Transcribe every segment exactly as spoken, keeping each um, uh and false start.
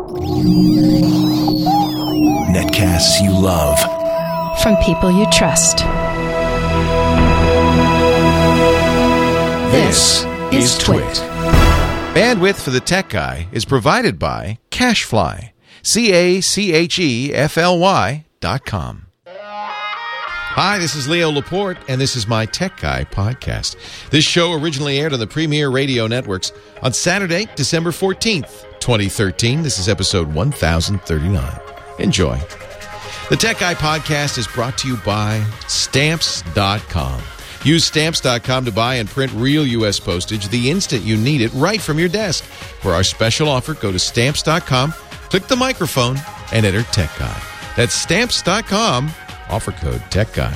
Netcasts you love. From people you trust. This is Twit. Bandwidth for the Tech Guy is provided by CacheFly. C A C H E F L Y dot com. Hi, this is Leo Laporte, and this is my Tech Guy podcast. This show originally aired on the Premier Radio Networks on Saturday, December fourteenth, twenty thirteen. This is episode one thousand thirty-nine. Enjoy. The Tech Guy podcast is brought to you by Stamps dot com. Use Stamps dot com to buy and print real U S postage the instant you need it right from your desk. For our special offer, go to Stamps dot com, click the microphone, and enter Tech Guy. That's Stamps dot com. Offer code Tech Guy.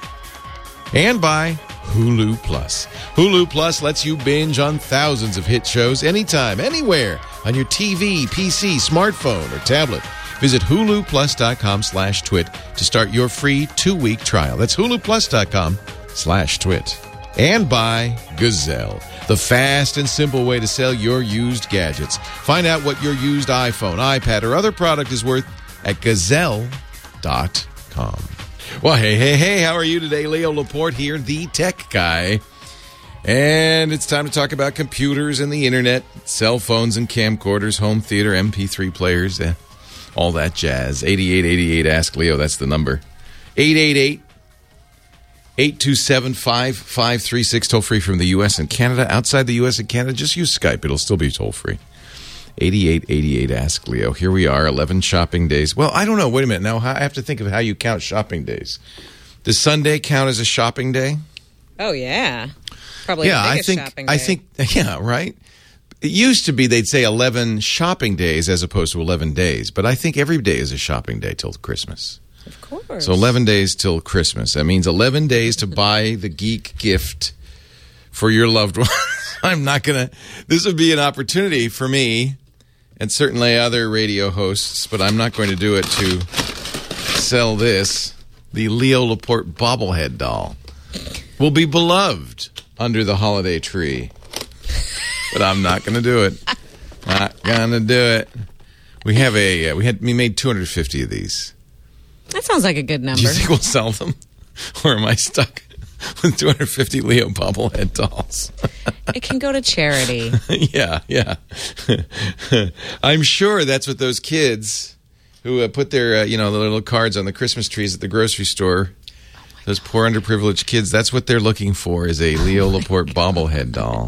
And by Hulu Plus. Hulu Plus lets you binge on thousands of hit shows anytime, anywhere, on your T V, P C, smartphone, or tablet. Visit Hulu Plus dot com slash twit to start your free two-week trial. That's Hulu Plus dot com slash twit. And by Gazelle, the fast and simple way to sell your used gadgets. Find out what your used iPhone, iPad, or other product is worth at Gazelle dot com. Well, hey, hey, hey, how are you today? Leo Laporte here, the Tech Guy. And it's time to talk about computers and the internet, cell phones and camcorders, home theater, M P three players, eh, all that jazz. eighty-eight eighty-eight, Ask Leo, that's the number. eight eight eight, eight two seven, five five three six, toll free from the U S and Canada. Outside the U S and Canada, just use Skype. It'll still be toll free. eighty-eight eighty-eight, Ask Leo. Here we are, eleven shopping days. Well, I don't know. Wait a minute. Now, I have to think of how you count shopping days. Does Sunday count as a shopping day? Oh, yeah. Probably yeah, the I biggest think, shopping day. I think, yeah, right? It used to be they'd say eleven shopping days as opposed to eleven days. But I think every day is a shopping day till Christmas. Of course. So eleven days till Christmas. That means eleven days to buy the geek gift for your loved one. I'm not going to... This would be an opportunity for me... and certainly other radio hosts, but I'm not going to do it to sell this. The Leo Laporte bobblehead doll will be beloved under the holiday tree. But I'm not going to do it. Not going to do it. We have a, uh, we had, we made two hundred fifty of these. That sounds like a good number. Do you think we'll sell them? Or am I stuck with two hundred fifty Leo bobblehead dolls? It can go to charity. yeah, yeah. I'm sure that's what those kids who uh, put their, uh, you know, the little cards on the Christmas trees at the grocery store, oh those God. Poor underprivileged kids, that's what they're looking for is a Leo oh Laporte bobblehead doll.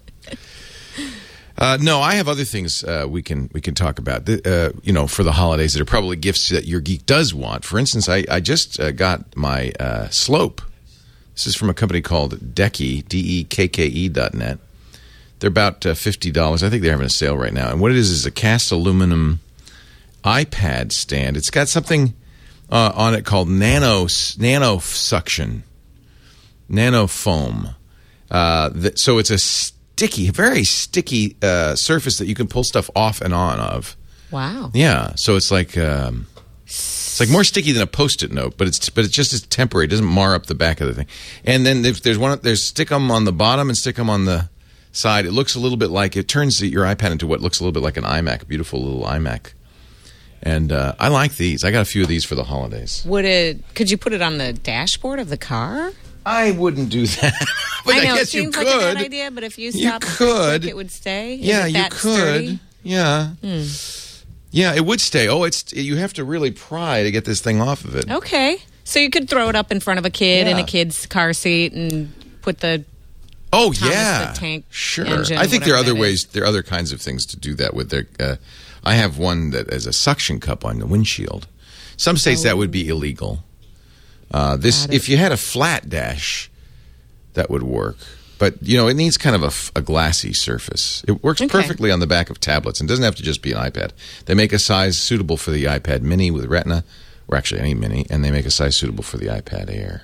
Uh, no, I have other things uh, we can we can talk about, uh, you know, for the holidays that are probably gifts that your geek does want. For instance, I, I just uh, got my uh, Slope. This is from a company called Dekke, D E K K E dot net. They're about uh, fifty dollars. I think they're having a sale right now. And what it is is a cast aluminum iPad stand. It's got something uh, on it called nano nano suction, nano foam. Uh, that, so it's a sticky, very sticky uh, surface that you can pull stuff off and on of. Wow. Yeah. So it's like... Um, It's like more sticky than a Post-it note, but it's but it's just as temporary. It doesn't mar up the back of the thing. And then if there's one, there's stick them on the bottom and stick them on the side. It looks a little bit like it turns your iPad into what looks a little bit like an iMac, a beautiful little iMac. And uh, I like these. I got a few of these for the holidays. Would it? Could you put it on the dashboard of the car? I wouldn't do that. But I know I guess it seems you like could. a bad idea, but if you You stop, could. quick, it would stay. Is Yeah, it you that could. sturdy? Yeah. Hmm. Yeah, it would stay. Oh, it's you have to really pry to get this thing off of it. Okay, so you could throw it up in front of a kid Yeah. in a kid's car seat and put the Oh Thomas yeah, the Tank sure. engine, I think there are other whatever that ways. There are other kinds of things to do that with their. Uh, I have one that is a suction cup on the windshield. Some states Oh. that would be illegal. Uh, this, if you had a flat dash, that would work. But you know, it needs kind of a, f- a glassy surface. It works Okay. perfectly on the back of tablets, and doesn't have to just be an iPad. They make a size suitable for the iPad Mini with Retina, or actually any Mini, and they make a size suitable for the iPad Air.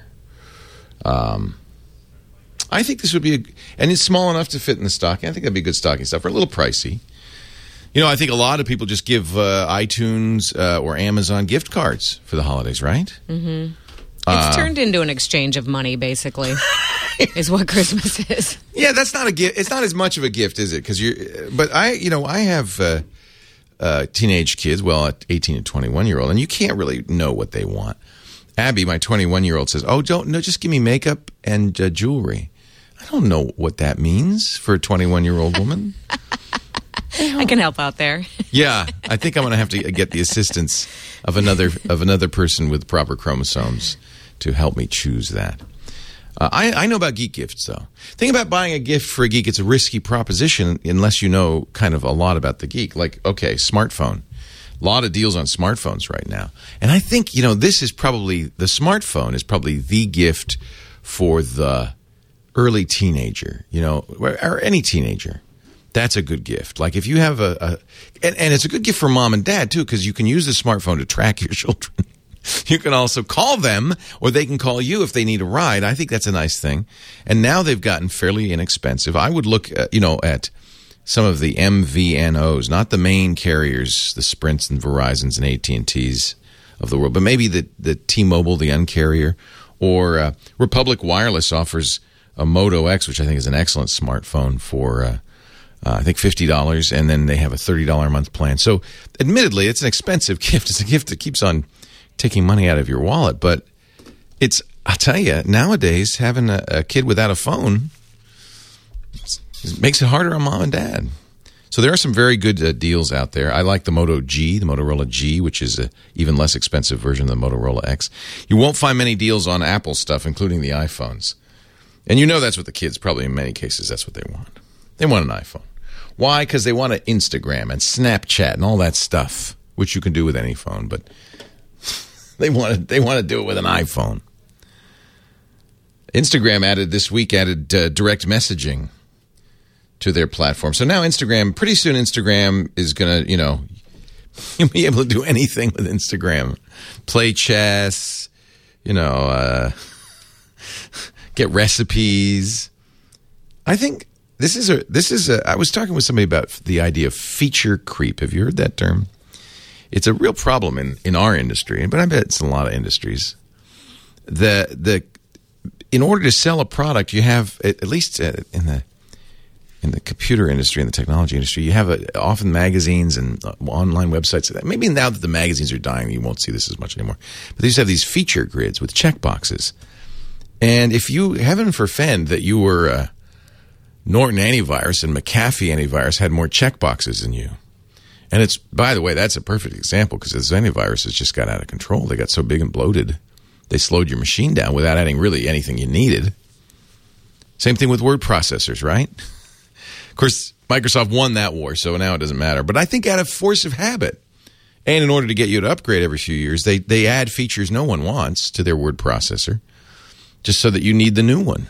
Um. I think this would be, a, and it's small enough to fit in the stocking. I think that'd be good stocking stuff. Or a little pricey. You know, I think a lot of people just give uh, iTunes uh, or Amazon gift cards for the holidays, right? Mm-hmm. Uh, It's turned into an exchange of money, basically, is what Christmas is. Yeah, that's not a gift. It's not as much of a gift, is it? Because you, but I, you know, I have, uh, uh, teenage kids, well, at eighteen and twenty-one-year-old, and you can't really know what they want. Abby, my twenty-one-year-old, says, oh, don't no, just give me makeup and uh, jewelry. I don't know what that means for a twenty-one-year-old woman. I can help out there. Yeah, I think I'm going to have to get the assistance of another of another person with proper chromosomes to help me choose that. Uh, I, I know about geek gifts, though. Think about buying a gift for a geek. It's a risky proposition unless you know kind of a lot about the geek. Like, okay, smartphone. A lot of deals on smartphones right now. And I think, you know, this is probably, the smartphone is probably the gift for the early teenager, you know, or any teenager. That's a good gift. Like if you have a, a and, and it's a good gift for mom and dad, too, because you can use the smartphone to track your children. You can also call them, or they can call you if they need a ride. I think that's a nice thing. And now they've gotten fairly inexpensive. I would look, uh, you know, at some of the M V N Os, not the main carriers, the Sprints and Verizons and A T and T's of the world, but maybe the, the T-Mobile, the Un-carrier, or uh, Republic Wireless offers a Moto X, which I think is an excellent smartphone for, uh, uh, I think, fifty dollars, and then they have a thirty dollars a month plan. So, admittedly, it's an expensive gift. It's a gift that keeps on taking money out of your wallet, but it's, I'll tell you, nowadays, having a, a kid without a phone it makes it harder on mom and dad. So there are some very good uh, deals out there. I like the Moto G, the Motorola G, which is an even less expensive version of the Motorola X. You won't find many deals on Apple stuff, including the iPhones. And you know that's what the kids, probably in many cases, that's what they want. They want an iPhone. Why? Because they want an Instagram and Snapchat and all that stuff, which you can do with any phone, but they want to, they want to do it with an iPhone. Instagram added this week, added uh, direct messaging to their platform. So now Instagram, pretty soon Instagram is going to, you know, you'll be able to do anything with Instagram. Play chess, you know, uh, get recipes. I think this is a, this is a, I was talking with somebody about the idea of feature creep. Have you heard that term? It's a real problem in, in our industry, but I bet it's in a lot of industries. The, the, in order to sell a product, you have, at, at least in the, in the computer industry and the technology industry, you have a, often magazines and uh, online websites. Maybe now that the magazines are dying, you won't see this as much anymore. But they used to have these feature grids with checkboxes. And if you, heaven forfend that you were uh, Norton Antivirus and McAfee Antivirus had more checkboxes than you. And it's, by the way, that's a perfect example because this antivirus has just got out of control. They got so big and bloated, they slowed your machine down without adding really anything you needed. Same thing with word processors, right? Of course, Microsoft won that war, so now it doesn't matter. But I think out of force of habit, and in order to get you to upgrade every few years, they, they add features no one wants to their word processor just so that you need the new one.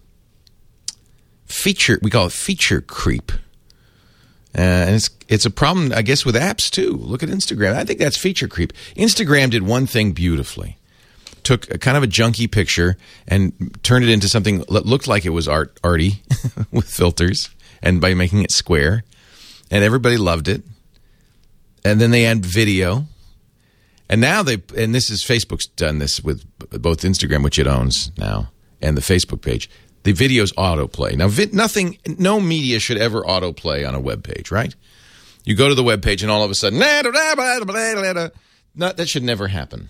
Feature, we call it feature creep. Uh, and it's it's a problem, I guess, with apps, too. Look at Instagram. I think that's feature creep. Instagram did one thing beautifully. Took a kind of a junky picture and turned it into something that looked like it was art arty with filters, and by making it square. And everybody loved it. And then they add video. And now they, and this is, Facebook's done this with both Instagram, which it owns now, and the Facebook page. The videos autoplay. Now, vi- nothing, no media should ever autoplay on a web page, right? You go to the web page and all of a sudden, not, that should never happen.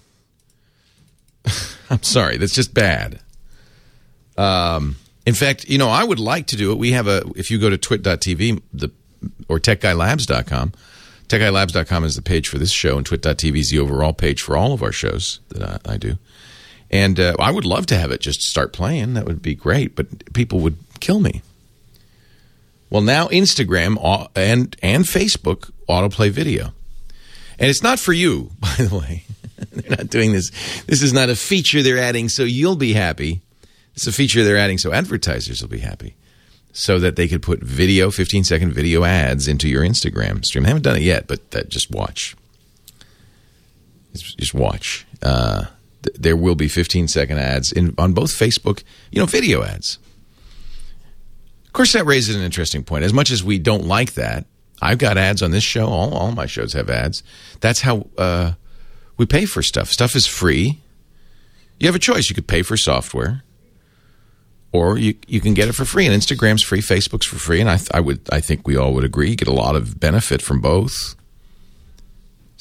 I'm sorry, that's just bad. Um, in fact, you know, I would like to do it. We have a, if you go to twit dot t v the, or tech guy labs dot com, tech guy labs dot com is the page for this show, and twit dot t v is the overall page for all of our shows that I, I do. And uh, I would love to have it just start playing. That would be great, but people would kill me. Well, now Instagram and and Facebook autoplay video. And it's not for you, by the way. They're not doing this. This is not a feature they're adding so you'll be happy. It's a feature they're adding so advertisers will be happy, so that they could put video, fifteen-second video ads into your Instagram stream. They haven't done it yet, but that, just watch. Just, just watch. Uh There will be fifteen-second ads in, on both Facebook, you know, video ads. Of course, that raises an interesting point. As much as we don't like that, I've got ads on this show. All, all my shows have ads. That's how uh, we pay for stuff. Stuff is free. You have a choice. You could pay for software, or you you can get it for free. And Instagram's free, Facebook's for free, and I I would I think we all would agree you get a lot of benefit from both.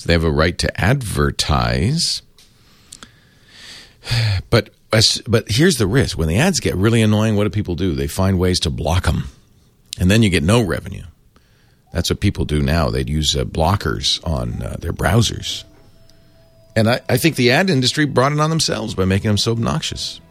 So they have a right to advertise. But as, but here's the risk. When the ads get really annoying, what do people do? They find ways to block them. And then you get no revenue. That's what people do now. They'd use uh, blockers on uh, their browsers. And I, I think the ad industry brought it on themselves by making them so obnoxious.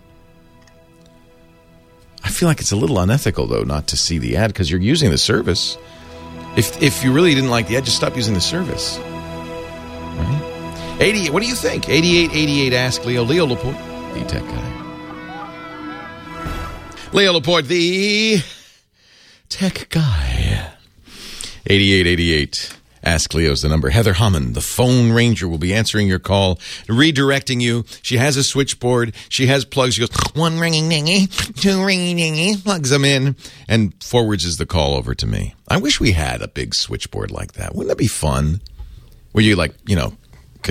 I feel like it's a little unethical, though, not to see the ad because you're using the service. If if you really didn't like the ad, just stop using the service. Right? eighty, what do you think? eighty-eight eighty-eight, ask Leo. Leo Laporte, the tech guy. Leo Laporte, the tech guy. eighty-eight eighty-eight. Ask Leo's the number. Heather Hammond, the phone ranger, will be answering your call, redirecting you. She has a switchboard. She has plugs. She goes, one ringing dingy, two ringing dingy, plugs them in, and forwards the call over to me. I wish we had a big switchboard like that. Wouldn't that be fun? Where you like, you know,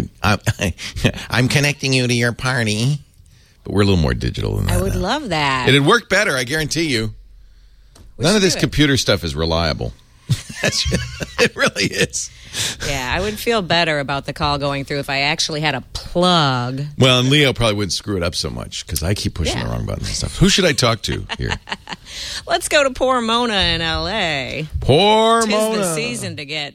I'm connecting you to your party. But we're a little more digital than that. I would now. love that. It'd work better, I guarantee you. We None of this it. computer stuff is reliable. It really is. Yeah, I would feel better about the call going through if I actually had a plug. Well, and Leo probably wouldn't screw it up so much because I keep pushing Yeah. the wrong buttons and stuff. Who should I talk to here? Let's go to poor Mona in L A. Poor Tis Mona. the season to get.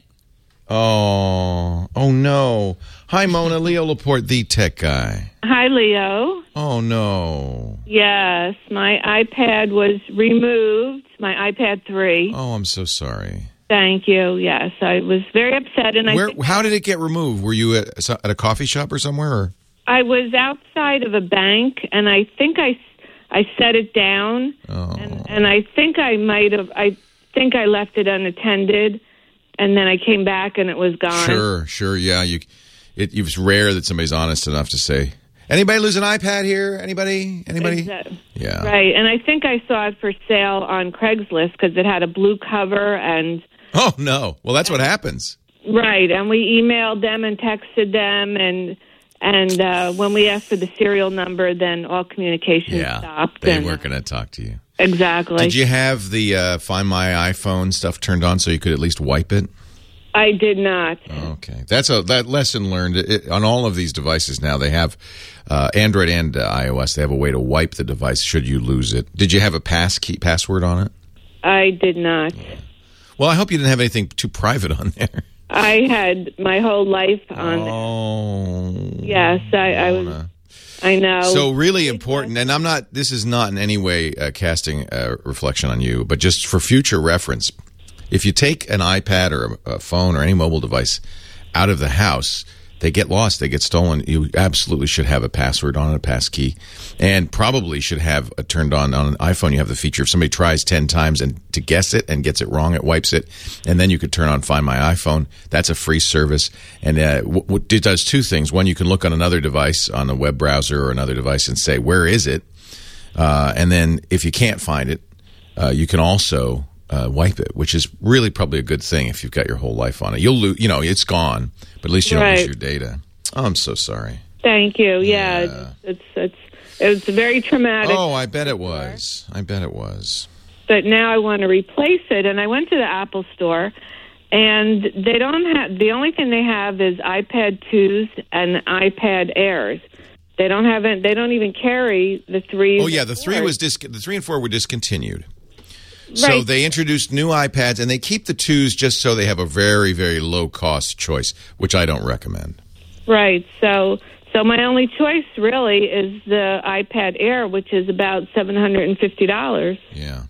Oh, oh no. Hi, Mona. Leo Laporte, the tech guy. Hi, Leo. Oh, no. Yes, my iPad was removed, my iPad three. Oh, I'm so sorry. Thank you. Yes, I was very upset. And I Where? think How did it get removed? Were you at, at a coffee shop or somewhere? Or? I was outside of a bank, and I think I, I set it down, Oh. and, and I think I might have, I think I left it unattended, and then I came back and it was gone. Sure, sure. Yeah, you. It, it was rare that somebody's honest enough to say, anybody lose an iPad here? Anybody? Anybody? Exactly. Yeah. Right, and I think I saw it for sale on Craigslist because it had a blue cover and... Oh, no. Well, that's what happens. Right, and we emailed them and texted them, and and uh, when we asked for the serial number, then all communication Yeah. stopped. They and, weren't going to talk to you. Exactly. Did you have the uh, Find My iPhone stuff turned on so you could at least wipe it? I did not. Okay, that's a that lesson learned. It, on all of these devices now, they have uh, Android and uh, iOS. They have a way to wipe the device should you lose it. Did you have a pass key password on it? I did not. Well, I hope you didn't have anything too private on there. I had my whole life on there. Oh, Yes, I, I was. I know. So really important, and I'm not. This is not in any way uh, casting a reflection on you, but just for future reference. If you take an iPad or a phone or any mobile device out of the house, they get lost, they get stolen. You absolutely should have a password on it, a pass key, and probably should have a turned on on an iPhone. You have the feature if somebody tries ten times and to guess it and gets it wrong, it wipes it, and then you could turn on Find My iPhone. That's a free service, and uh, w- w- it does two things. One, you can look on another device on a web browser or another device and say, where is it? Uh, and then if you can't find it, uh, you can also Uh, wipe it, which is really probably a good thing if you've got your whole life on it. You'll lose, you know, it's gone, but at least you don't Right. lose your data. Oh, I'm so sorry. Thank you. Yeah, Yeah. It's, it's it's very traumatic. Oh, I bet it was. I bet it was. But now I want to replace it, and I went to the Apple store, and they don't have. The only thing they have is iPad twos and iPad Airs. They don't have it. They don't even carry the threes. Oh, yeah, the three and was dis- the three and four were discontinued. So Right. they introduced new iPads, and they keep the twos just so they have a very, very low cost choice, which I don't recommend. Right. So, so my only choice really is the iPad Air, which is about seven hundred and fifty dollars. Yeah.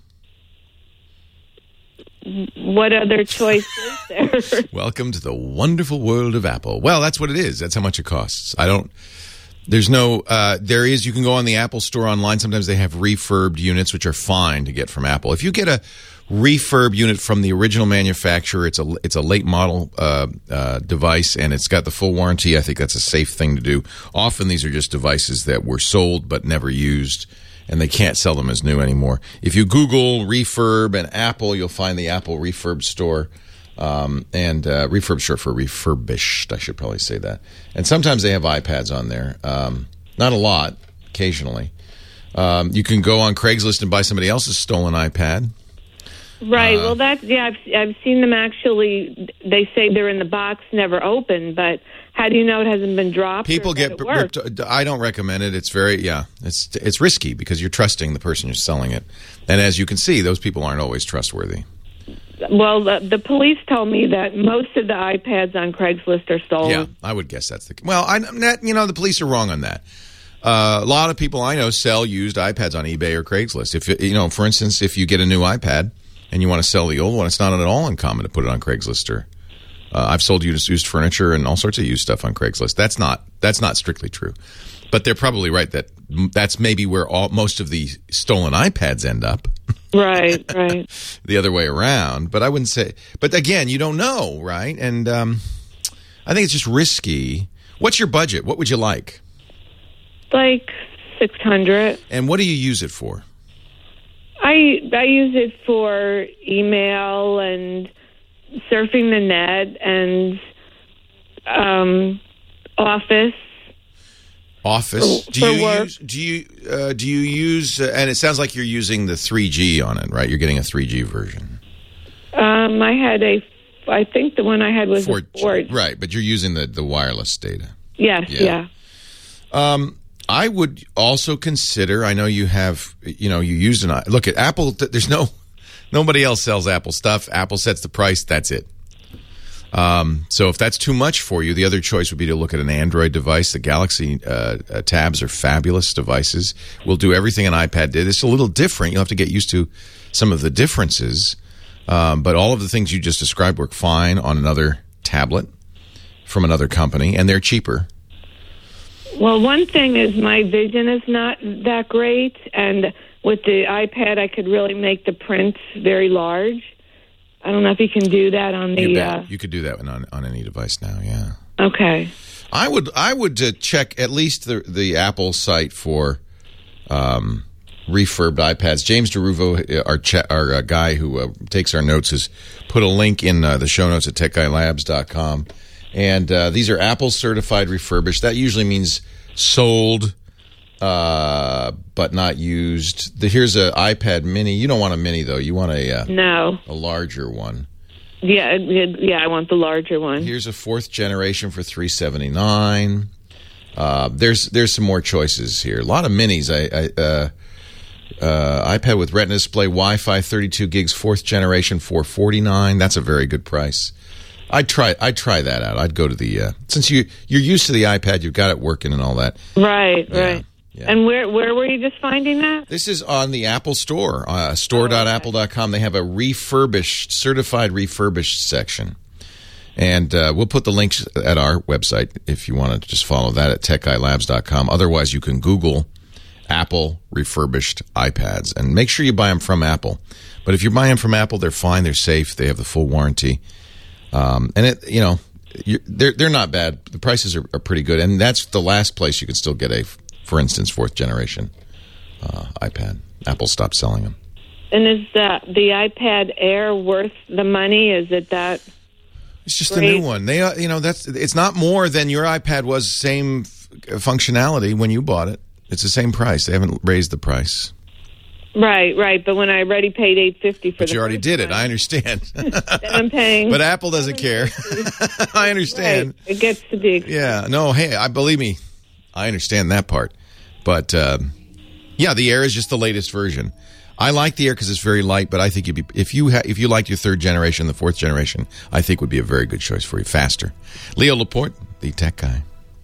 What other choice is there? Welcome to the wonderful world of Apple. Well, that's what it is. That's how much it costs. I don't. There's no. Uh, there is. You can go on the Apple Store online. Sometimes they have refurbed units, which are fine to get from Apple. If you get a refurb unit from the original manufacturer, it's a it's a late model uh, uh, device, and it's got the full warranty. I think that's a safe thing to do. Often these are just devices that were sold but never used, and they can't sell them as new anymore. If you Google refurb and Apple, you'll find the Apple refurb store. Um, and uh, refurb short for refurbished, I should probably say that. And sometimes they have iPads on there. Um, not a lot, occasionally. Um, you can go on Craigslist and buy somebody else's stolen iPad. Right. Uh, well, that's yeah. I've I've seen them actually. They say they're in the box, never open. But how do you know it hasn't been dropped? People or get. that it works? ripped- I don't recommend it. It's very yeah. It's it's risky because you're trusting the person who's selling it, and as you can see, those people aren't always trustworthy. Well, the, the police told me that most of the iPads on Craigslist are stolen. Yeah, I would guess that's the. Well, I that, you know the police are wrong on that. Uh, a lot of people I know sell used iPads on eBay or Craigslist. If it, you know, for instance, if you get a new iPad and you want to sell the old one, it's not at all uncommon to put it on Craigslist. Or uh, I've sold used used furniture and all sorts of used stuff on Craigslist. That's not that's not strictly true, but they're probably right that that's maybe where all most of the stolen iPads end up. Right, right. The other way around. But I wouldn't say. But again, you don't know, right? And um, I think it's just risky. What's your budget? What would you like? Like six hundred. And what do you use it for? I I use it for email and surfing the net and um, office. Office. For, do for you work. use? Do you uh, do you use? Uh, and it sounds like you're using the three G on it, right? You're getting a three G version. Um, I had a. I think the one I had was four a four. Right, but you're using the, the wireless data. Yes, Yeah. yeah. Um, I would also consider. I know you have. You know, you used an. Look at Apple. There's no. Nobody else sells Apple stuff. Apple sets the price. That's it. Um, so if that's too much for you, the other choice would be to look at an Android device. The Galaxy uh, uh, tabs are fabulous devices. Will do everything an iPad did. It's a little different. You'll have to get used to some of the differences. Um, but all of the things you just described work fine on another tablet from another company, and they're cheaper. Well, one thing is my vision is not that great, and with the iPad, I could really make the print very large. I don't know if you can do that on the. You bet. Uh, You could do that on on any device now. Yeah. okay. I would I would uh, check at least the the Apple site for um, refurbed iPads. James DeRuvo, our cha- our uh, guy who uh, takes our notes, has put a link in uh, the show notes at tech guy labs dot com. And uh, these are Apple certified refurbished. That usually means sold, uh, but not used. The, here's an iPad mini. You don't want a mini, though. You want a uh, No. a larger one. Yeah, it, it, yeah, I want the larger one. Here's a fourth generation for three seventy-nine. Uh, there's there's some more choices here. A lot of minis. I, I uh, uh, iPad with Retina display, Wi-Fi, thirty-two gigs, fourth generation, four forty-nine. That's a very good price. I'd try. I'd try that out. I'd go to the uh, since you you're used to the iPad, you've got it working and all that. Right, Yeah, right. yeah. And where where were you just finding that? This is on the Apple Store, uh, store dot apple dot com. They have a refurbished, certified refurbished section. And uh, we'll put the links at our website if you want to just follow that at tech guy labs dot com. Otherwise, you can Google Apple refurbished iPads and make sure you buy them from Apple. But if you're buying them from Apple, they're fine. They're safe. They have the full warranty. Um, and, it, you know, you're, they're they're not bad. The prices are, are pretty good. And that's the last place you can still get a, for instance, fourth generation uh, iPad. Apple stopped selling them. And is the the iPad Air worth the money? Is it that? It's just Great. a new one. They, uh, you know, that's it's not more than your iPad was. Same f- functionality when you bought it. It's the same price. They haven't raised the price. Right, right. But when I already paid eight fifty for But the you already first did it. one, I understand. then I'm paying. But Apple doesn't care. I understand. Right. It gets to be. Yeah. No. Hey, I believe me. I understand that part. But uh, yeah, the Air is just the latest version. I like the Air because it's very light. But I think you'd be if you ha- if you liked your third generation, the fourth generation, I think would be a very good choice for you. Faster. Leo Laporte, the tech guy.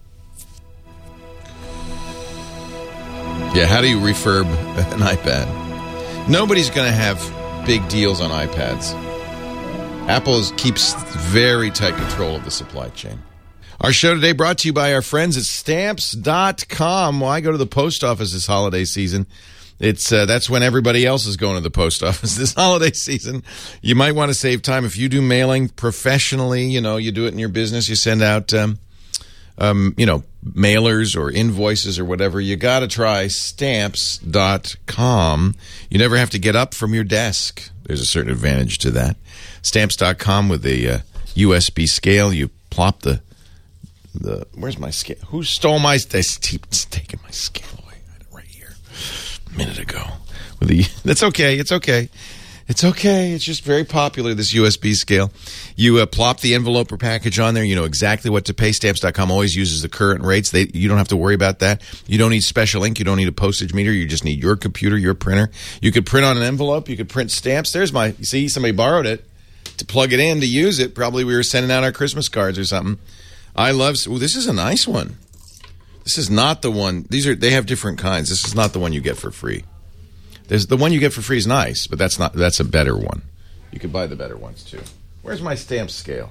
Yeah. How do you refurb an iPad? Nobody's going to have big deals on iPads. Apple is, keeps very tight control of the supply chain. Our show today brought to you by our friends at stamps dot com. Well, I go to the post office this holiday season. It's uh, that's when everybody else is going to the post office this holiday season. You might want to save time if you do mailing professionally. You know, you do it in your business. You send out, um, um, you know, mailers or invoices or whatever. You got to try stamps dot com. You never have to get up from your desk. There's a certain advantage to that. stamps dot com with a uh, U S B scale. You plop the the. Where's my scale? Who stole my? It's taking my scale away. I had it right here a minute ago. With the that's okay. It's okay. It's okay. It's just very popular, this U S B scale. You uh, plop the envelope or package on there. You know exactly what to pay. Stamps dot com always uses the current rates. They, you don't have to worry about that. You don't need special ink. You don't need a postage meter. You just need your computer, your printer. You could print on an envelope. You could print stamps. There's my, you see, somebody borrowed it to plug it in to use it. Probably we were sending out our Christmas cards or something. I love, oh, this is a nice one. This is not the one, these are, they have different kinds. This is not the one you get for free. There's the one you get for free is nice, but that's not. That's a better one. You could buy the better ones too. Where's my stamp scale?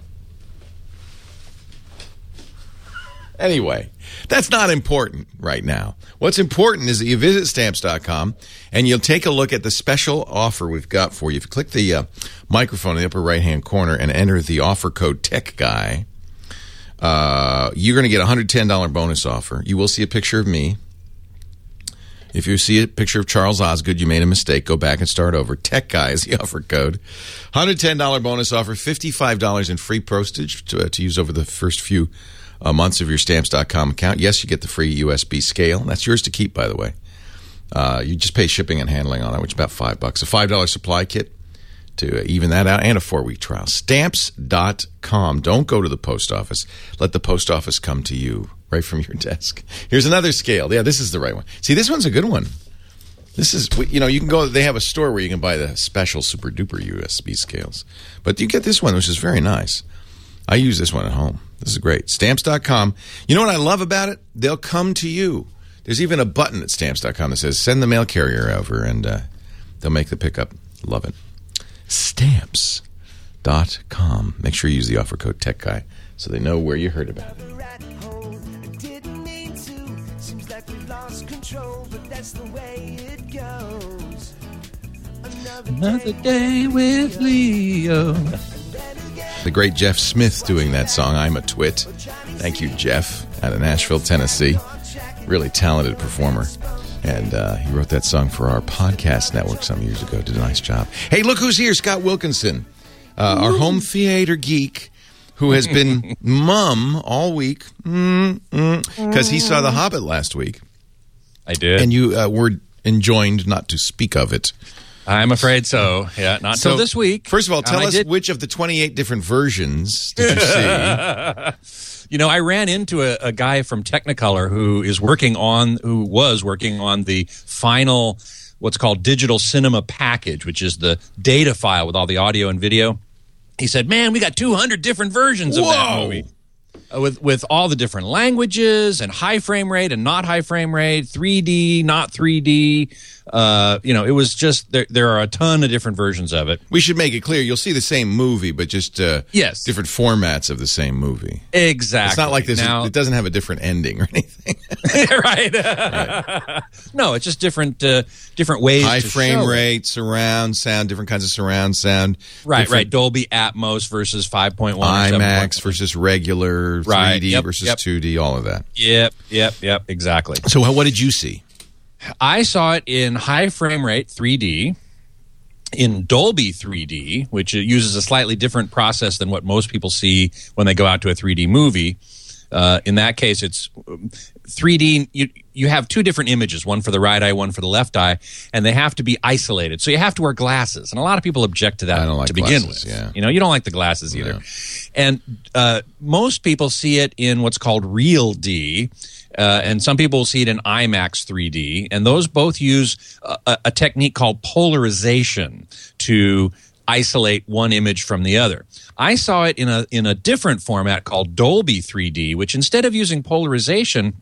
Anyway, that's not important right now. What's important is that you visit Stamps dot com and you'll take a look at the special offer we've got for you. If you click the uh, microphone in the upper right-hand corner and enter the offer code TECHGUY, uh, you're going to get a one hundred ten dollars bonus offer. You will see a picture of me. If you see a picture of Charles Osgood, you made a mistake. Go back and start over. Tech Guy is the offer code. one hundred ten dollars bonus offer, fifty-five dollars in free postage to, uh, to use over the first few uh, months of your Stamps dot com account. Yes, you get the free U S B scale. That's yours to keep, by the way. Uh, you just pay shipping and handling on it, which is about five bucks. A five dollars supply kit to even that out, and a four-week trial. Stamps dot com. Don't go to the post office. Let the post office come to you. Right from your desk. Here's another scale. Yeah, this is the right one. See, this one's a good one. This is, you know, you can go, they have a store where you can buy the special super duper U S B scales. But you get this one, which is very nice. I use this one at home. This is great. Stamps dot com. You know what I love about it? They'll come to you. There's even a button at Stamps dot com that says, send the mail carrier over, and uh, they'll make the pickup. Love it. Stamps dot com. Make sure you use the offer code TechGuy so they know where you heard about it. Another day with Leo. The great Jeff Smith doing that song, I'm a Twit. Thank you, Jeff, out of Nashville, Tennessee. Really talented performer. And uh, he wrote that song for our podcast network some years ago. Did a nice job. Hey, look who's here, Scott Wilkinson, uh, our home theater geek, who has been mum all week because mm, mm, he saw The Hobbit last week. I did. And you uh, were enjoined not to speak of it. I'm afraid so. Yeah, not so till this week. First of all, tell And I us did- which of the twenty-eight different versions did you see? You know, I ran into a, a guy from Technicolor who is working on, who was working on the final, what's called digital cinema package, which is the data file with all the audio and video. He said, "Man, we got two hundred different versions of that Whoa. movie." With with all the different languages and high frame rate and not high frame rate, three D, not three D. Uh, you know, it was just, there There are a ton of different versions of it. We should make it clear. You'll see the same movie, but just uh, Yes. different formats of the same movie. Exactly. It's not like this. Now, It doesn't have a different ending or anything. right. Right. No, it's just different uh, different ways High to frame show it. rate, surround sound, different kinds of surround sound. Right, different right. Dolby Atmos versus five point one. IMAX versus regular, Right. three D Yep, versus yep. two D, all of that. Yep, yep, yep, exactly. So what did you see? I saw it in high frame rate three D, in Dolby three D, which uses a slightly different process than what most people see when they go out to a three D movie. Uh, in that case, it's three D. You, you have two different images, one for the right eye, one for the left eye, and they have to be isolated. So you have to wear glasses. And a lot of people object to that I don't like to begin glasses, with. yeah. You know, you don't like the glasses either. No. And uh, most people see it in what's called Real D. Uh, and some people see it in IMAX three D, and those both use a, a technique called polarization to isolate one image from the other. I saw it in a in a different format called Dolby three D, which instead of using polarization,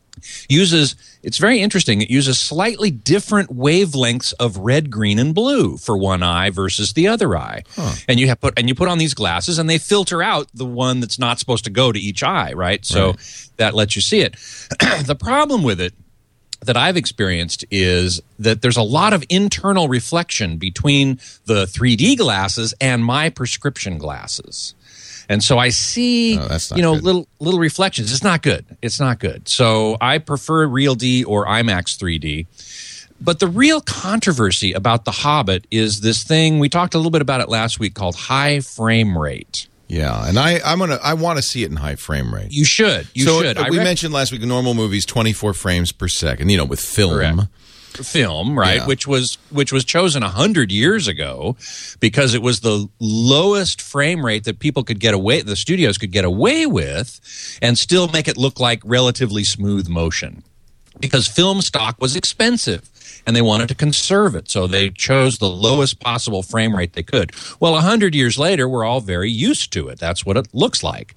uses, it's very interesting, it uses slightly different wavelengths of red, green, and blue for one eye versus the other eye. Huh. And you have put and you put on these glasses and they filter out the one that's not supposed to go to each eye, right? So Right. that lets you see it. The problem with it that I've experienced is that there's a lot of internal reflection between the three D glasses and my prescription glasses. And so I see, Oh, that's not you know, good. little little reflections. It's not good. It's not good. So I prefer Real D or IMAX three D. But the real controversy about The Hobbit is this thing, we talked a little bit about it last week, called high frame rate. Yeah, and I I'm gonna I want to see it in high frame rate. You should. You so should. uh, I we rec- mentioned last week normal movies twenty-four frames per second. You know, with film. Correct. film, right, Yeah. which was which was chosen a hundred years ago because it was the lowest frame rate that people could get away, the studios could get away with, and still make it look like relatively smooth motion. Because film stock was expensive, and they wanted to conserve it, so they chose the lowest possible frame rate they could. Well, a hundred years later, we're all very used to it. That's what it looks like.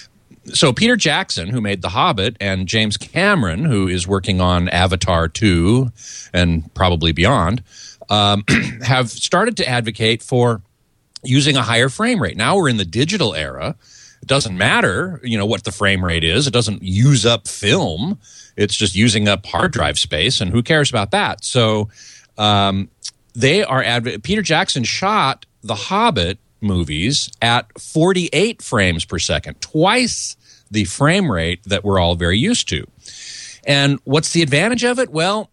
So Peter Jackson, who made The Hobbit, and James Cameron, who is working on Avatar two and probably beyond, um, have started to advocate for using a higher frame rate. Now we're in the digital era. It doesn't matter, you know, what the frame rate is. It doesn't use up film. It's just using up hard drive space, and who cares about that? So um, they are adv- Peter Jackson shot The Hobbit movies at forty-eight frames per second, twice the frame rate that we're all very used to. And what's the advantage of it? Well,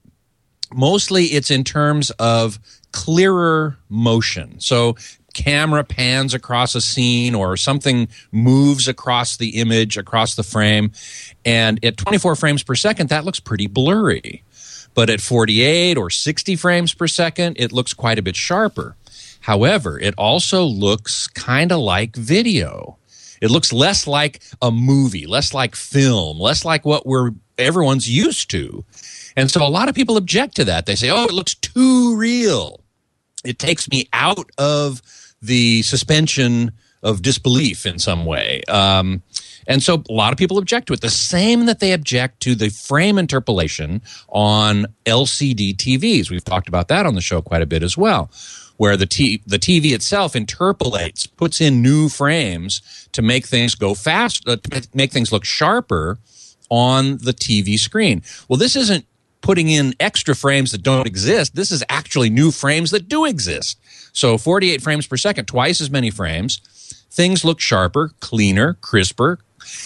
mostly it's in terms of clearer motion. So camera pans across a scene or something moves across the image, across the frame, and at twenty-four frames per second, that looks pretty blurry. But at forty-eight or sixty frames per second, it looks quite a bit sharper. However, it also looks kind of like video. It looks less like a movie, less like film, less like what we're everyone's used to. And so a lot of people object to that. They say, oh, it looks too real. It takes me out of the suspension of disbelief in some way. Um, and so a lot of people object to it. The same that they object to the frame interpolation on L C D T Vs. We've talked about that on the show quite a bit as well, where the T- the T V itself interpolates, puts in new frames to make things go fast, uh, to make things look sharper on the T V screen. Well, this isn't putting in extra frames that don't exist. This is actually new frames that do exist. So forty-eight frames per second, twice as many frames. Things look sharper, cleaner, crisper.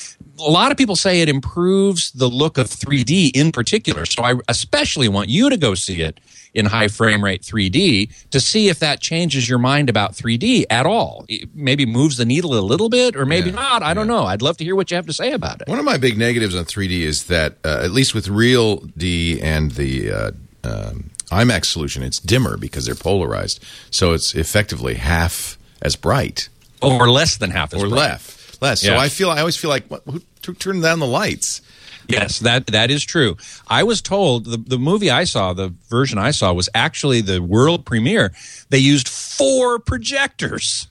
A lot of people say it improves the look of three D in particular. So I especially want you to go see it in high frame rate three D to see if that changes your mind about three D at all. It maybe moves the needle a little bit or maybe Yeah, not. I yeah. don't know. I'd love to hear what you have to say about it. One of my big negatives on three D is that, uh, at least with Real D and the uh, um, IMAX solution, it's dimmer because they're polarized. So it's effectively half as bright. Or less than half as Or bright. less. Less. So Yeah. I feel I always feel like, what, who, who turned down the lights? Yes, that that is true. I was told the, the movie I saw, the version I saw, was actually the world premiere. They used four projectors.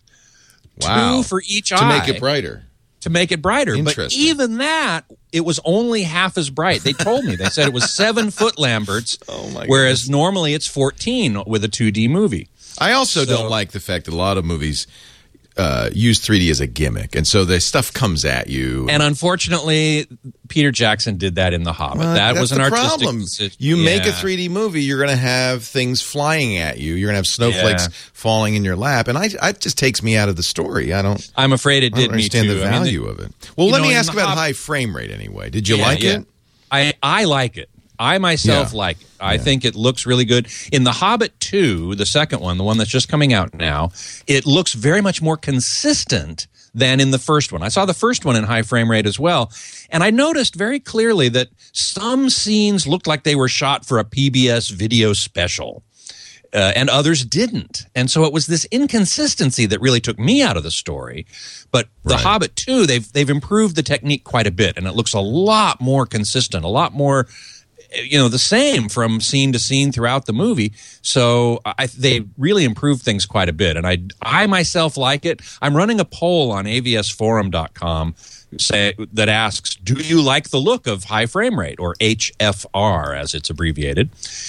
Wow. Two for each To eye. make it brighter. To make it brighter. But Interesting. even that, it was only half as bright. They told me. They said it was seven foot Lamberts, Oh, my whereas goodness. normally it's fourteen with a two D movie. I also So- don't like the fact that a lot of movies uh, use three D as a gimmick. And so the stuff comes at you. And unfortunately, Peter Jackson did that in The Hobbit. Well, that that's was an the artistic problem. decision. You make a Yeah. three D movie, you're going to have things flying at you. You're going to have snowflakes Yeah. falling in your lap, and I, I it just takes me out of the story. I don't. I'm afraid it I did don't me understand too. the I mean, value of it. Well, you let know, me in ask the about Hob- high frame rate anyway. Did you Yeah, like yeah. it? I, I like it. I myself Yeah. like it. I think it looks really good. In The Hobbit two, the second one, the one that's just coming out now, it looks very much more consistent than in the first one. I saw the first one in high frame rate as well, and I noticed very clearly that some scenes looked like they were shot for a P B S video special. Uh, and others didn't. And so it was this inconsistency that really took me out of the story. But The Right. Hobbit two, they've they've improved the technique quite a bit, and it looks a lot more consistent, a lot more, you know, the same from scene to scene throughout the movie. So I, they really improved things quite a bit, and I I myself like it. I'm running a poll on A V S forum dot com say that asks, do you like the look of high frame rate, or H F R as it's abbreviated?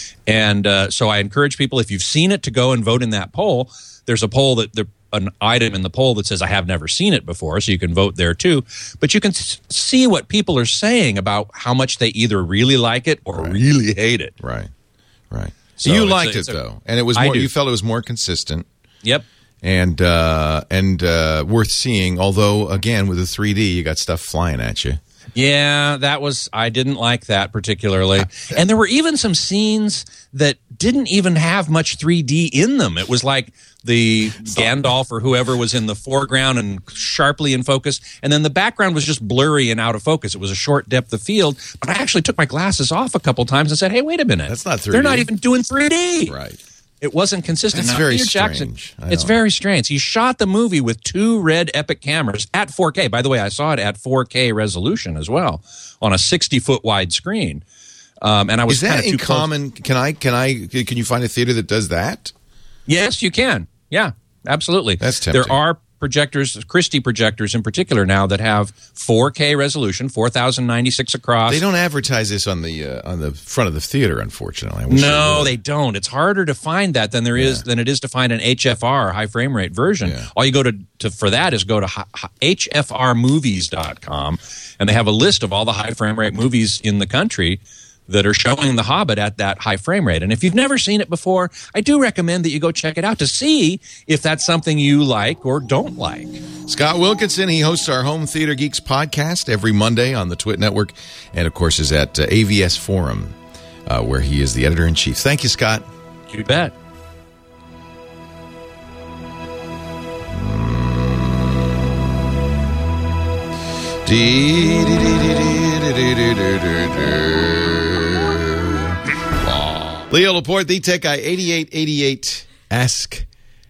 And uh, so I encourage people, if you've seen it, to go and vote in that poll. There's a poll that the an item in the poll that says I have never seen it before, so you can vote there too. But you can s- see what people are saying about how much they either really like it or really hate it. Right, right. So you it's liked a- it it's a- though, and it was I more. do. You felt it was more consistent Yep. and uh, and uh, worth seeing. Although, again, with the three D, you got stuff flying at you. Yeah, that was, I didn't like that particularly. And there were even some scenes that didn't even have much three D in them. It was like the Gandalf or whoever was in the foreground and sharply in focus, and then the background was just blurry and out of focus. It was a short depth of field, but I actually took my glasses off a couple times and said, hey, wait a minute. That's not three D. They're not even doing three D. Right. It wasn't consistent. That's now, very Peter Jackson, strange. I it's know. very strange. He shot the movie with two Red Epic cameras at four K. By the way, I saw it at four K resolution as well on a sixty-foot wide screen. Um, and I was Is that kind of in too close. common? Can I? Can I? Can you find a theater that does that? Yes, you can. Yeah, absolutely. That's tempting. There are projectors, Christie projectors in particular now, that have four K resolution, four thousand ninety-six across. They don't advertise this on the uh, on the front of the theater, unfortunately. I wish No, would. they don't. It's harder to find that than there is Yeah. than it is to find an H F R, high frame rate version. Yeah. All you go to, to for that is go to H F R movies dot com, and they have a list of all the high frame rate movies in the country that are showing The Hobbit at that high frame rate. And if you've never seen it before, I do recommend that you go check it out to see if that's something you like or don't like. Scott Wilkinson, he hosts our Home Theater Geeks podcast every Monday on the Twit Network, and of course is at uh, A V S Forum, uh, where he is the editor-in-chief. Thank you, Scott. You bet. Leo Laporte, the Tech Guy, eighty-eight eighty-eight. Ask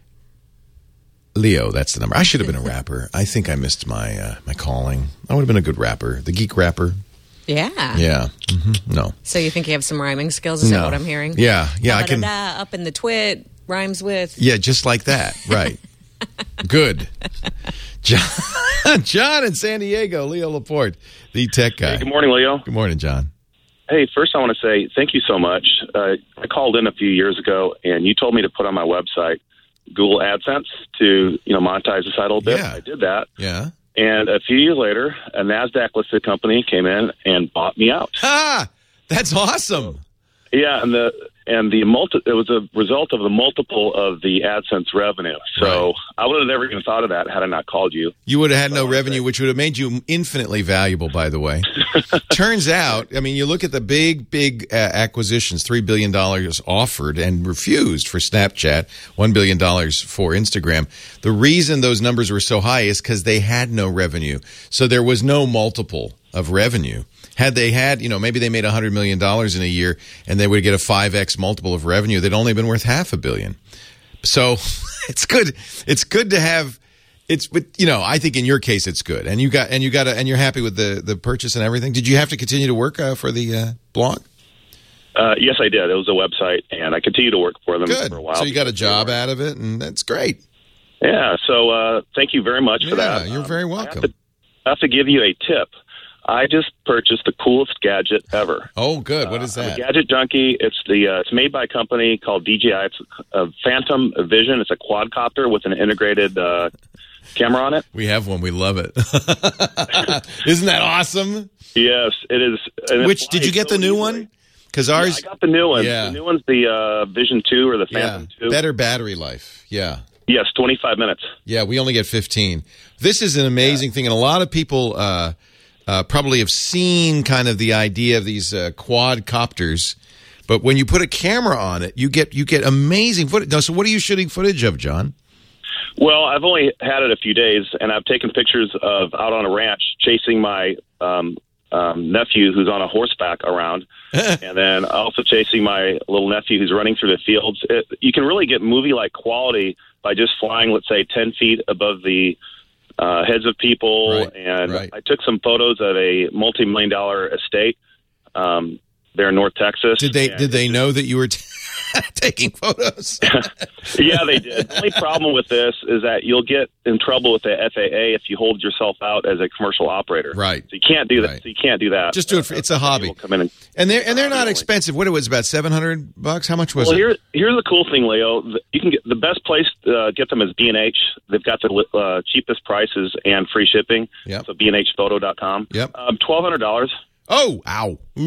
Leo. That's the number. I should have been a rapper. I think I missed my uh, my calling. I would have been a good rapper. The geek rapper. Yeah. Yeah. Mm-hmm. No. So you think you have some rhyming skills? Is No. that what I'm hearing? Yeah. Yeah. I can. Da-da-da, up in the twit, rhymes with. Yeah, just like that. Right. Good. John, John in San Diego, Leo Laporte, the Tech Guy. Hey, good morning, Leo. Good morning, John. Hey, first I want to say thank you so much. Uh, I called in a few years ago, and you told me to put on my website Google AdSense to, you know, monetize the site a little bit. Yeah. I did that. Yeah. And a few years later, a NASDAQ-listed company came in and bought me out. Ah, that's awesome. Yeah, and the and the multi- it was a result of the multiple of the AdSense revenue. So Right. I would have never even thought of that had I not called you. You would have had no revenue, which would have made you infinitely valuable, by the way. Turns out, I mean, you look at the big, big uh, acquisitions, three billion dollars offered and refused for Snapchat, one billion dollars for Instagram. The reason those numbers were so high is because they had no revenue. So there was no multiple of revenue. Had they had, you know, maybe they made one hundred million dollars in a year and they would get a five X multiple of revenue, they'd only been worth half a billion. So it's good. It's good to have. It's, but you know, I think in your case it's good, and you got, and you got, a, and you're happy with the the purchase and everything. Did you have to continue to work uh, for the uh, blog? Uh, yes, I did. It was a website, and I continued to work for them Good. for a while. So you got a job out of it, and that's great. Yeah, so uh, thank you very much for Yeah, that. you're Um, very I have, welcome. to, I have to give you a tip. I just purchased the coolest gadget ever. Oh, good. What is Uh, I'm that? a gadget junkie. It's the uh, it's made by a company called D J I. It's a Phantom Vision. It's a quadcopter with an integrated uh, camera on it. We have one. We love it. Isn't that awesome? Yes, it is. And Which it's did you light get the so new easily. one? Because Yeah, ours, I got the new one. Yeah. The new one's the uh, Vision two or the yeah, Phantom two. better battery life. Yeah. Yes, twenty-five minutes. Yeah, we only get fifteen. This is an amazing thing, and a lot of people uh, uh, probably have seen kind of the idea of these uh, quadcopters. But when you put a camera on it, you get you get amazing footage. Now, so what are you shooting footage of, John? Well, I've only had it a few days, and I've taken pictures of out on a ranch chasing my um, um, nephew who's on a horseback around, and then also chasing my little nephew who's running through the fields. It, you can really get movie-like quality by just flying, let's say, ten feet above the uh, heads of people. Right, and right. I took some photos of a multi-million dollar estate um, there in North Texas. Did they And did they know that you were t- taking photos? Yeah, they did. The only problem with this is that you'll get in trouble with the F A A if you hold yourself out as a commercial operator. Right. So you can't do that. Right. So you can't do that. Just do it for it's a hobby. People come in and, And they're and they're not Really? expensive. What it was about seven hundred bucks. How much was well, it? here, here's the cool thing, Leo. The- You can get the best place to uh, get them is B and H. They've got the uh, cheapest prices and free shipping. Yep. So B and H photo dot com. Yep. Um, twelve hundred dollars. Oh, ow. Ooh.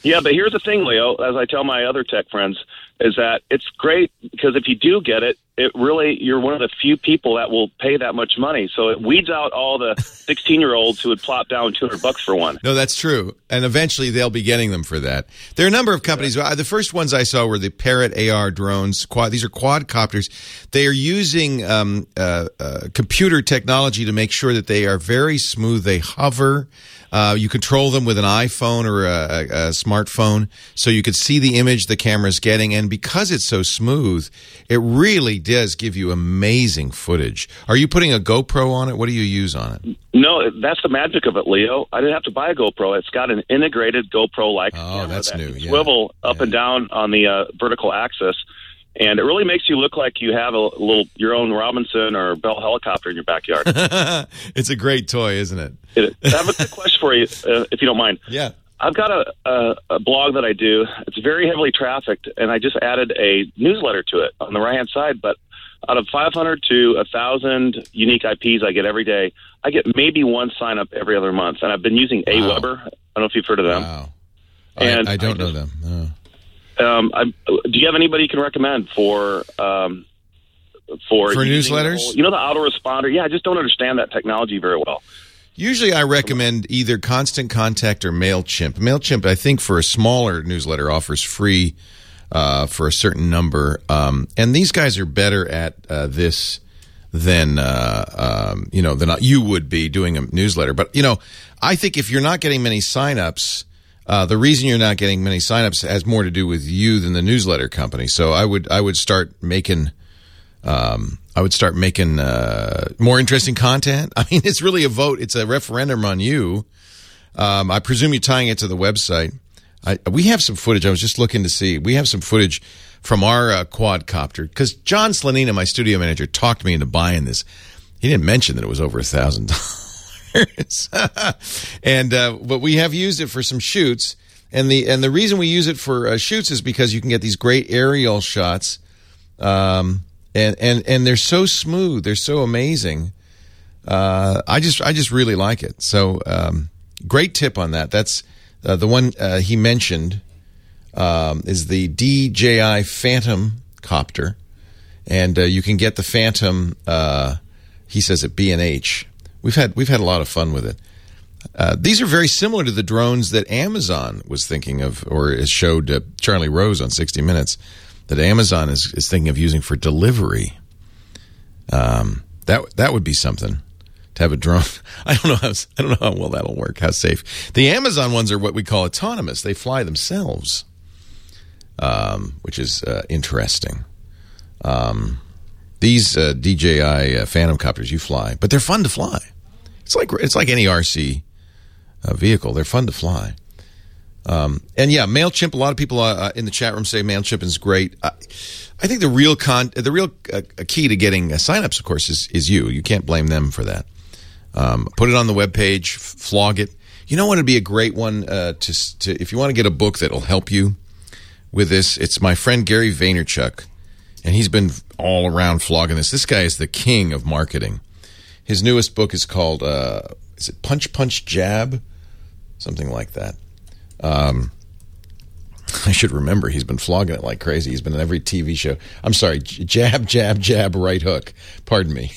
Yeah, but here's the thing, Leo, as I tell my other tech friends, is that it's great because if you do get it, it really, you're one of the few people that will pay that much money. So it weeds out all the sixteen-year-olds who would plop down two hundred bucks for one. No, that's true. And eventually they'll be getting them for that. There are a number of companies. The first ones I saw were the Parrot A R drones. Quad, these are quadcopters. They are using um, uh, uh, computer technology to make sure that they are very smooth. They hover. Uh, you control them with an iPhone or a, a, a smartphone, so you could see the image the camera's getting. And because it's so smooth, it really does give you amazing footage. Are you putting a GoPro on it? What do you use on it? No, that's the magic of it, Leo. I didn't have to buy a GoPro. It's got an integrated GoPro-like Oh, camera that's that new. can Yeah. swivel up Yeah. and down on the uh, vertical axis. And it really makes you look like you have a little your own Robinson or Bell helicopter in your backyard. It's a great toy, isn't it? It, I have a quick question for you, uh, if you don't mind. Yeah. I've got a, a, a blog that I do. It's very heavily trafficked, and I just added a newsletter to it on the right-hand side. But out of five hundred to one thousand unique I Ps I get every day, I get maybe one sign-up every other month. And I've been using Wow. Aweber. I don't know if you've heard of them. Wow. And I, I don't I know just- them. No. Um, I, do you have anybody you can recommend for um, for For using the newsletters? whole- you know, the autoresponder. Yeah, I just don't understand that technology very well. Usually I recommend either Constant Contact or MailChimp. MailChimp, I think, for a smaller newsletter offers free uh, for a certain number. Um, and these guys are better at uh, this than, uh, um, you know, than you would be doing a newsletter. But, you know, I think if you're not getting many signups, uh, the reason you're not getting many signups has more to do with you than the newsletter company. So I would I would start making um, I would start making uh, more interesting content. I mean, it's really a vote. It's a referendum on you. Um, I presume you're tying it to the website. I, we have some footage. I was just looking to see. We have some footage from our uh, quadcopter because John Slanina, my studio manager, talked me into buying this. He didn't mention that it was over a thousand dollars. and uh, but we have used it for some shoots, and the and the reason we use it for uh, shoots is because you can get these great aerial shots, um, and and and they're so smooth, they're so amazing. Uh, I just I just really like it. So um, great tip on that. That's uh, the one uh, he mentioned um, is the D J I Phantom copter, and uh, you can get the Phantom. Uh, he says at B and H. We've had we've had a lot of fun with it. Uh, these are very similar to the drones that Amazon was thinking of, or has showed uh, Charlie Rose on sixty minutes that Amazon is, is thinking of using for delivery. Um, that that would be something to have a drone. I don't know how I don't know how well that'll work. How safe? The Amazon ones are what we call autonomous. They fly themselves, um, which is uh, interesting. Um, these uh, D J I uh, Phantom copters, you fly, but they're fun to fly. It's like it's like any R C uh, vehicle. They're fun to fly. Um, and yeah, MailChimp. A lot of people uh, in the chat room say MailChimp is great. I, I think the real con, the real uh, key to getting uh, signups, of course, is is you. You can't blame them for that. Um, put it on the webpage, f- flog it. You know what would be a great one uh, to to if you want to get a book that'll help you with this. It's my friend Gary Vaynerchuk, and he's been all around flogging this. This guy is the king of marketing. His newest book is called, uh, is it Punch, Punch, Jab? Something like that. Um, I should remember. He's been flogging it like crazy. He's been in every T V show. I'm sorry. Jab, jab, jab, right hook. Pardon me.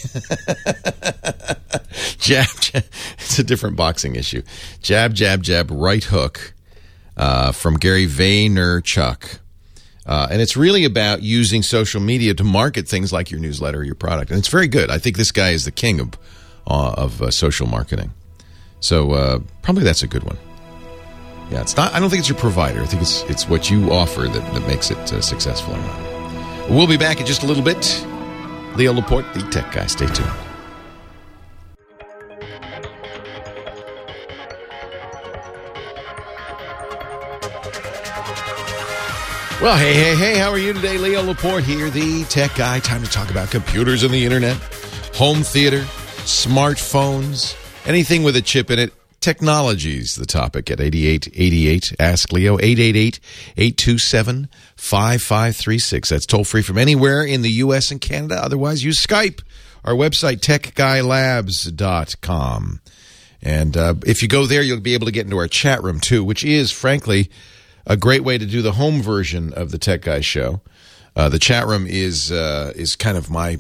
jab, jab. It's a different boxing issue. Jab, jab, jab, right hook uh, from Gary Vaynerchuk. Uh, and it's really about using social media to market things like your newsletter or your product. And it's very good. I think this guy is the king of uh, of uh, social marketing. So uh, probably that's a good one. Yeah, it's not. I don't think it's your provider. I think it's it's what you offer that, that makes it uh, successful or not. We'll be back in just a little bit. Leo Laporte, the tech guy. Stay tuned. Well, hey, hey, hey, how are you today? Leo Laporte here, the tech guy. Time to talk about computers and the internet, home theater, smartphones, anything with a chip in it. Technology's the topic at eighty-eight eighty-eight. Ask Leo, eight eight eight, eight two seven, five five three six. That's toll free from anywhere in the U S and Canada. Otherwise, use Skype. Our website, tech guy labs dot com. And uh, if you go there, you'll be able to get into our chat room, too, which is, frankly, a great way to do the home version of the Tech Guy show. Uh, the chat room is uh, is kind of my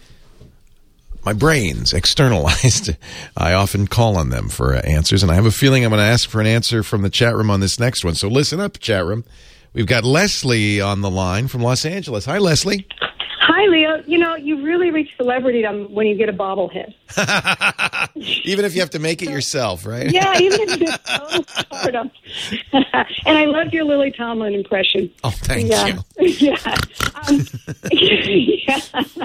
my brains externalized. I often call on them for uh, answers, and I have a feeling I'm going to ask for an answer from the chat room on this next one. So listen up, chat room. We've got Leslie on the line from Los Angeles. Hi, Leslie. Hi, Leo. You know, you really reach celebrity when you get a bobblehead. Even if you have to make it yourself, right? Yeah, even if you postpartum. And I loved your Lily Tomlin impression. Oh, thank yeah. you. Yeah. Um, yeah.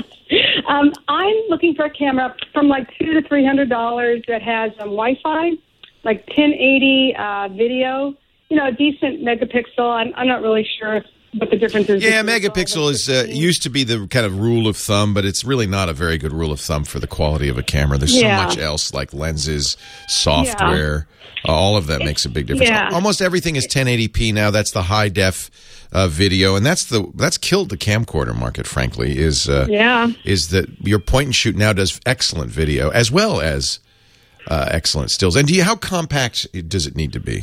Um, I'm looking for a camera from like two to three hundred dollars that has um, Wi-Fi, like ten eighty uh, video. You know, a decent megapixel. I'm, I'm not really sure what the difference is. Yeah, megapixel is uh, used to be the kind of rule of thumb, but it's really not a very good rule of thumb for the quality of a camera. There's yeah. so much else like lenses, software, yeah. uh, all of that makes a big difference. Yeah. Almost everything is ten eighty p now. That's the high def uh, video, and that's the that's killed the camcorder market. Frankly, is uh, yeah. is that your point and shoot now does excellent video as well as uh, excellent stills. And do you how compact does it need to be?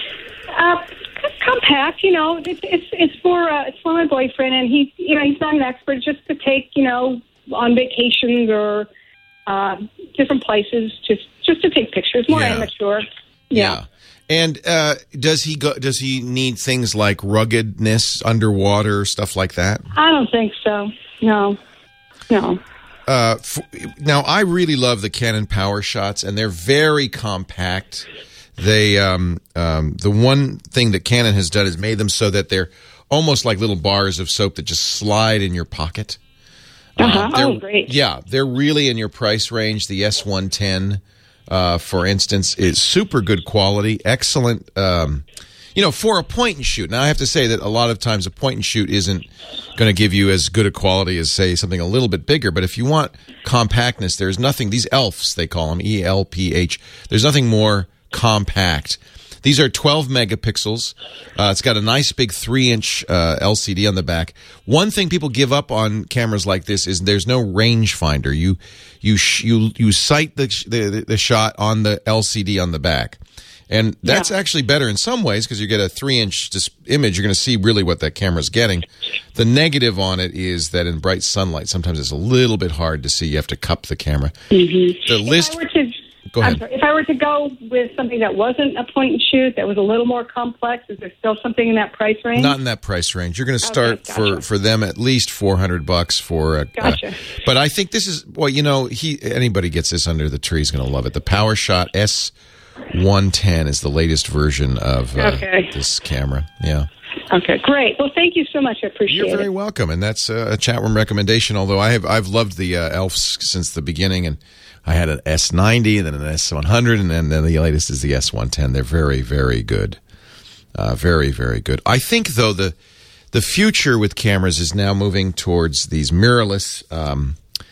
Uh, compact, you know, it's it's it's for uh, it's for my boyfriend, and he, you know, he's not an expert. Just to take, you know, on vacations or uh, different places, just just to take pictures, more yeah. amateur. Yeah. yeah. And uh, does he go? Does he need things like ruggedness underwater, stuff like that? I don't think so. No, no. Uh, f- now I really love the Canon Power Shots, and they're very compact. They um, um, the one thing that Canon has done is made them so that they're almost like little bars of soap that just slide in your pocket. Uh-huh. Uh, oh, great! Yeah, they're really in your price range. The S one ten, uh, for instance, is super good quality, excellent. Um, you know, for a point and shoot. Now I have to say that a lot of times a point and shoot isn't going to give you as good a quality as, say, something a little bit bigger. But if you want compactness, there's nothing. These E L Phs, they call them, E L P H. There's nothing more compact. These are twelve megapixels. Uh, it's got a nice big three inch uh, L C D on the back. One thing people give up on cameras like this is there's no rangefinder. You you sh- you you sight the, the the shot on the L C D on the back, and that's yeah. actually better in some ways because you get a three inch dis- image. You're going to see really what that camera's getting. The negative on it is that in bright sunlight, sometimes it's a little bit hard to see. You have to cup the camera. Mm-hmm. The list. If I were to- Go ahead. I'm sorry, if I were to go with something that wasn't a point and shoot, that was a little more complex, is there still something in that price range? Not in that price range. You're going to start okay, gotcha. for, for them at least four hundred bucks for. A, gotcha. Uh, but I think this is well, you know, he anybody gets this under the tree is going to love it. The PowerShot S one ten is the latest version of uh, okay. this camera. Yeah. Okay, great. Well, thank you so much. I appreciate it. You're very it. welcome, and that's uh, a chat room recommendation. Although I have I've loved the uh, E L Phs since the beginning, and I had an S ninety, and then an S one hundred, and then, then the latest is the S one ten. They're very, very good. Uh, very, very good. I think, though, the the future with cameras is now moving towards these mirrorless um,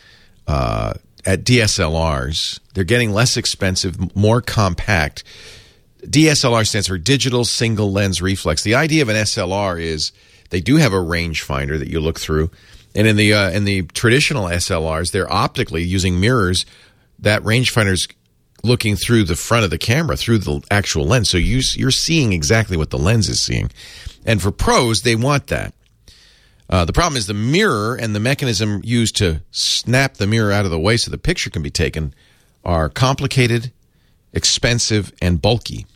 uh, at D S L Rs. They're getting less expensive, more compact. D S L R stands for Digital Single Lens Reflex. The idea of an S L R is they do have a rangefinder that you look through, and in the uh, in the traditional S L Rs, they're optically using mirrors. That rangefinder's looking through the front of the camera, through the actual lens. So you, you're seeing exactly what the lens is seeing. And for pros, they want that. Uh, the problem is the mirror and the mechanism used to snap the mirror out of the way so the picture can be taken are complicated, expensive, and bulky.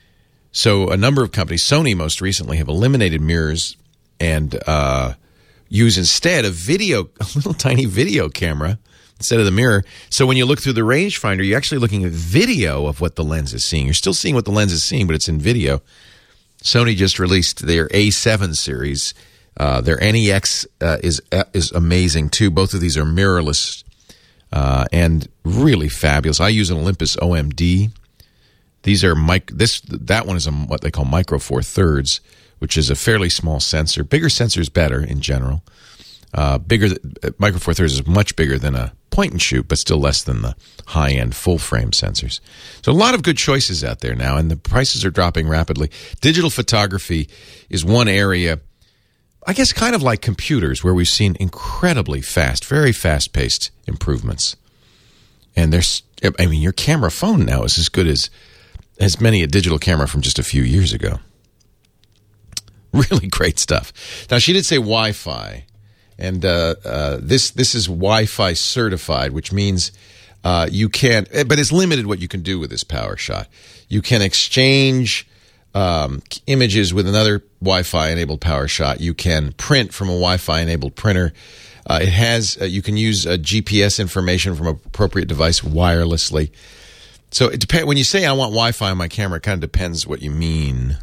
So a number of companies, Sony most recently, have eliminated mirrors and uh, use instead a video, a little tiny video camera instead of the mirror. So when you look through the rangefinder, you're actually looking at video of what the lens is seeing. You're still seeing what the lens is seeing, but it's in video. Sony just released their A seven series. Uh, their N E X uh, is uh, is amazing, too. Both of these are mirrorless uh, and really fabulous. I use an Olympus O M D. These are mic- this that one is a, what they call micro four thirds, which is a fairly small sensor. Bigger sensor is better in general. Uh, bigger uh, micro four thirds is much bigger than a point and shoot, but still less than the high end full frame sensors. So a lot of good choices out there now, and the prices are dropping rapidly. Digital photography is one area, I guess, kind of like computers, where we've seen incredibly fast, very fast paced improvements. And there's, I mean, your camera phone now is as good as as many a digital camera from just a few years ago. Really great stuff. Now, she did say Wi-Fi, and uh, uh, this this is Wi-Fi certified, which means uh, you can't, but it's limited what you can do with this Power Shot. You can exchange um, images with another Wi-Fi enabled Power Shot. You can print from a Wi-Fi enabled printer. Uh, it has uh, you can use uh, G P S information from an appropriate device wirelessly. So it depends. When you say I want Wi-Fi on my camera, it kind of depends what you mean.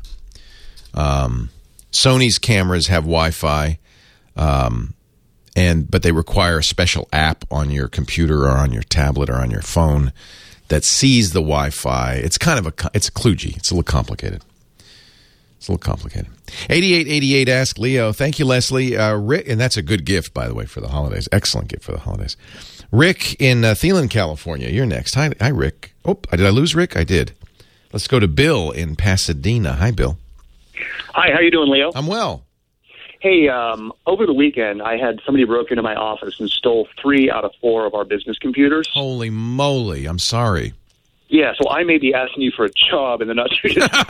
Um, Sony's cameras have Wi-Fi, um, and but they require a special app on your computer or on your tablet or on your phone that sees the Wi-Fi. It's kind of a it's a kludgy. It's a little complicated. It's a little complicated. eighty-eight eighty-eight, ask Leo. Thank you, Leslie. Uh, Rick, and that's a good gift, by the way, for the holidays. Excellent gift for the holidays. Rick in uh, Thielen, California. You're next. Hi, hi, Rick. Oh, did I lose Rick? I did. Let's go to Bill in Pasadena. Hi, Bill. Hi, how you doing, Leo? I'm well. Hey, um, over the weekend, I had somebody broke into my office and stole three out of four of our business computers. Holy moly. I'm sorry. Yeah, so I may be asking you for a job in the not too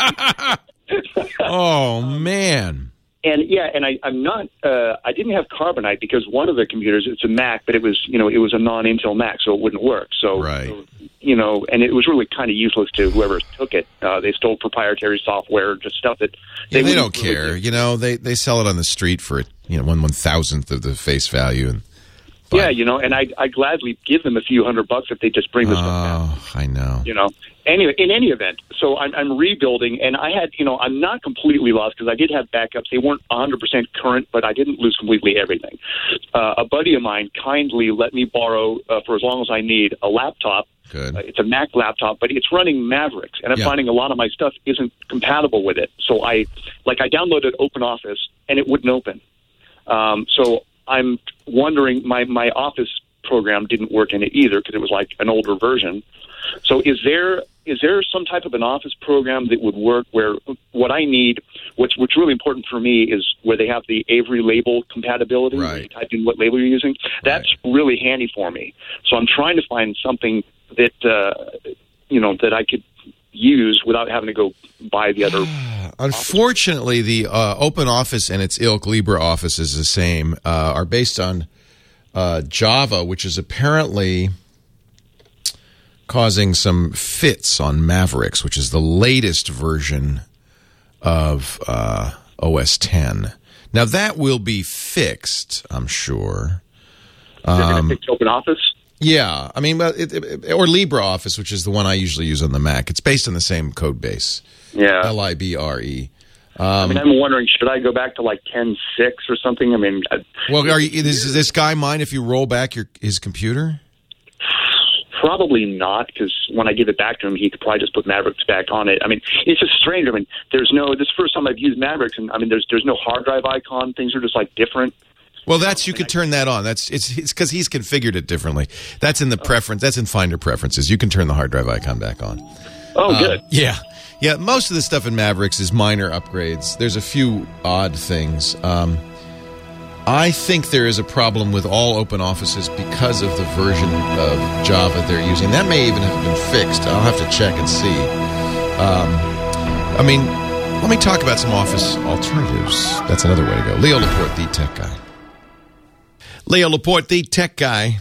distant. Oh, man. And yeah, and I, I'm not. Uh, I didn't have Carbonite because one of the computers, it's a Mac, but it was, you know, it was a non-Intel Mac, so it wouldn't work. So, right. so, you know, and it was really kind of useless to whoever took it. Uh, they stole proprietary software, just stuff that they, yeah, they don't really care. do. You know, they they sell it on the street for you know one one thousandth of the face value, and But, yeah, you know, and I I gladly give them a few hundred bucks if they just bring this oh, stuff down. Oh, I know. You know, anyway, in any event, so I'm, I'm rebuilding, and I had, you know, I'm not completely lost because I did have backups. They weren't one hundred percent current, but I didn't lose completely everything. Uh, a buddy of mine kindly let me borrow, uh, for as long as I need, a laptop. Good. Uh, it's a Mac laptop, but it's running Mavericks, and I'm Yeah. finding a lot of my stuff isn't compatible with it. So I, like, I downloaded OpenOffice, and it wouldn't open. Um, so I'm wondering, my, my Office program didn't work in it either because it was like an older version. So is there is there some type of an Office program that would work where what I need, what's, what's really important for me is where they have the Avery label compatibility, where you Right. type in what label you're using. That's really handy for me. So I'm trying to find something that, uh, you know, that I could use without having to go buy the other. Unfortunately, the uh, Open Office and its ilk, LibreOffice, is the same, uh, are based on uh, Java, which is apparently causing some fits on Mavericks, which is the latest version of uh, O S ten. Now, that will be fixed, I'm sure. Is it Um, going to fix OpenOffice? Yeah, I mean, well, it, it, or LibreOffice, which is the one I usually use on the Mac. It's based on the same code base. Yeah. L I B R E. I mean, I'm wondering, should I go back to like ten six or something? I mean, I, Well, are you, is, is this guy mind if you roll back your his computer? probably not, because when I give it back to him, he could probably just put Mavericks back on it. I mean, it's just strange. I mean, there's no, this is the first time I've used Mavericks, and I mean, there's there's no hard drive icon. Things are just like different. Well, that's you could turn that on. That's it's it's because he's configured it differently. That's in the preference. That's in Finder preferences. You can turn the hard drive icon back on. Oh, Uh, good. Yeah, yeah. Most of the stuff in Mavericks is minor upgrades. There's a few odd things. Um, I think there is a problem with all open offices because of the version of Java they're using. That may even have been fixed. I'll have to check and see. Um, I mean, let me talk about some Office alternatives. That's another way to go. Leo Laporte, the tech guy. Leo Laporte, the tech guy.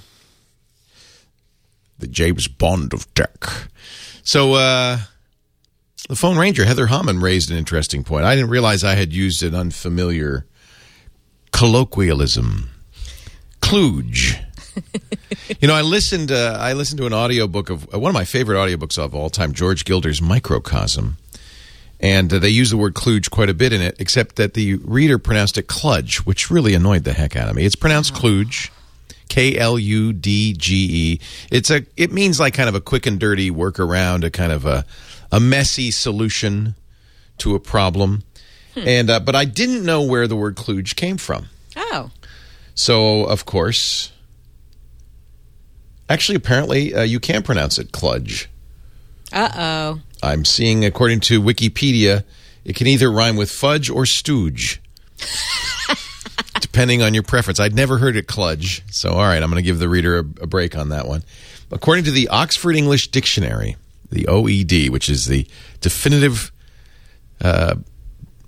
The James Bond of tech. So, uh, the phone ranger, Heather Hammond, raised an interesting point. I didn't realize I had used an unfamiliar colloquialism. Kludge. You know, I listened uh, I listened to an audiobook of uh, one of my favorite audiobooks of all time, George Gilder's Microcosm. And uh, they use the word kludge quite a bit in it, except that the reader pronounced it kludge, which really annoyed the heck out of me. It's pronounced kludge, K L U D G E. It's a. It means like kind of a quick and dirty workaround, a kind of a, a messy solution to a problem. Hmm. And uh, but I didn't know where the word kludge came from. Oh. So, of course, actually, apparently, uh, you can pronounce it kludge. Uh-oh. I'm seeing, according to Wikipedia, it can either rhyme with fudge or stooge, depending on your preference. I'd never heard it kludge, so all right, I'm going to give the reader a, a break on that one. According to the Oxford English Dictionary, the O E D, which is the definitive uh,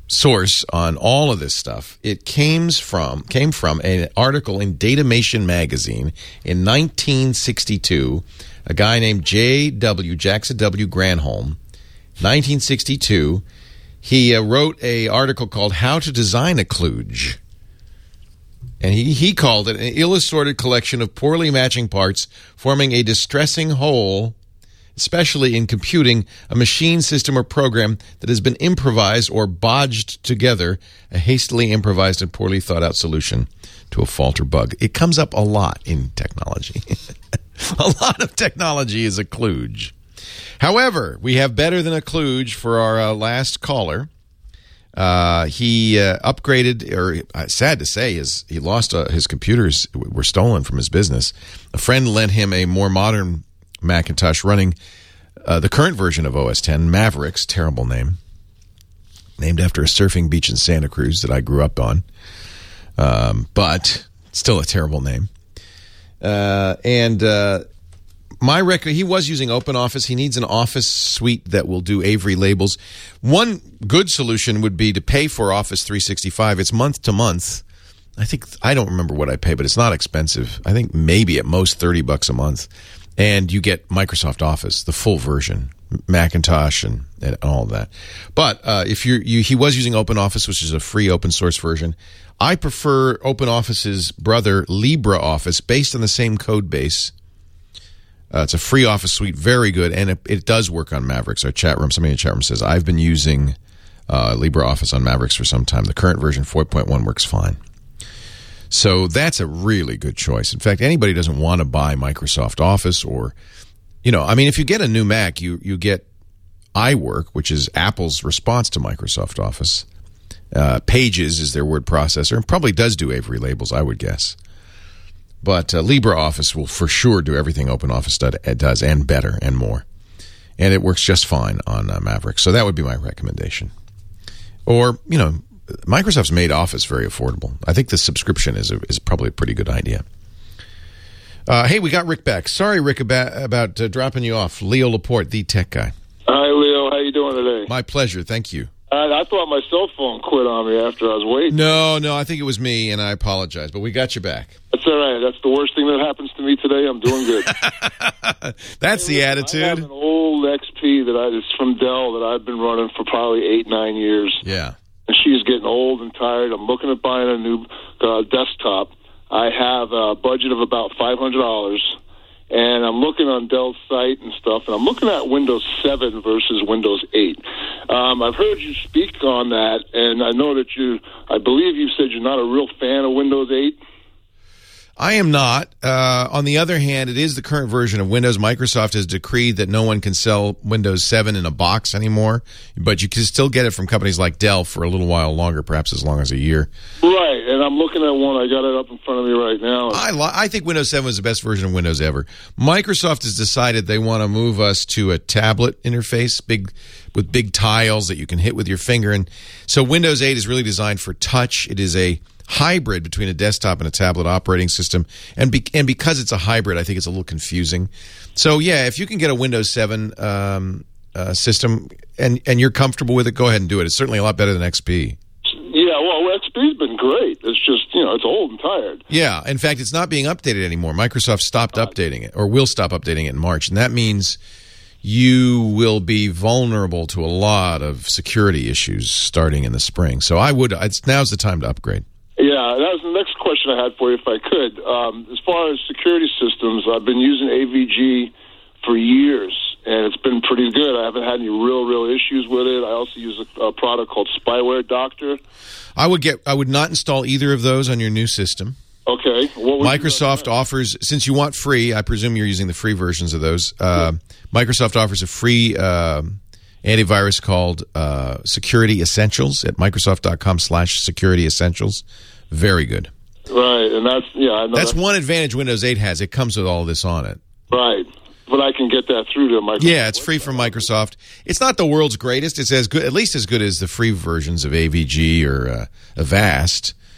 source on all of this stuff. It came from came from an article in Datamation magazine in nineteen sixty-two. A guy named J W Jackson W. Granholm, nineteen sixty-two. He uh, wrote a article called "How to Design a Kludge," and he he called it an ill-assorted collection of poorly matching parts forming a distressing whole, especially in computing, a machine system or program that has been improvised or bodged together, a hastily improvised and poorly thought out solution to a fault or bug. It comes up a lot in technology. A lot of technology is a kludge. However, we have better than a kludge for our uh, last caller. Uh, he uh, upgraded, or uh, sad to say, is he lost uh, his computers were stolen from his business. A friend lent him a more modern Macintosh running uh, the current version of O S ten, Mavericks, terrible name, named after a surfing beach in Santa Cruz that I grew up on, um, but still a terrible name. Uh, and uh, my record, he was using OpenOffice. He needs an Office suite that will do Avery labels. One good solution would be to pay for Office three sixty-five. It's month to month. I think, I don't remember what I pay, but it's not expensive. I think maybe at most thirty bucks a month. And you get Microsoft Office, the full version, Macintosh and, and all of that. But uh, if you're, you, he was using OpenOffice, which is a free open source version. I prefer OpenOffice's brother, LibreOffice, based on the same code base. Uh, it's a free Office suite, very good, and it, it does work on Mavericks. Our chat room, somebody in the chat room says, I've been using uh, LibreOffice on Mavericks for some time. The current version, four point one, works fine. So that's a really good choice. In fact, anybody who doesn't want to buy Microsoft Office or, you know, I mean, if you get a new Mac, you, you get iWork, which is Apple's response to Microsoft Office. Uh, Pages is their word processor, and probably does do Avery labels, I would guess. But uh, LibreOffice will for sure do everything OpenOffice does, and better and more. And it works just fine on uh, Maverick. So that would be my recommendation. Or, you know, Microsoft's made Office very affordable. I think the subscription is a, is probably a pretty good idea. Uh, hey, we got Rick back. Sorry, Rick, about, about uh, dropping you off. Leo Laporte, the tech guy. Hi, Leo. How you doing today? My pleasure. Thank you. I, I thought my cell phone quit on me after I was waiting. No, no, I think it was me, and I apologize, but we got you back. That's all right. That's the worst thing that happens to me today. I'm doing good. That's the attitude. I have an old X P that I it's from Dell that I've been running for probably eight, nine years. Yeah. And she's getting old and tired. I'm looking at buying a new uh, desktop. I have a budget of about five hundred dollars. And I'm looking on Dell's site and stuff, and I'm looking at Windows seven versus Windows eight. Um, I've heard you speak on that, and I know that you, I believe you said you're not a real fan of Windows eight. I am not. Uh, on the other hand, it is the current version of Windows. Microsoft has decreed that no one can sell Windows seven in a box anymore, but you can still get it from companies like Dell for a little while longer, perhaps as long as a year. Right, and I'm looking at one. I got it up in front of me right now. I, li- I think Windows seven was the best version of Windows ever. Microsoft has decided they want to move us to a tablet interface, big with big tiles that you can hit with your finger. And so Windows eight is really designed for touch. It is a hybrid between a desktop and a tablet operating system, and be, and because it's a hybrid, I think it's a little confusing. So yeah, if you can get a Windows seven um, uh, system and and you're comfortable with it, go ahead and do it. It's certainly a lot better than X P. Yeah, well, X P's been great. It's just, you know, it's old and tired. Yeah, in fact, it's not being updated anymore. Microsoft stopped uh, updating it, or will stop updating it in March, and that means you will be vulnerable to a lot of security issues starting in the spring. So I would, it's, now's the time to upgrade. Yeah, that was the next question I had for you, if I could. Um, as far as security systems, I've been using A V G for years, and it's been pretty good. I haven't had any real, real issues with it. I also use a, a product called Spyware Doctor. I would get. I would not install either of those on your new system. Okay. What Microsoft offers, since you want free, I presume you're using the free versions of those. Uh, yeah. Microsoft offers a free uh, antivirus called uh, Security Essentials at Microsoft.com slash Security Essentials. Very good. Right, and that's, yeah, I know that's, that's one advantage Windows eight has. It comes with all this on it. Right, but I can get that through to Microsoft. Yeah, it's free from Microsoft. It's not the world's greatest. It's as good, at least as good as the free versions of A V G or uh, Avast.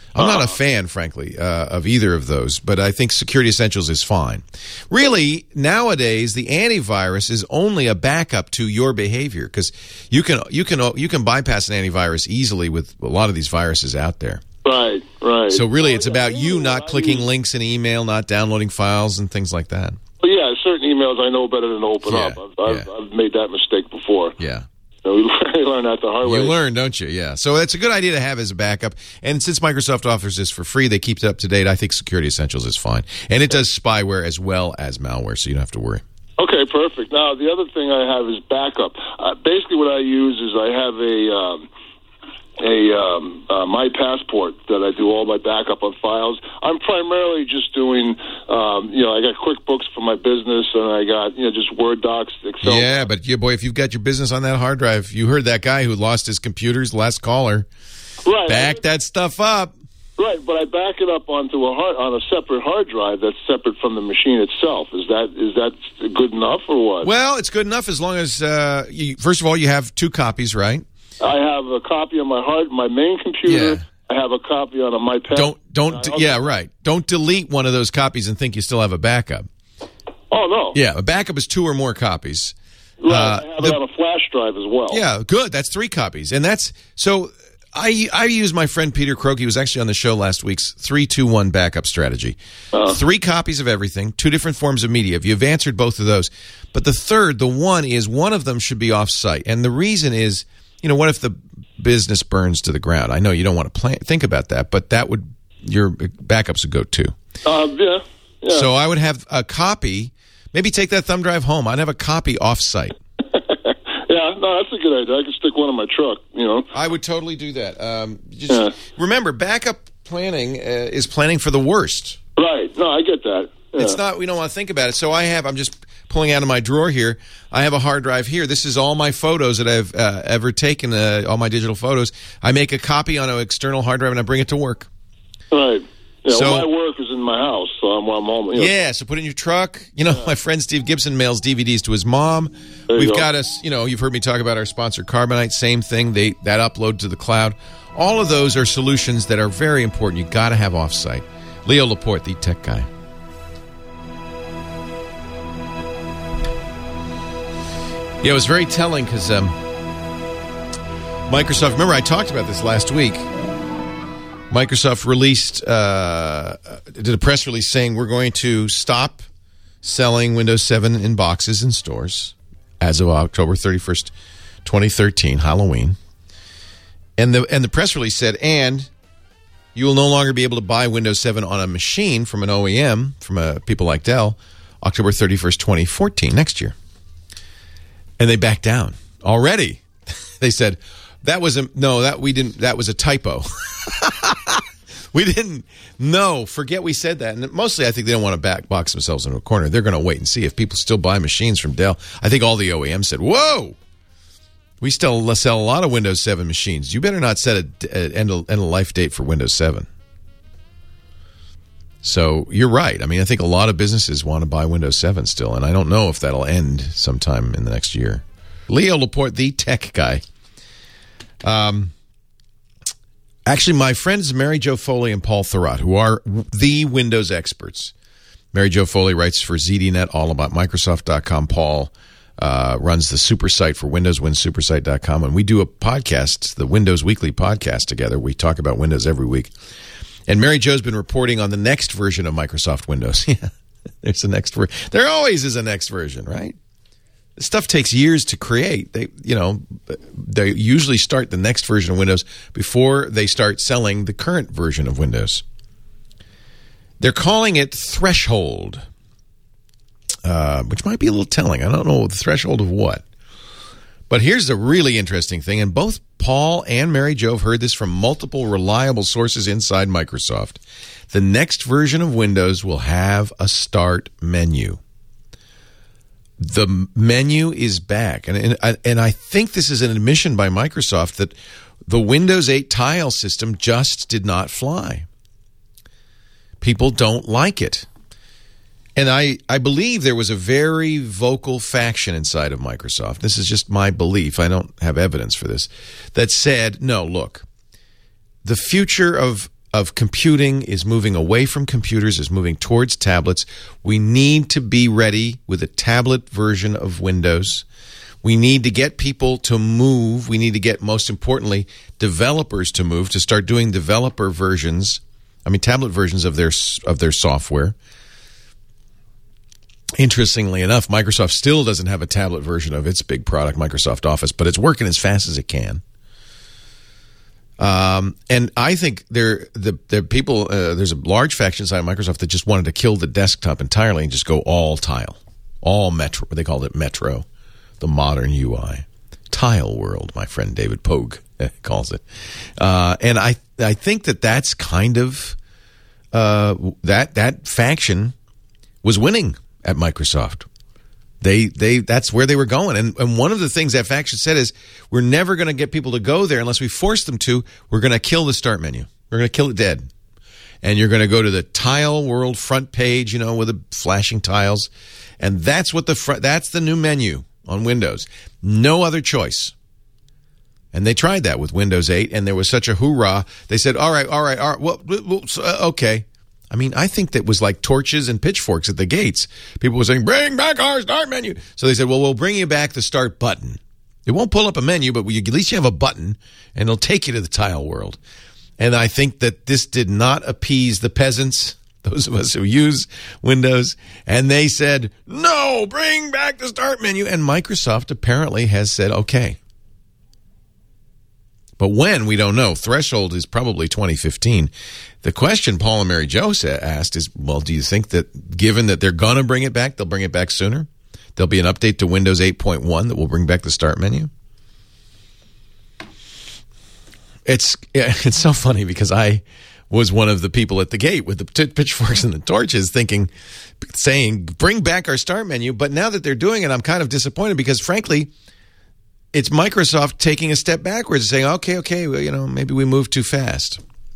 I'm not a fan, frankly, uh, of either of those, but I think Security Essentials is fine. Really, nowadays, the antivirus is only a backup to your behavior because you can you can you can bypass an antivirus easily with a lot of these viruses out there. Right, right. So really, it's about you not clicking links in email, not downloading files, and things like that. Well, yeah, certain emails I know better than to open Yeah, up. I've, I've, yeah. I've made that mistake before. Yeah. So we learn that the hard way. You learn, don't you? Yeah. So it's a good idea to have as a backup. And since Microsoft offers this for free, they keep it up to date. I think Security Essentials is fine. And it does spyware as well as malware, so you don't have to worry. Okay, perfect. Now, the other thing I have is backup. Uh, basically, what I use is I have a um, a um, uh, My Passport that I do all my backup of files. I'm primarily just doing, um, you know, I got QuickBooks for my business, and I got, you know, just Word docs, Excel. Yeah, but yeah, boy, if you've got your business on that hard drive, you heard that guy who lost his computers, last caller. Right. Back that stuff up. Right, but I back it up onto a hard, on a separate hard drive that's separate from the machine itself. Is that is that good enough or what? Well, it's good enough as long as, uh, you, first of all, you have two copies, right? I have a copy on my hard, my main computer. Yeah. I have a copy on a My Passport. Don't, don't, I yeah, also- right. Don't delete one of those copies and think you still have a backup. Oh, no. Yeah, a backup is two or more copies. Right, Uh, I have the- it on a flash drive as well. Yeah, good. That's three copies. And that's, so I I use my friend Peter Croak. He was actually on the show last week's three two one backup strategy. Uh-huh. Three copies of everything, two different forms of media. You've answered both of those. But the third, the one is one of them should be off-site. And the reason is, you know, what if the business burns to the ground? I know you don't want to plan, think about that, but that would, your backups would go too. Uh, yeah, yeah. So I would have a copy, maybe take that thumb drive home. I'd have a copy off-site. Yeah, no, that's a good idea. I could stick one in my truck, you know. I would totally do that. Um, just Yeah. remember, backup planning uh, is planning for the worst. Right. No, I get that. Yeah. It's not, we don't want to think about it. So I have, I'm just pulling out of my drawer here, I have a hard drive here. This is all my photos that I've uh, ever taken, uh, all my digital photos. I make a copy on an external hard drive and I bring it to work. Right. Yeah, So- well, my work is in my house, so I'm, I'm home. You know. Yeah, so put it in your truck. You know, my friend Steve Gibson mails D V Ds to his mom. There you We've go. got us, you know, you've heard me talk about our sponsor Carbonite, same thing. They that upload to the cloud. All of those are solutions that are very important. You got to have offsite. Leo Laporte, the tech guy. Yeah, it was very telling because um, Microsoft, remember I talked about this last week. Microsoft released, uh, did a press release saying we're going to stop selling Windows seven in boxes in stores as of October thirty-first, twenty thirteen, Halloween. And the and the press release said, and you will no longer be able to buy Windows seven on a machine from an O E M, from a, people like Dell, October thirty-first, twenty fourteen, next year. And they backed down already. They said, that was a, no, that we didn't, that was a typo. We didn't, no, forget we said that. And mostly I think they don't want to back box themselves into a corner. They're going to wait and see if people still buy machines from Dell. I think all the O E Ms said, whoa, we still sell a lot of Windows seven machines. You better not set an end of, end of life date for Windows seven. So you're right. I mean, I think a lot of businesses want to buy Windows seven still, and I don't know if that'll end sometime in the next year. Leo Laporte, the tech guy. Um, actually, my friends Mary Jo Foley and Paul Thurrott, who are the Windows experts. Mary Jo Foley writes for Z D Net, all about Microsoft dot com. Paul uh, runs the super site for Windows, win supersite dot com, and we do a podcast, the Windows Weekly podcast together. We talk about Windows every week. And Mary Jo's been reporting on the next version of Microsoft Windows. Yeah, there's the next version. There always is a next version, right? This stuff takes years to create. They, you know, they usually start the next version of Windows before they start selling the current version of Windows. They're calling it Threshold, uh, which might be a little telling. I don't know the threshold of what. But here's the really interesting thing, and both Paul and Mary Jo have heard this from multiple reliable sources inside Microsoft. The next version of Windows will have a start menu. The menu is back, and, and, and I think this is an admission by Microsoft that the Windows eight tile system just did not fly. People don't like it. And I, I believe there was a very vocal faction inside of Microsoft. This is just my belief. I don't have evidence for this. That said, no, look, the future of of computing is moving away from computers, is moving towards tablets. We need to be ready with a tablet version of Windows. We need to get people to move. We need to get, most importantly, developers to move, to start doing developer versions, I mean tablet versions of their of their software. Interestingly enough, Microsoft still doesn't have a tablet version of its big product, Microsoft Office, but it's working as fast as it can. Um, and I think there, the, the people, uh, there's a large faction inside of Microsoft that just wanted to kill the desktop entirely and just go all tile, all Metro. They called it Metro, the modern U I, Tile World. My friend David Pogue calls it, uh, and I, I think that that's kind of uh, that that faction was winning at Microsoft. They they that's where they were going. And and one of the things that faction said is, we're never going to get people to go there unless we force them to. We're going to kill the start menu. We're going to kill it dead. And you're going to go to the Tile World front page, you know, with the flashing tiles. And that's what the fr- that's the new menu on Windows. No other choice. And they tried that with Windows eight, and there was such a hoorah. They said, all right, all right, all right, well, well okay. I mean, I think that was like torches and pitchforks at the gates. People were saying, bring back our start menu. So they said, well, we'll bring you back the start button. It won't pull up a menu, but we, at least you have a button, and it'll take you to the Tile World. And I think that this did not appease the peasants, those of us who use Windows, and they said, no, bring back the start menu. And Microsoft apparently has said, okay. But when, we don't know. Threshold is probably twenty fifteen. The question Paul and Mary Jo asked is, well, do you think that given that they're going to bring it back, they'll bring it back sooner? There'll be an update to Windows eight point one that will bring back the start menu? It's it's so funny because I was one of the people at the gate with the t- pitchforks and the torches thinking, saying, bring back our start menu. But now that they're doing it, I'm kind of disappointed because, frankly, it's Microsoft taking a step backwards and saying, okay, okay, well, you know, maybe we moved too fast.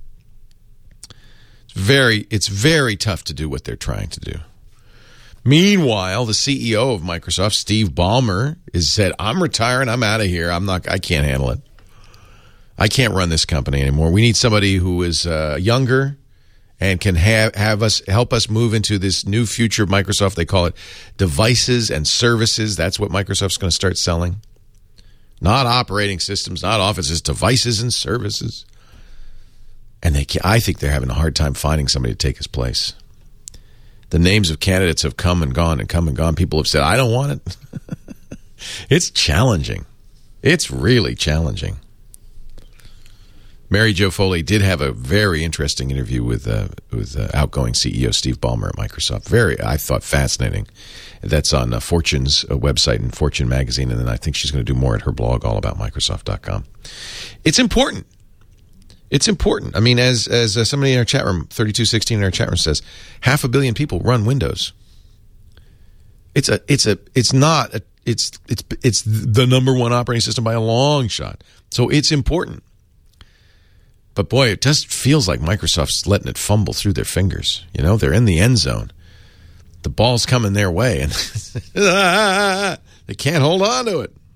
It's very, it's very tough to do what they're trying to do. Meanwhile, the C E O of Microsoft, Steve Ballmer, has said, I'm retiring, I'm out of here. I'm not, I can't handle it. I can't run this company anymore. We need somebody who is uh, younger and can have, have us help us move into this new future of Microsoft. They call it devices and services. That's what Microsoft's going to start selling. Not operating systems, not offices, devices and services. And they, I think they're having a hard time finding somebody to take his place. The names of candidates have come and gone and come and gone. People have said, I don't want it. It's challenging. It's really challenging. Mary Jo Foley did have a very interesting interview with uh, with uh, outgoing C E O Steve Ballmer at Microsoft. Very, I thought, fascinating. That's on uh, Fortune's uh, website and Fortune magazine, and then I think she's going to do more at her blog, all about Microsoft dot com. It's important. It's important. I mean, as as uh, somebody in our chat room, thirty-two sixteen in our chat room says, half a billion people run Windows. It's a it's a it's not a, it's it's it's the number one operating system by a long shot. So it's important. But boy, it just feels like Microsoft's letting it fumble through their fingers. You know, they're in the end zone. The ball's coming their way, and they can't hold on to it.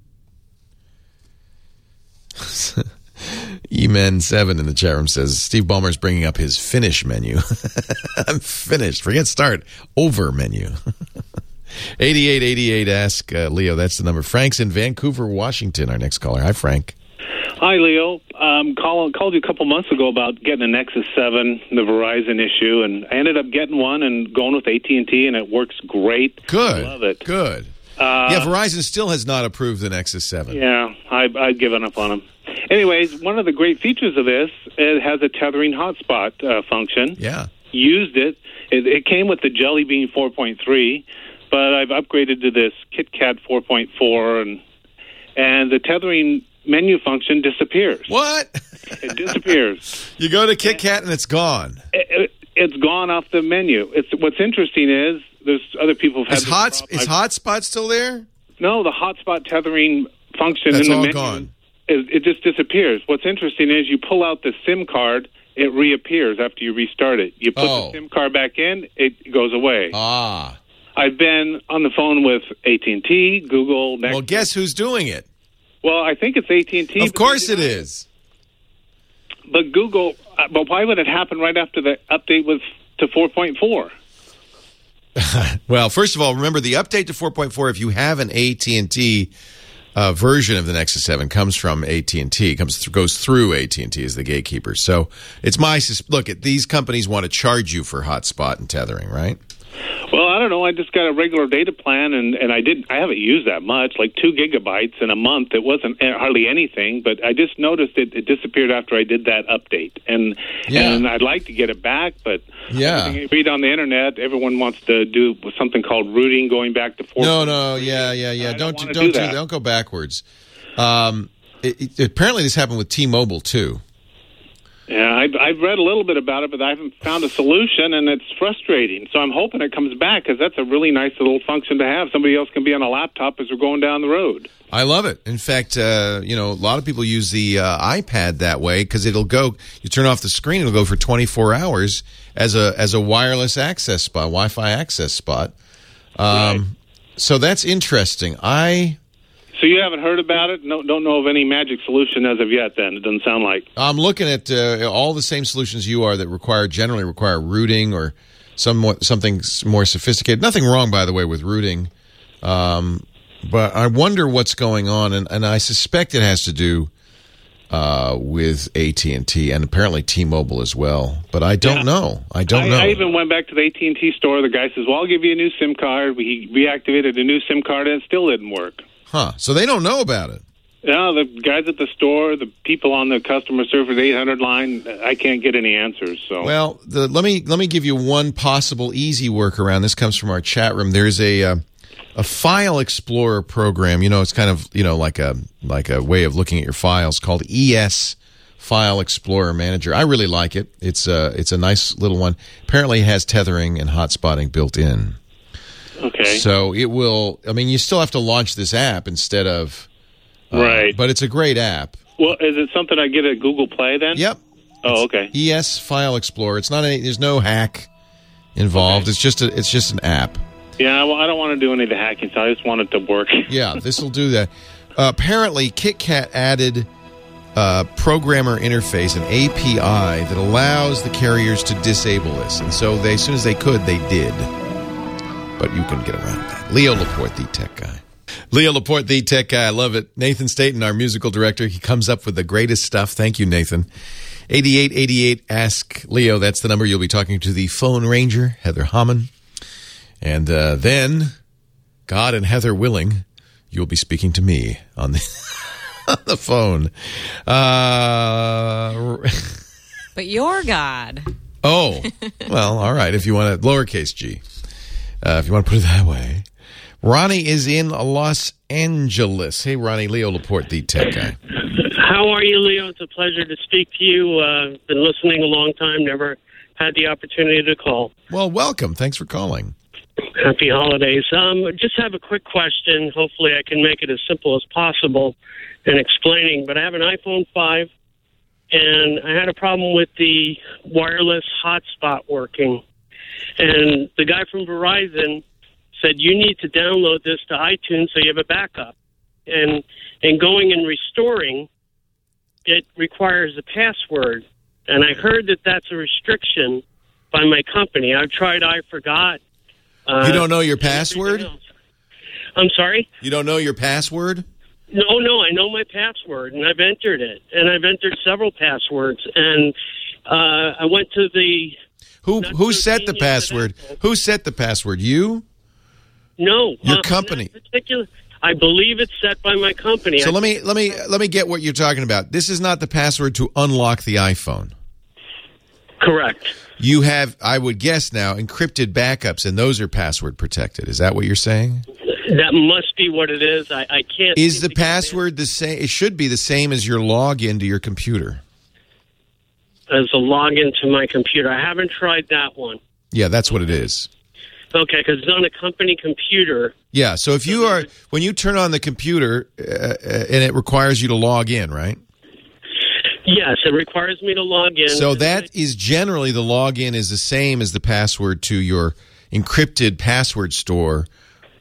E-Men seven in the chat room says, Steve Ballmer's bringing up his finish menu. I'm finished. Forget start. Over menu. eighty-eight eighty-eight, ask uh, Leo. That's the number. Frank's in Vancouver, Washington, our next caller. Hi, Frank. Hi, Leo. Um, call, called you a couple months ago about getting a Nexus seven, the Verizon issue, and I ended up getting one and going with A T and T, and it works great. Good. I love it. Good. Uh, yeah, Verizon still has not approved the Nexus seven. Yeah, I, I've given up on them. Anyways, one of the great features of this, it has a tethering hotspot uh, function. Yeah. Used it. it. It came with the Jelly Bean four point three, but I've upgraded to this KitKat four point four, and and the tethering menu function disappears. What? It disappears. You go to KitKat and it's gone. It, it, it's gone off the menu. It's what's interesting is there's other people who've had is hot is hotspot still there? No, the hotspot tethering function That's in the all menu gone. It, it just disappears. What's interesting is you pull out the SIM card, it reappears after you restart it. You put oh. the SIM card back in, it goes away. Ah. I've been on the phone with A T and T, Google. Nexus. Well, guess who's doing it? Well, I think it's A T and T. Of course it is. but Google, uh, but why would it happen right after the update was to four point four? Well, first of all, remember the update to four point four, if you have an A T and T uh, version of the Nexus seven, comes from A T and T, comes th- goes through A T and T as the gatekeeper. So it's my sus- look. These companies want to charge you for hotspot and tethering, right? Well, I don't know. I just got a regular data plan, and, and I did. I haven't used that much, like two gigabytes in a month. It wasn't hardly anything, but I just noticed it, it disappeared after I did that update, and Yeah. and I'd like to get it back, but Yeah. everything you read on the internet, everyone wants to do something called routing, going back to four. No, no, yeah, yeah, yeah. I Don't don't don't wanna do, do that. that. Don't go backwards. Um, it, it, apparently, this happened with T-Mobile too. Yeah, I've, I've read a little bit about it, but I haven't found a solution, and it's frustrating. So I'm hoping it comes back, because that's a really nice little function to have. Somebody else can be on a laptop as we're going down the road. I love it. In fact, uh, you know, a lot of people use the uh, iPad that way because it'll go. You turn off the screen, it'll go for twenty-four hours as a as a wireless access spot, Wi-Fi access spot. Um, Right. So that's interesting. I. So you haven't heard about it? No, don't know of any magic solution as of yet, then? It doesn't sound like. I'm looking at uh, all the same solutions you are that require generally require rooting or some more, something more sophisticated. Nothing wrong, by the way, with rooting, um, but I wonder what's going on, and, and I suspect it has to do uh, with A T and T and apparently T-Mobile as well. But I don't Yeah. know. I don't I, know. I even went back to the A T and T store. The guy says, well, I'll give you a new SIM card. He reactivated a new SIM card, and it still didn't work. Huh? So they don't know about it. Yeah, the guys at the store, the people on the customer service eight hundred line, I can't get any answers. So Well, the, let me let me give you one possible easy workaround. This comes from our chat room. There's a uh, a file explorer program. You know, it's kind of you know like a like a way of looking at your files called E S File Explorer Manager. I really like it. It's a it's a nice little one. Apparently, it has tethering and hotspotting built in. okay, So it will. I mean, you still have to launch this app instead of uh, right. But it's a great app. Well, is it something I get at Google Play then? Yep. Oh, okay. E S File Explorer. It's not any. There's no hack involved. Okay. It's just a. It's just an app. Yeah, well, I don't want to do any of the hacking, so I just want it to work. Yeah, this will do that. Uh, apparently, KitKat added a programmer interface, an A P I that allows the carriers to disable this, and so they, as soon as they could, they did. But you can get around that. Leo Laporte, the tech guy. Leo Laporte, the tech guy. I love it. Nathan Staten, our musical director, he comes up with the greatest stuff. Thank you, Nathan. eighty-eight eighty-eight, ask Leo. That's the number. You'll be talking to the phone ranger, Heather Hammond. And uh, then, God and Heather willing, you'll be speaking to me on the, on the phone. Uh, But you're God. oh, well, all right. If you want to, lowercase g. Uh, if you want to put it that way. Ronnie is in Los Angeles. Hey, Ronnie, Leo Laporte, the tech guy. How are you, Leo? It's a pleasure to speak to you. Uh, been listening a long time, never had the opportunity to call. Well, welcome. Thanks for calling. Happy holidays. Um, just have a quick question. Hopefully I can make it as simple as possible in explaining. But I have an iPhone five, and I had a problem with the wireless hotspot working. And the guy from Verizon said, you need to download this to iTunes so you have a backup. And in going and restoring, it requires a password. And I heard that that's a restriction by my company. I've tried I forgot. Uh, You don't know your password? I'm sorry? You don't know your password? No, no, I know my password, and I've entered it. And I've entered several passwords. And uh, I went to the... Who who set the password? Who set the password? You? No. Your uh, company. that particular, I believe it's set by my company. So I, let me let me let me get what you're talking about. This is not the password to unlock the iPhone. Correct. You have, I would guess now, encrypted backups, and those are password protected. Is that what you're saying? That must be what it is. I, I can't... Is the password the same? It should be the same as your login to your computer. As a login to my computer. I haven't tried that one. Yeah, that's what it is. Okay, because it's on a company computer. Yeah, so if you are, when you turn on the computer, uh, uh, and it requires you to log in, right? Yes, it requires me to log in. So that is generally, the login is the same as the password to your encrypted password store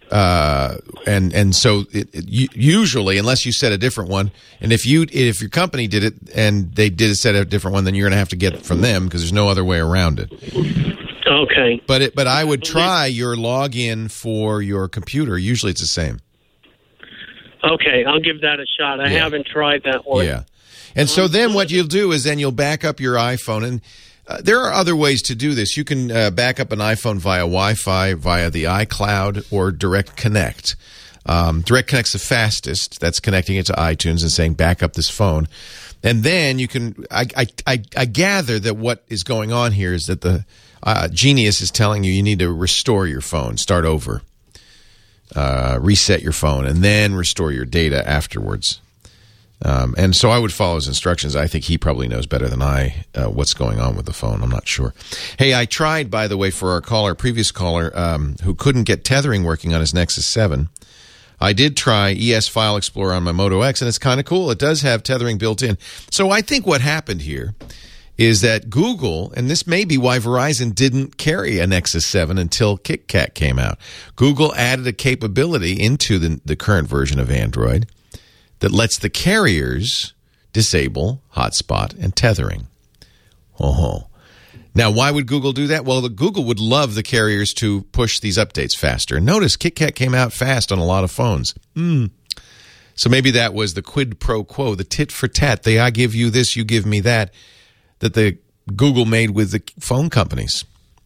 Uh, and and so it, it, usually, unless you set a different one, and if you if your company did it and they did set a different one, then you're going to have to get it from them because there's no other way around it. Okay. But it, but I would try your login for your computer. Usually, it's the same. Okay, I'll give that a shot. I Yeah. haven't tried that one. Yeah. And so then what you'll do is then you'll back up your iPhone. And uh, there are other ways to do this. You can uh, back up an iPhone via Wi-Fi, via the iCloud, or Direct Connect. Um, Direct Connect's the fastest. That's connecting it to iTunes and saying back up this phone. And then you can I, – I, I, I gather that what is going on here is that the uh, Genius is telling you you need to restore your phone, start over, uh, reset your phone, and then restore your data afterwards. Um, and so I would follow his instructions. I think he probably knows better than I uh, what's going on with the phone. I'm not sure. Hey, I tried, by the way, for our caller, previous caller, um, who couldn't get tethering working on his Nexus seven. I did try E S File Explorer on my Moto X, and it's kind of cool. It does have tethering built in. So I think what happened here is that Google, and this may be why Verizon didn't carry a Nexus seven until KitKat came out. Google added a capability into the, the current version of Android that lets the carriers disable hotspot and tethering. Oh, now why would Google do that? Well, the, Google would love the carriers to push these updates faster. Notice KitKat came out fast on a lot of phones. Mm. So maybe that was the quid pro quo, the tit for tat. They I give you this, you give me that, that the Google made with the phone companies.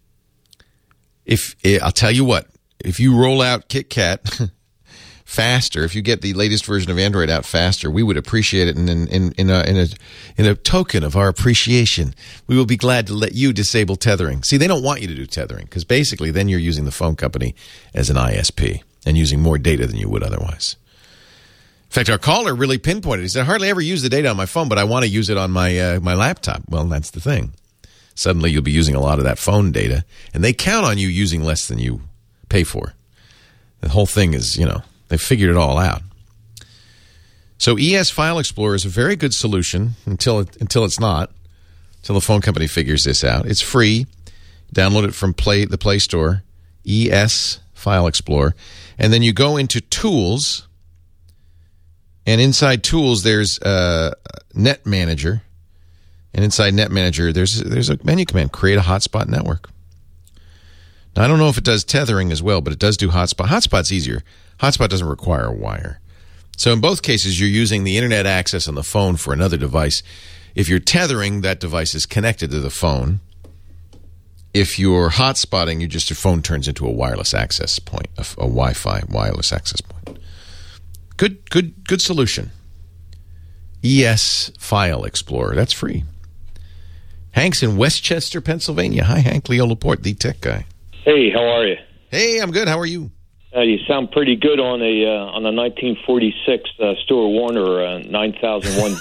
If I'll tell you what, if you roll out KitKat faster, if you get the latest version of Android out faster, we would appreciate it. And in, in, in, a, in, a, in a token of our appreciation, we will be glad to let you disable tethering. See, they don't want you to do tethering because basically then you're using the phone company as an I S P and using more data than you would otherwise. In fact, our caller really pinpointed. He said, I hardly ever use the data on my phone, but I want to use it on my uh, my laptop. Well, that's the thing. Suddenly you'll be using a lot of that phone data, and they count on you using less than you pay for. The whole thing is, you know, they figured it all out. So E S File Explorer is a very good solution until it, until it's not, until the phone company figures this out. It's free. Download it from Play the Play Store, E S File Explorer. And then you go into Tools, and inside Tools there's uh, Net Manager. And inside Net Manager there's, there's a menu command, Create a Hotspot Network. Now, I don't know if it does tethering as well, but it does do hotspot. Hotspot's easier. Hotspot doesn't require a wire. So in both cases, you're using the internet access on the phone for another device. If you're tethering, that device is connected to the phone. If you're hotspotting, you just your phone turns into a wireless access point, a, a Wi-Fi wireless access point. Good, good, good solution. E S File Explorer. That's free. Hank's in Westchester, Pennsylvania. Hi, Hank. Leo Laporte, the tech guy. Hey, how are you? Hey, I'm good. How are you? Uh, you sound pretty good on a uh, on a nineteen forty-six uh, Stuart Warner uh, nine thousand one.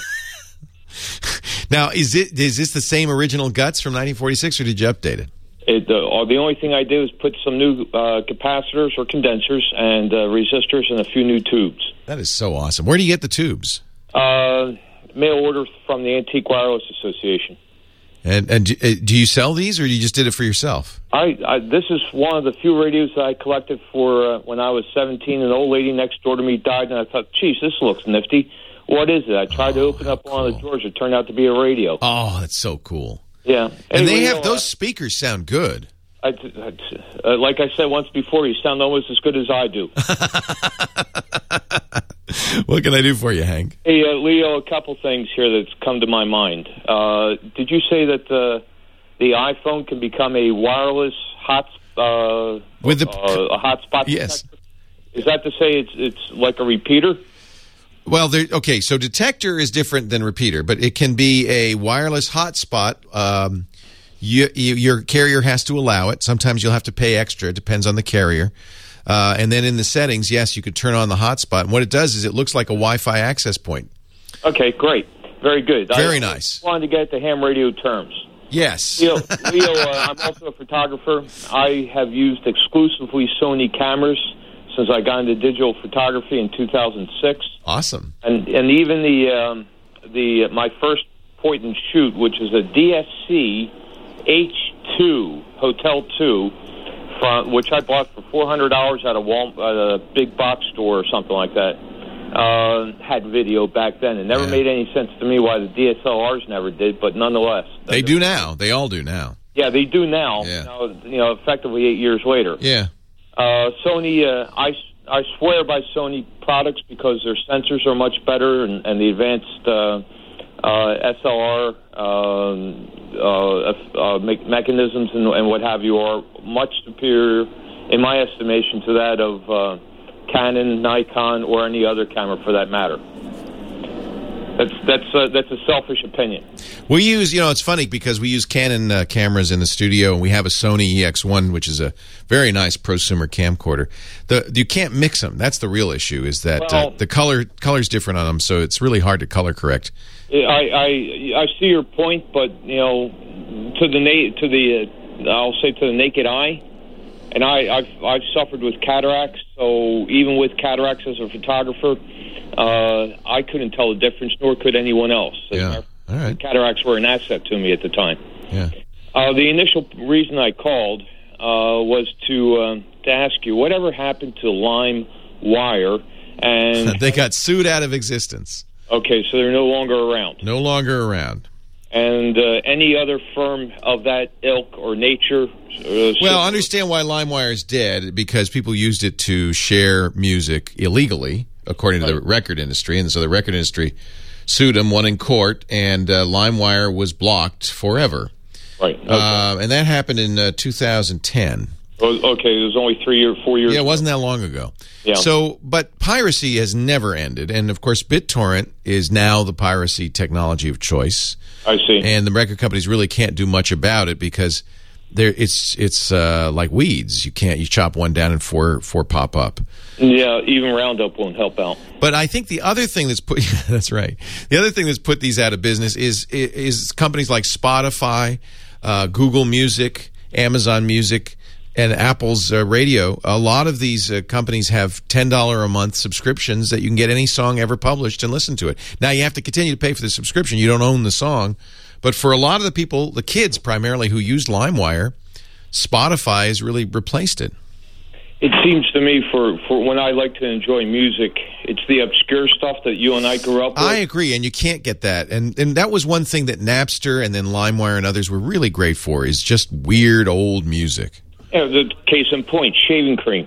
Now, is it is this the same original guts from nineteen forty-six, or did you update it? It uh, the only thing I do is put some new uh, capacitors or condensers and uh, resistors and a few new tubes. That is so awesome. Where do you get the tubes? Uh, mail order from the Antique Wireless Association. And and do, uh, do you sell these, or you just did it for yourself? I, I this is one of the few radios that I collected for uh, when I was seventeen. An old lady next door to me died, and I thought, geez, this looks nifty. What is it? I tried oh, to open up cool. one of the drawers. It turned out to be a radio. Oh, that's so cool. Yeah. And anyway, they have, you know, those speakers sound good. I, I, uh, like I said once before, you sound almost as good as I do. What can I do for you, Hank? Hey, uh, Leo, a couple things here that's come to my mind. Uh, did you say that uh, the iPhone can become a wireless hot uh, with the uh, a hotspot? Yes. Detector? Is that to say it's it's like a repeater? Well, there, okay, so detector is different than repeater, but it can be a wireless hotspot. Um, you, you, your carrier has to allow it. Sometimes you'll have to pay extra. It depends on the carrier. Uh, and then in the settings, yes, you could turn on the hotspot. And what it does is it looks like a Wi-Fi access point. Okay, great. Very good. Very I nice. wanted to get the ham radio terms. Yes. Leo, Leo uh, I'm also a photographer. I have used exclusively Sony cameras since I got into digital photography in two thousand six. Awesome. And and even the um, the my first point and shoot, which is a D S C H two Hotel two from which I bought for four hundred dollars at a Wal- at a big box store or something like that. Uh, had video back then. It never Yeah. made any sense to me why the D S L Rs never did, but nonetheless. They do now. They all do now. Yeah, they do now. Yeah. Now, you know, effectively eight years later. Yeah. Uh, Sony, uh, I, I swear by Sony products because their sensors are much better and, and the advanced uh, uh, S L R um, uh, uh, me- mechanisms and, and what have you are much superior, in my estimation, to that of uh, Canon, Nikon, or any other camera for that matter. That's that's uh, that's a selfish opinion. We use, you know, it's funny because we use Canon uh, cameras in the studio, and we have a Sony E X one, which is a very nice prosumer camcorder. The you can't mix them. That's the real issue. Is that Well, uh, the color color's different on them, so it's really hard to color correct. I I, I see your point, but you know, to the na- to the uh, I'll say to the naked eye, and I I've, I've suffered with cataracts. So even with cataracts as a photographer, uh, I couldn't tell the difference, nor could anyone else. Yeah. All right. Cataracts were an asset to me at the time. Yeah. Uh, the initial reason I called uh, was to uh, to ask you whatever happened to Lime Wire, and They got sued out of existence. okay, so they're no longer around. No longer around. And uh, any other firm of that ilk or nature? Uh, Well, understand why LimeWire is dead, because people used it to share music illegally, according to the record industry, and so the record industry sued them, won in court, and uh, LimeWire was blocked forever. Right. Okay. Uh, and that happened in uh, two thousand ten. Oh, okay, it was only three or four years. Yeah, it wasn't that long ago. Yeah. So, but piracy has never ended, and of course, BitTorrent is now the piracy technology of choice. I see. And the record companies really can't do much about it because there it's it's uh, like weeds. You can't you chop one down and four four pop up. Yeah, even Roundup won't help out. But I think the other thing that's put that's right. The other thing that's put these out of business is is companies like Spotify, uh, Google Music, Amazon Music, and Apple's uh, radio. A lot of these uh, companies have ten dollars a month subscriptions that you can get any song ever published and listen to it. Now, you have to continue to pay for the subscription. You don't own the song. But for a lot of the people, the kids primarily who used LimeWire, Spotify has really replaced it. It seems to me for, for when I like to enjoy music, it's the obscure stuff that you and I grew up with. I agree, and you can't get that. And and that was one thing that Napster and then LimeWire and others were really great for, is just weird old music. Yeah, the case in point, shaving cream.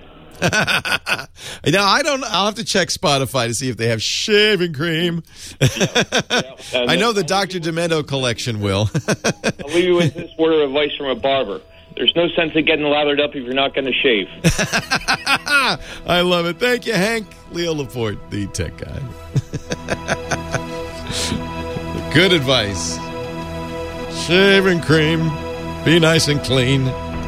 Now, I don't. I'll have to check Spotify to see if they have shaving cream. Yeah, yeah. I know the Doctor Demento collection will. I'll leave you with this word of advice from a barber. There's no sense in getting lathered up if you're not going to shave. I love it. Thank you, Hank. Leo Laporte, the tech guy. Good advice. Shaving cream. Be nice and clean.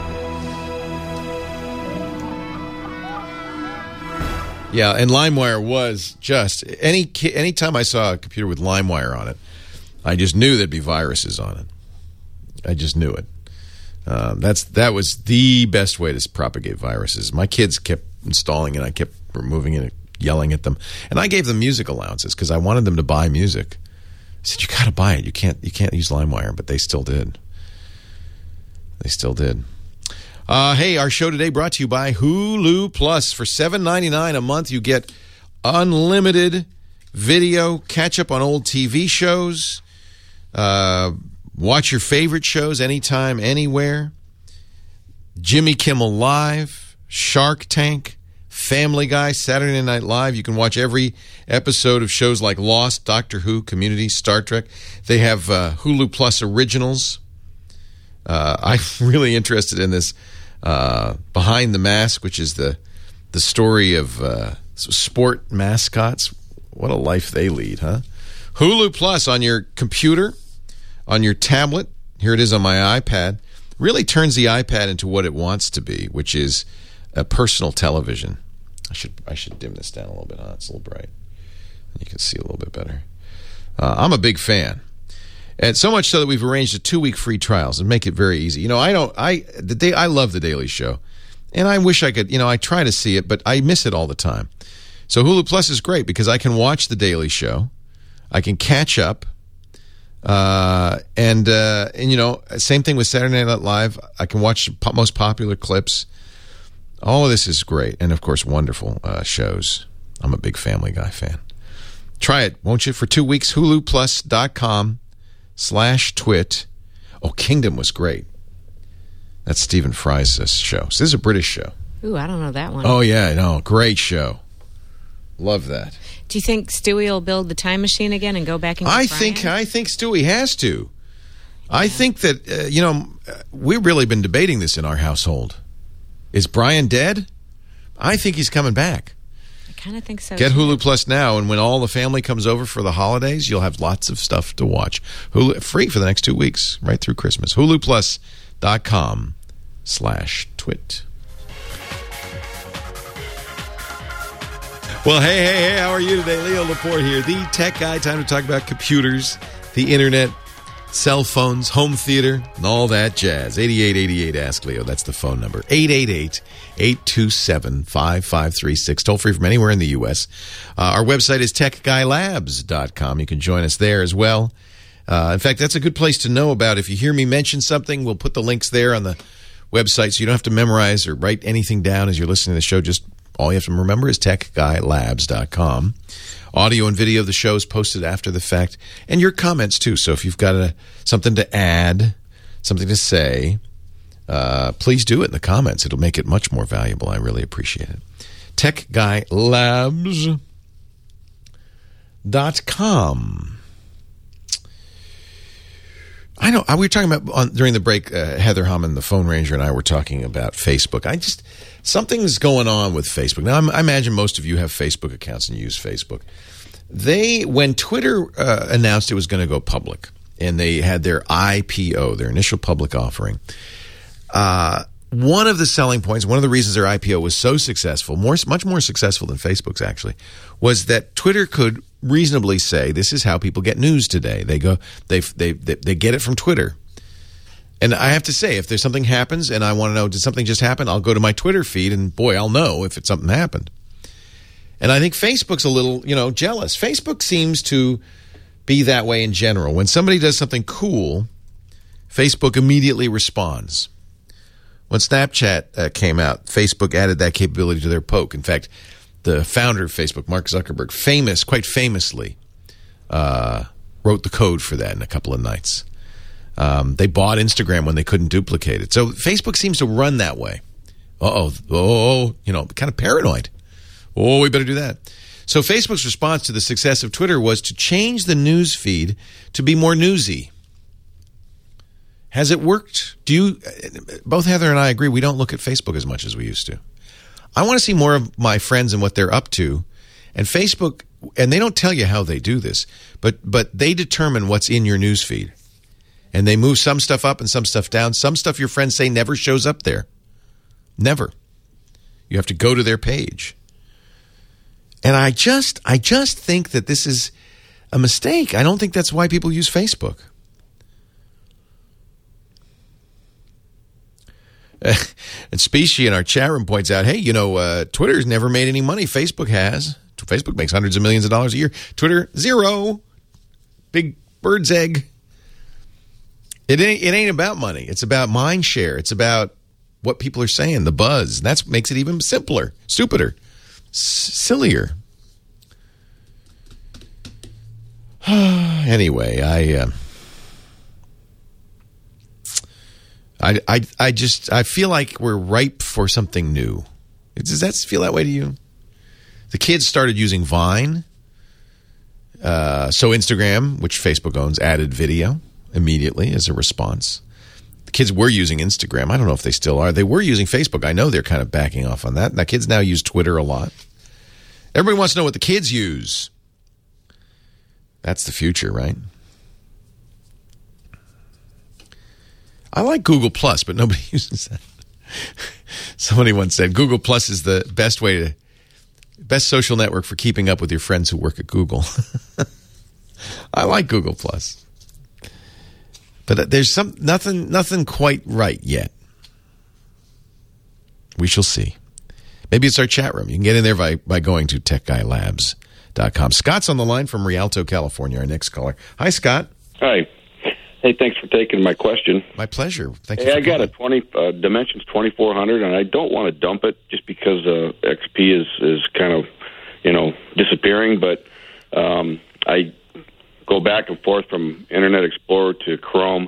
Yeah, and LimeWire was just any anytime I saw a computer with LimeWire on it, I just knew there'd be viruses on it. I just knew it. Um, that's that was the best way to propagate viruses. My kids kept installing it. I kept removing it, yelling at them, and I gave them music allowances because I wanted them to buy music. I said, "You got to buy it. You can't. You can't use LimeWire," but they still did. They still did. Uh, hey, our show today brought to you by Hulu Plus. For seven ninety-nine a month, you get unlimited video, catch up on old T V shows, uh, watch your favorite shows anytime, anywhere. Jimmy Kimmel Live, Shark Tank, Family Guy, Saturday Night Live. You can watch every episode of shows like Lost, Doctor Who, Community, Star Trek. They have uh, Hulu Plus Originals. Uh, I'm really interested in this uh, Behind the Mask, which is the the story of uh, sport mascots. What a life they lead, huh? Hulu Plus on your computer, on your tablet. Here it is on my iPad. Really turns the iPad into what it wants to be, which is a personal television. I should I should dim this down a little bit, huh? It's a little bright. You can see a little bit better. Uh, I'm a big fan. And so much so that we've arranged a two-week free trials and make it very easy. You know, I don't, I, the day, I love The Daily Show. And I wish I could, you know, I try to see it, but I miss it all the time. So Hulu Plus is great because I can watch The Daily Show. I can catch up. Uh, and, uh, and, you know, same thing with Saturday Night Live. I can watch po- most popular clips. All of this is great. And, of course, wonderful uh, shows. I'm a big Family Guy fan. Try it, won't you? For two weeks, Hulu Plus dot com slash twit. Oh, Kingdom was great. That's Stephen Fry's uh, show. So this is a British show. Ooh, I don't know that one. Oh, yeah, no, great show. Love that. Do you think Stewie will build the time machine again and go back and get I Brian? think I think Stewie has to. Yeah. I think that, uh, you know, we've really been debating this in our household. Is Brian dead? I think he's coming back. I kind of think so. Get too. Hulu Plus now, and when all the family comes over for the holidays, you'll have lots of stuff to watch. Hulu free for the next two weeks, right through Christmas. Hulu Plus dot com slash twit. Well, hey, hey, hey, how are you today? Leo Laporte here, the tech guy. Time to talk about computers, the internet, cell phones, home theater, and all that jazz. eighty-eight eighty-eight Ask Leo. That's the phone number. eight eight eight, eight two seven, five five three six. Toll free from anywhere in the U S. Uh, our website is tech guy labs dot com. You can join us there as well. Uh, in fact, that's a good place to know about. If you hear me mention something, we'll put the links there on the website so you don't have to memorize or write anything down as you're listening to the show. Just all you have to remember is tech guy labs dot com. Audio and video of the show is posted after the fact. And your comments, too. So if you've got a, something to add, something to say, uh, please do it in the comments. It'll make it much more valuable. I really appreciate it. tech guy labs dot com. I know. We were talking about, on, during the break, uh, Heather Hammond, the phone ranger, and I were talking about Facebook. I just... Something's going on with Facebook. Now, I'm, I imagine most of you have Facebook accounts and use Facebook. They, when Twitter uh, announced it was going to go public, and they had their I P O, their initial public offering, uh, one of the selling points, one of the reasons their I P O was so successful, more, much more successful than Facebook's actually, was that Twitter could reasonably say, this is how people get news today. They go, they they they, they get it from Twitter. And I have to say, if there's something happens and I want to know, did something just happen? I'll go to my Twitter feed and, boy, I'll know if it's something happened. And I think Facebook's a little, you know, jealous. Facebook seems to be that way in general. When somebody does something cool, Facebook immediately responds. When Snapchat uh, came out, Facebook added that capability to their poke. In fact, the founder of Facebook, Mark Zuckerberg, famous, quite famously, uh, wrote the code for that in a couple of nights. Um, they bought Instagram when they couldn't duplicate it. So Facebook seems to run that way. Uh-oh, oh, you know, kind of paranoid. Oh, we better do that. So Facebook's response to the success of Twitter was to change the news feed to be more newsy. Has it worked? Do you? Both Heather and I agree we don't look at Facebook as much as we used to. I want to see more of my friends and what they're up to. And Facebook, and they don't tell you how they do this, but but they determine what's in your news feed. And they move some stuff up and some stuff down. Some stuff your friends say never shows up there. Never. You have to go to their page. And I just I just think that this is a mistake. I don't think that's why people use Facebook. And Specie in our chat room points out, hey, you know, uh, Twitter's never made any money. Facebook has. Facebook makes hundreds of millions of dollars a year. Twitter, zero. Big bird's egg. It ain't, it ain't about money. It's about mind share. It's about what people are saying, the buzz. And that makes it even simpler, stupider, s- sillier. Anyway, I, uh, I, I, I just, I feel like we're ripe for something new. Does that feel that way to you? The kids started using Vine. Uh, so Instagram, which Facebook owns, added video immediately as a response. The kids were using Instagram. I don't know if they still are. They were using Facebook. I know they're kind of backing off on that. Now, kids now use Twitter a lot. Everybody wants to know what the kids use. That's the future, right? I like Google Plus, but nobody uses that. Somebody once said Google Plus is the best way to, best social network for keeping up with your friends who work at Google. I like Google Plus. But there's some nothing nothing quite right yet. We shall see. Maybe it's our chat room. You can get in there by, by going to tech guy labs dot com. Scott's on the line from Rialto, California, our next caller. Hi, Scott. Hi. Hey, thanks for taking my question. My pleasure. Thank you. Hey, for I got calling. a twenty uh, Dimensions twenty-four hundred, and I don't want to dump it just because uh, X P is is kind of, you know, disappearing. But um, I go back and forth from Internet Explorer to Chrome,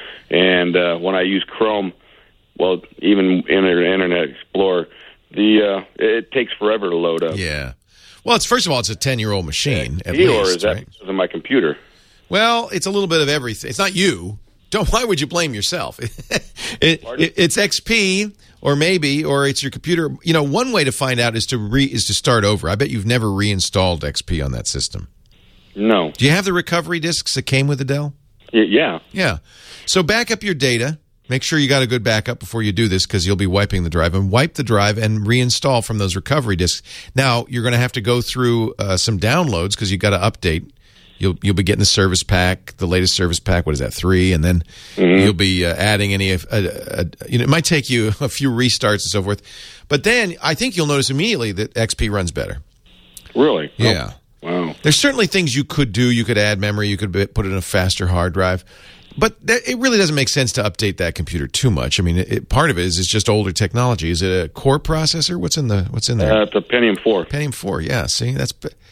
and uh, when I use Chrome, well, even in Internet Explorer, the uh, it takes forever to load up. Yeah. Well, it's first of all, it's a ten-year-old machine. At Or least, is that right? because of my computer? Well, it's a little bit of everything. It's not you. Don't. Why would you blame yourself? it, it, it's X P, or maybe, or it's your computer. You know, one way to find out is to re is to start over. I bet you've never reinstalled X P on that system. No. Do you have the recovery disks that came with the Dell? Y- yeah. Yeah. So back up your data. Make sure you got a good backup before you do this, because you'll be wiping the drive. And wipe the drive and reinstall from those recovery disks. Now, you're going to have to go through uh, some downloads because you've got to update. You'll you'll be getting the service pack, the latest service pack. What is that, three? And then mm-hmm. you'll be uh, adding any. Uh, uh, you know, it might take you a few restarts and so forth. But then I think you'll notice immediately that X P runs better. Really? Yeah. Oh, wow. There's certainly things you could do. You could add memory. You could put it in a faster hard drive. But that, it really doesn't make sense to update that computer too much. I mean, it, it, part of it is it's just older technology. Is it a core processor? What's in the What's in there? Uh, it's a Pentium four. Pentium four. Yeah. See, that's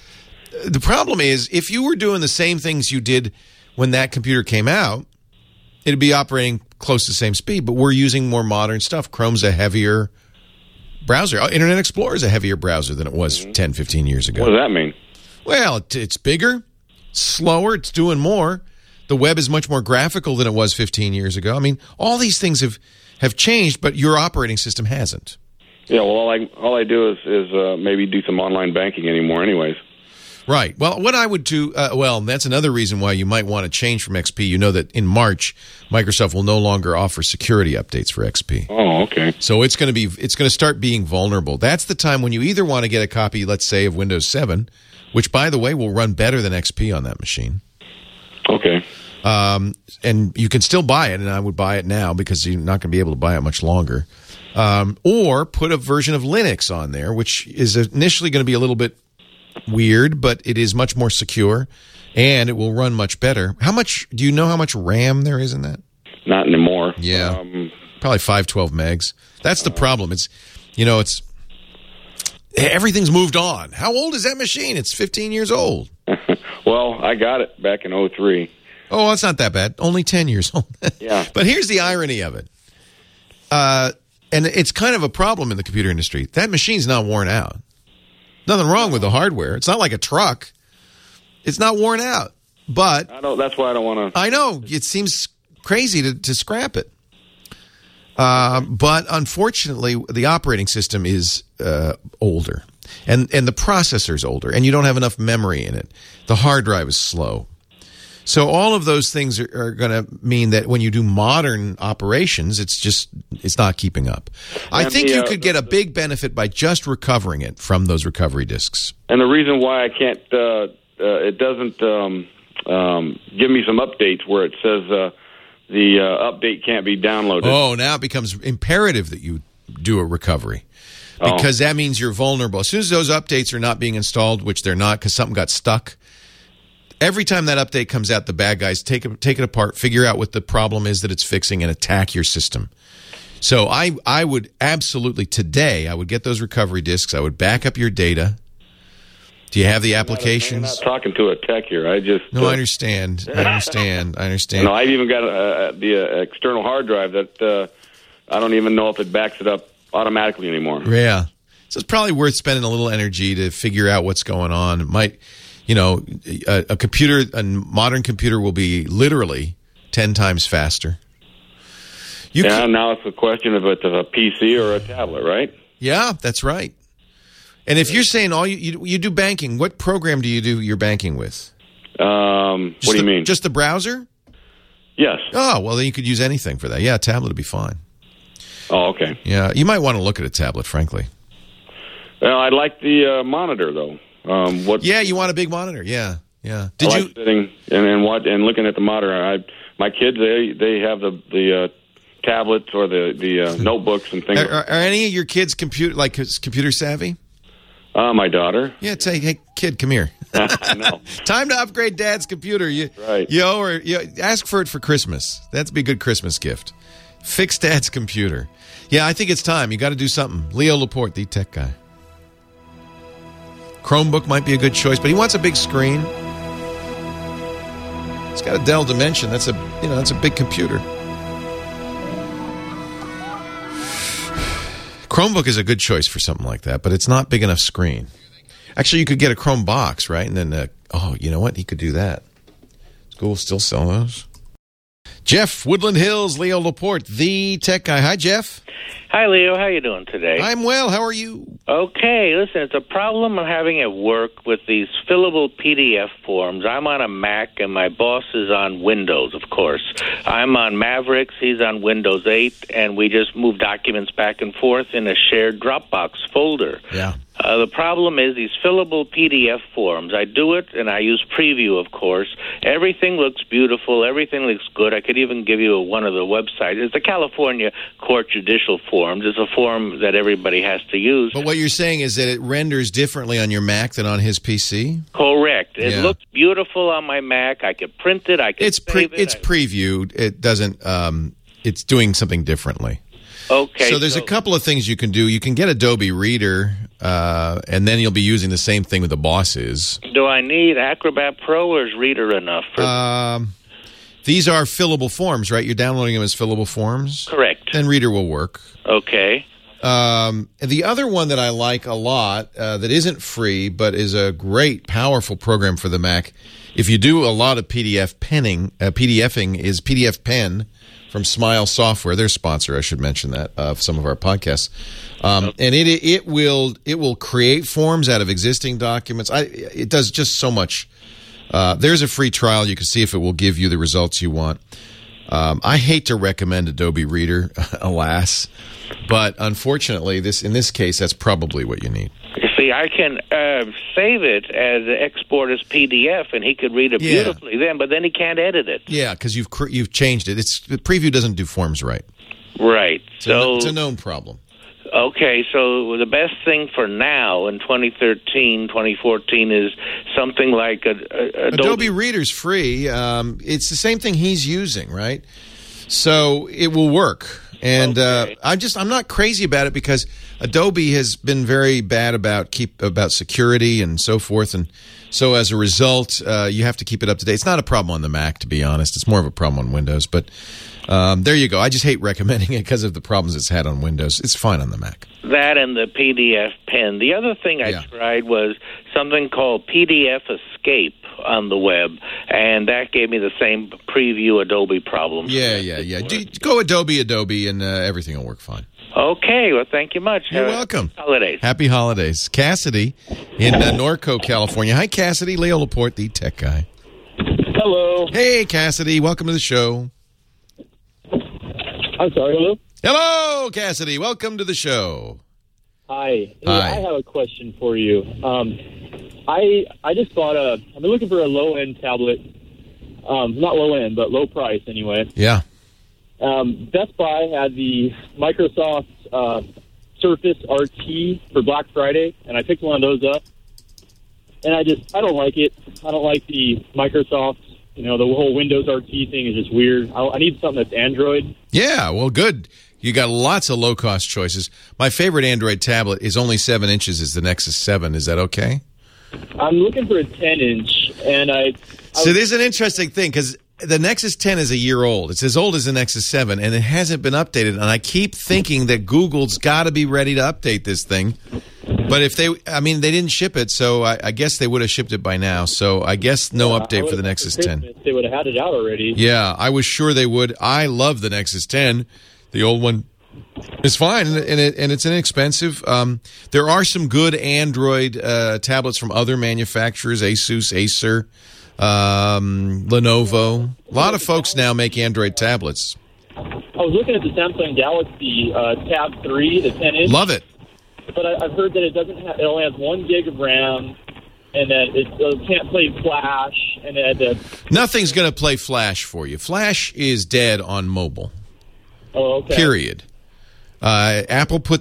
the problem. Is if you were doing the same things you did when that computer came out, it'd be operating close to the same speed. But we're using more modern stuff. Chrome's a heavier browser. Internet Explorer is a heavier browser than it was mm-hmm. ten, fifteen years ago. What does that mean? Well, it, it's bigger, slower. It's doing more. The web is much more graphical than it was fifteen years ago. I mean, all these things have, have changed, but your operating system hasn't. Yeah, well, all I all I do is is uh, maybe do some online banking anymore, anyways. Right. Well, what I would do, uh, well, that's another reason why you might want to change from X P. You know that in March, Microsoft will no longer offer security updates for X P. Oh, okay. So it's going to be it's going to start being vulnerable. That's the time when you either want to get a copy, let's say, of Windows seven, which, by the way, will run better than X P on that machine. Okay. Um, and you can still buy it, and I would buy it now because you're not going to be able to buy it much longer. Um, or put a version of Linux on there, which is initially going to be a little bit weird, but it is much more secure, and it will run much better. How much, do you know how much RAM there is in that? Not anymore. Yeah. Um, Probably five twelve megs. That's the problem. It's, you know, it's, everything's moved on. How old is that machine? It's fifteen years old. Well, I got it back in oh three. Oh, that's not that bad. Only ten years old. Yeah. But here's the irony of it. Uh, and it's kind of a problem in the computer industry. That machine's not worn out. Nothing wrong with the hardware. It's not like a truck. It's not worn out. But I don't, that's why I don't want to. I know. It seems crazy to, to scrap it. Uh, but unfortunately, the operating system is uh, older. And, and the processor's older. And you don't have enough memory in it. The hard drive is slow. So all of those things are, are going to mean that when you do modern operations, it's just it's not keeping up. I And think the, you uh, could get a big benefit by just recovering it from those recovery disks. And the reason why I can't, uh, uh, it doesn't um, um, give me some updates where it says uh, the uh, update can't be downloaded. Oh, now it becomes imperative that you do a recovery because oh. that means you're vulnerable. As soon as those updates are not being installed, which they're not because something got stuck, every time that update comes out, the bad guys take it, take it apart, figure out what the problem is that it's fixing, and attack your system. So I I would absolutely, today, I would get those recovery disks. I would back up your data. Do you have the applications? I'm not talking to a tech here. I just... No, uh, I understand. I understand. I understand. No, I've even got a, a, the uh, external hard drive that uh, I don't even know if it backs it up automatically anymore. Yeah. So it's probably worth spending a little energy to figure out what's going on. It might... You know, a, a computer, a modern computer will be literally ten times faster. You yeah, can, now it's a question of it's a P C or a tablet, right? Yeah, that's right. And if you're saying all you, you you do banking, what program do you do your banking with? Um, Just what do the, you mean? Just the browser? Yes. Oh, well, then you could use anything for that. Yeah, a tablet would be fine. Oh, okay. Yeah, you might want to look at a tablet, frankly. Well, I like the uh, monitor, though. Um, what? Yeah, you want a big monitor. Yeah, yeah. Did I you like sitting and and what and looking at the monitor? I my kids they they have the the uh, tablets or the the uh, notebooks and things. Are, are, are any of your kids computer like computer savvy? Uh, my daughter. Yeah, say, hey, kid, come here. I know. Time to upgrade Dad's computer. You, right. You owe her, you ask for it for Christmas. That'd be a good Christmas gift. Fix Dad's computer. Yeah, I think it's time. You got to do something. Leo Laporte, the tech guy. Chromebook might be a good choice, but he wants a big screen. It's got a Dell Dimension. That's a you know that's a big computer. Chromebook is a good choice for something like that, but it's not big enough screen. Actually, you could get a Chrome box, right? And then, uh, oh, you know what? He could do that. Schools still sell those. Jeff, Woodland Hills, Leo Laporte, the tech guy. Hi, Jeff. Hi, Leo. How you doing today? I'm well. How are you? Okay. Listen, it's a problem I'm having at work with these fillable P D F forms. I'm on a Mac, and my boss is on Windows, of course. I'm on Mavericks. He's on Windows eight, and we just move documents back and forth in a shared Dropbox folder. Yeah. Uh, the problem is these fillable P D F forms. I do it, and I use Preview, of course. Everything looks beautiful. Everything looks good. I could even give you a, one of the websites. It's the California Court Judicial Forms. It's a form that everybody has to use. But what you're saying is that it renders differently on your Mac than on his P C? Correct. It Yeah. looks beautiful on my Mac. I could print it. I could It's pre- save it. it's I- previewed. It doesn't. Um, it's doing something differently. Okay. So there's a couple of things you can do. You can get Adobe Reader, uh, and then you'll be using the same thing with the bosses. Do I need Acrobat Pro, or is Reader enough? For- Um, these are fillable forms, right? You're downloading them as fillable forms? Correct. Then Reader will work. Okay. Um, and the other one that I like a lot uh, that isn't free but is a great, powerful program for the Mac, if you do a lot of P D F penning, uh, PDFing, is P D F Pen from Smile Software. They're a sponsor, I should mention that, of some of our podcasts. Um, and it it will it will create forms out of existing documents. I, it does just so much. Uh, there's a free trial. You can see if it will give you the results you want. Um, I hate to recommend Adobe Reader, alas, but unfortunately, this in this case, that's probably what you need. You see, I can uh, save it as export as P D F, and he could read it Yeah. beautifully then, but then he can't edit it. Yeah, because you've cr- you've changed it. It's the Preview doesn't do forms right. Right. It's, so a, it's a known problem. Okay, so the best thing for now in twenty thirteen, twenty fourteen is something like a, a, Adobe, Adobe Reader's free. Um, it's the same thing he's using, right? So it will work. And okay. uh, I just I'm not crazy about it because Adobe has been very bad about keep about security and so forth, and so as a result, uh, you have to keep it up to date. It's not a problem on the Mac, to be honest. It's more of a problem on Windows. But um, there you go. I just hate recommending it because of the problems it's had on Windows. It's fine on the Mac. That and the P D F pen. The other thing I Yeah. tried was something called P D F Escape on the web, and that gave me the same Preview Adobe problem. Yeah, yeah, yeah. Do, go Adobe, Adobe, and uh, everything will work fine. Okay, well, thank you much. You're Have a welcome. happy holidays. Happy holidays. Cassidy in uh, Norco, California. Hi, Cassidy. Leo Laporte, the tech guy. Hello. Hey, Cassidy. Welcome to the show. I'm sorry, hello? Hello, Cassidy. Welcome to the show. Hi. Hey, Hi. I have a question for you. Um, I I just bought a, I've been looking for a low-end tablet. Um, not low-end, but low price anyway. Yeah. Um, Best Buy had the Microsoft uh, Surface R T for Black Friday, and I picked one of those up. And I just, I don't like it. I don't like the Microsoft, you know, the whole Windows R T thing is just weird. I, I need something that's Android. Yeah, well, good. You got lots of low-cost choices. My favorite Android tablet is only seven inches. Is the Nexus seven. Is that okay? I'm looking for a ten inch, and I... I So there's an interesting thing because the Nexus ten is a year old. It's as old as the Nexus seven, and it hasn't been updated. And I keep thinking that Google's got to be ready to update this thing. But if they, I mean, they didn't ship it, so I, I guess they would have shipped it by now. So I guess no uh, update I for the would've- Nexus for ten. Christmas, They would have had it out already. Yeah, I was sure they would. I love the Nexus ten. The old one is fine, and it and it's inexpensive. Um, there are some good Android uh, tablets from other manufacturers: Asus, Acer, um, Lenovo. A lot of folks now make Android tablets. I was looking at the Samsung Galaxy uh, Tab three, the ten inch. Love it. But I, I've heard that it doesn't have, it only has one gig of RAM, and that it uh, can't play Flash, and that the Nothing's going to play Flash for you. Flash is dead on mobile. oh okay Period. Uh, Apple put the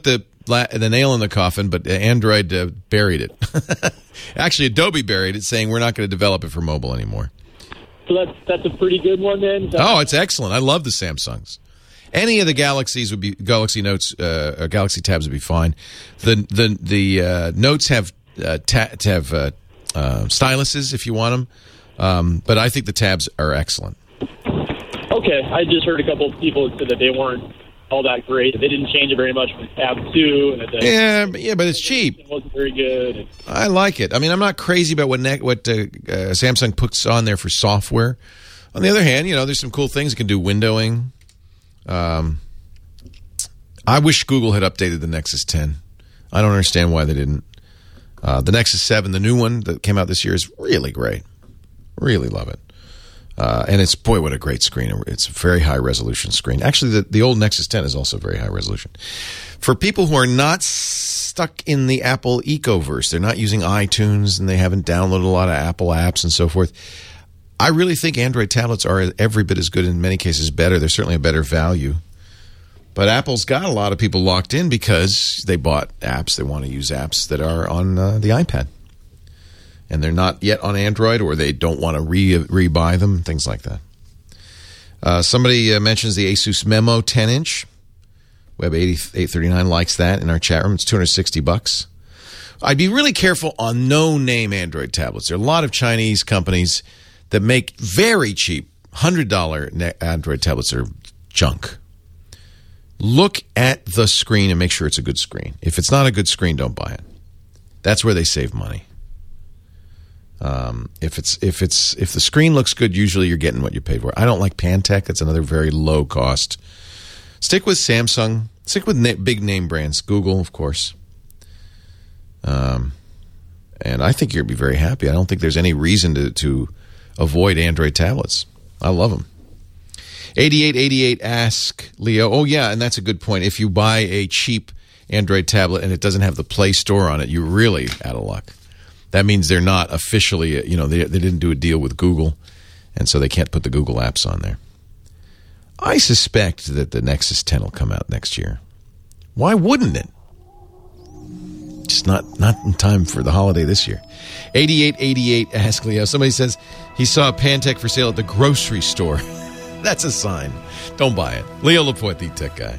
la- the nail in the coffin, but Android uh, buried it. Actually, Adobe buried it, saying we're not going to develop it for mobile anymore. So that's that's a pretty good one then. Oh, it's excellent. I love the Samsungs. Any of the Galaxies would be Galaxy Notes, uh, or Galaxy Tabs would be fine. The the the uh, Notes have uh, ta- have uh, uh, styluses if you want them, um, but I think the Tabs are excellent. Okay, I just heard a couple of people said that they weren't all that great. They didn't change it very much with Tab two, and that the, yeah, but, yeah, but it's cheap. It wasn't very good. I like it. I mean, I'm not crazy about what ne- what uh, uh, Samsung puts on there for software. On the other hand, you know, there's some cool things it can do. Windowing. Um, I wish Google had updated the Nexus ten. I don't understand why they didn't. Uh, the Nexus seven, the new one that came out this year, is really great. Really love it. Uh, and it's, boy, what a great screen. It's a very high resolution screen. Actually, the, the old Nexus ten is also very high resolution. For people who are not stuck in the Apple ecoverse, they're not using iTunes and they haven't downloaded a lot of Apple apps and so forth, I really think Android tablets are every bit as good, in many cases better. They're certainly a better value. But Apple's got a lot of people locked in because they bought apps. They want to use apps that are on uh, the iPad. And they're not yet on Android, or they don't want to re- re-buy them, things like that. Uh, somebody uh, mentions the Asus Memo ten inch. Web eight thirty-nine likes that in our chat room. It's two hundred sixty bucks. I'd be really careful on no-name Android tablets. There are a lot of Chinese companies that make very cheap one hundred dollars Android tablets are junk. Look at the screen and make sure it's a good screen. If it's not a good screen, don't buy it. That's where they save money. Um, if it's if it's if the screen looks good, usually you're getting what you paid for. I don't like Pantech. That's another very low cost. Stick with Samsung. Stick with na- big name brands. Google, of course. Um, and I think you'll be very happy. I don't think there's any reason to to avoid Android tablets. I love them. eighty-eight eighty-eight ask Leo. Oh, yeah, and that's a good point. If you buy a cheap Android tablet and it doesn't have the Play Store on it, you're really out of luck. That means they're not officially, you know, they, they didn't do a deal with Google, and so they can't put the Google apps on there. I suspect that the Nexus ten will come out next year. Why wouldn't it? Just not, not in time for the holiday this year. eighty-eight eighty-eight ask Leo. Somebody says he saw a Pantech for sale at the grocery store. That's a sign. Don't buy it. Leo Laporte, the tech guy.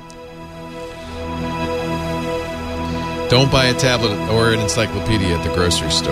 Don't buy a tablet or an encyclopedia at the grocery store.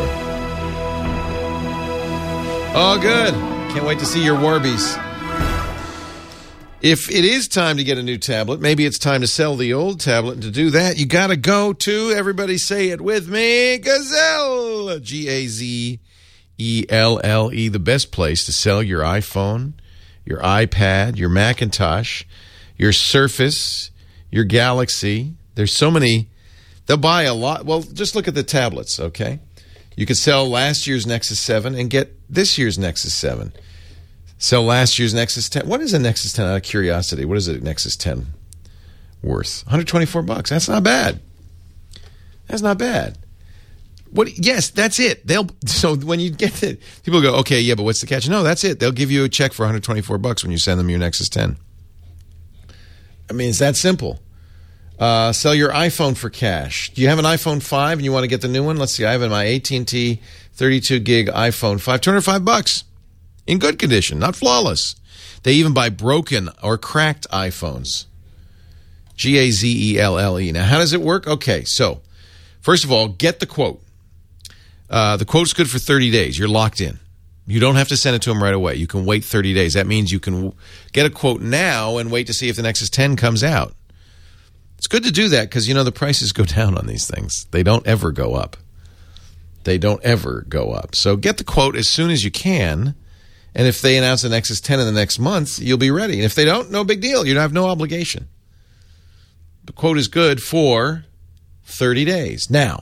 Oh, good. Can't wait to see your Warbies. If it is time to get a new tablet, maybe it's time to sell the old tablet. And to do that, you got to go to, everybody say it with me, Gazelle. G A Z E L L E, the best place to sell your iPhone, your iPad, your Macintosh, your Surface, your Galaxy. There's so many. They'll buy a lot. Well, just look at the tablets, okay? You could sell last year's Nexus seven and get this year's Nexus seven. Sell last year's Nexus ten. What is a Nexus ten? Out of curiosity, what is a Nexus ten worth? one hundred twenty-four bucks. That's not bad. That's not bad. What? Yes, that's it. They'll. So when you get it, people go, okay, yeah, but what's the catch? No, that's it. They'll give you a check for one hundred twenty-four bucks when you send them your Nexus ten. I mean, it's that simple. Uh, sell your iPhone for cash. Do you have an iPhone five and you want to get the new one? Let's see. I have my A T and T thirty-two gig iPhone five, two hundred five bucks. In good condition, not flawless. They even buy broken or cracked iPhones. G A Z E L L E. Now, how does it work? Okay, so first of all, get the quote. Uh, the quote's good for thirty days. You're locked in. You don't have to send it to them right away. You can wait thirty days. That means you can get a quote now and wait to see if the Nexus ten comes out. It's good to do that because, you know, the prices go down on these things. They don't ever go up. They don't ever go up. So get the quote as soon as you can. And if they announce the Nexus ten in the next month, you'll be ready. And if they don't, no big deal. You have no obligation. The quote is good for thirty days. Now,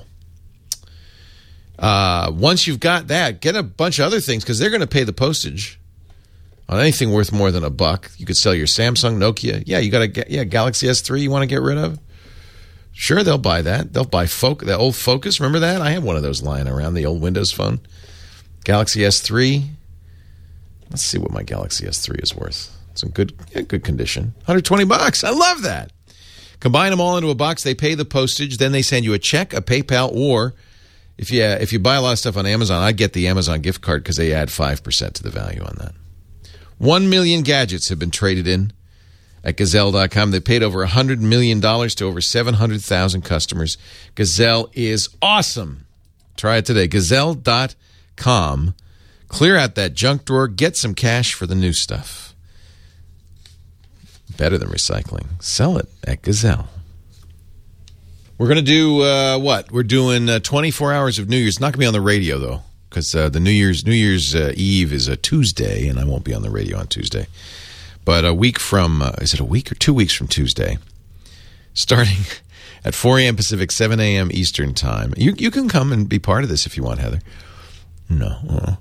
uh, once you've got that, get a bunch of other things because they're going to pay the postage on anything worth more than a buck. You could sell your Samsung, Nokia. Yeah, you got a yeah Galaxy S three you want to get rid of? Sure, they'll buy that. They'll buy Foc- the old Focus. Remember that? I have one of those lying around, the old Windows Phone. Galaxy S three. Let's see what my Galaxy S three is worth. It's in good, yeah, good condition. one hundred twenty bucks. I love that. Combine them all into a box. They pay the postage. Then they send you a check, a PayPal, or if you if you buy a lot of stuff on Amazon, I get the Amazon gift card because they add five percent to the value on that. One million gadgets have been traded in at Gazelle dot com. They paid over one hundred million dollars to over seven hundred thousand customers. Gazelle is awesome. Try it today. Gazelle dot com. Clear out that junk drawer. Get some cash for the new stuff. Better than recycling. Sell it at Gazelle. We're going to do uh, what? We're doing uh, twenty-four hours of New Year's. It's not going to be on the radio, though, because uh, the New Year's New Year's uh, Eve is a Tuesday, and I won't be on the radio on Tuesday. But a week from, uh, is it a week or two weeks from Tuesday, starting at four a.m. Pacific, seven a.m. Eastern Time. You you can come and be part of this if you want, Heather. No.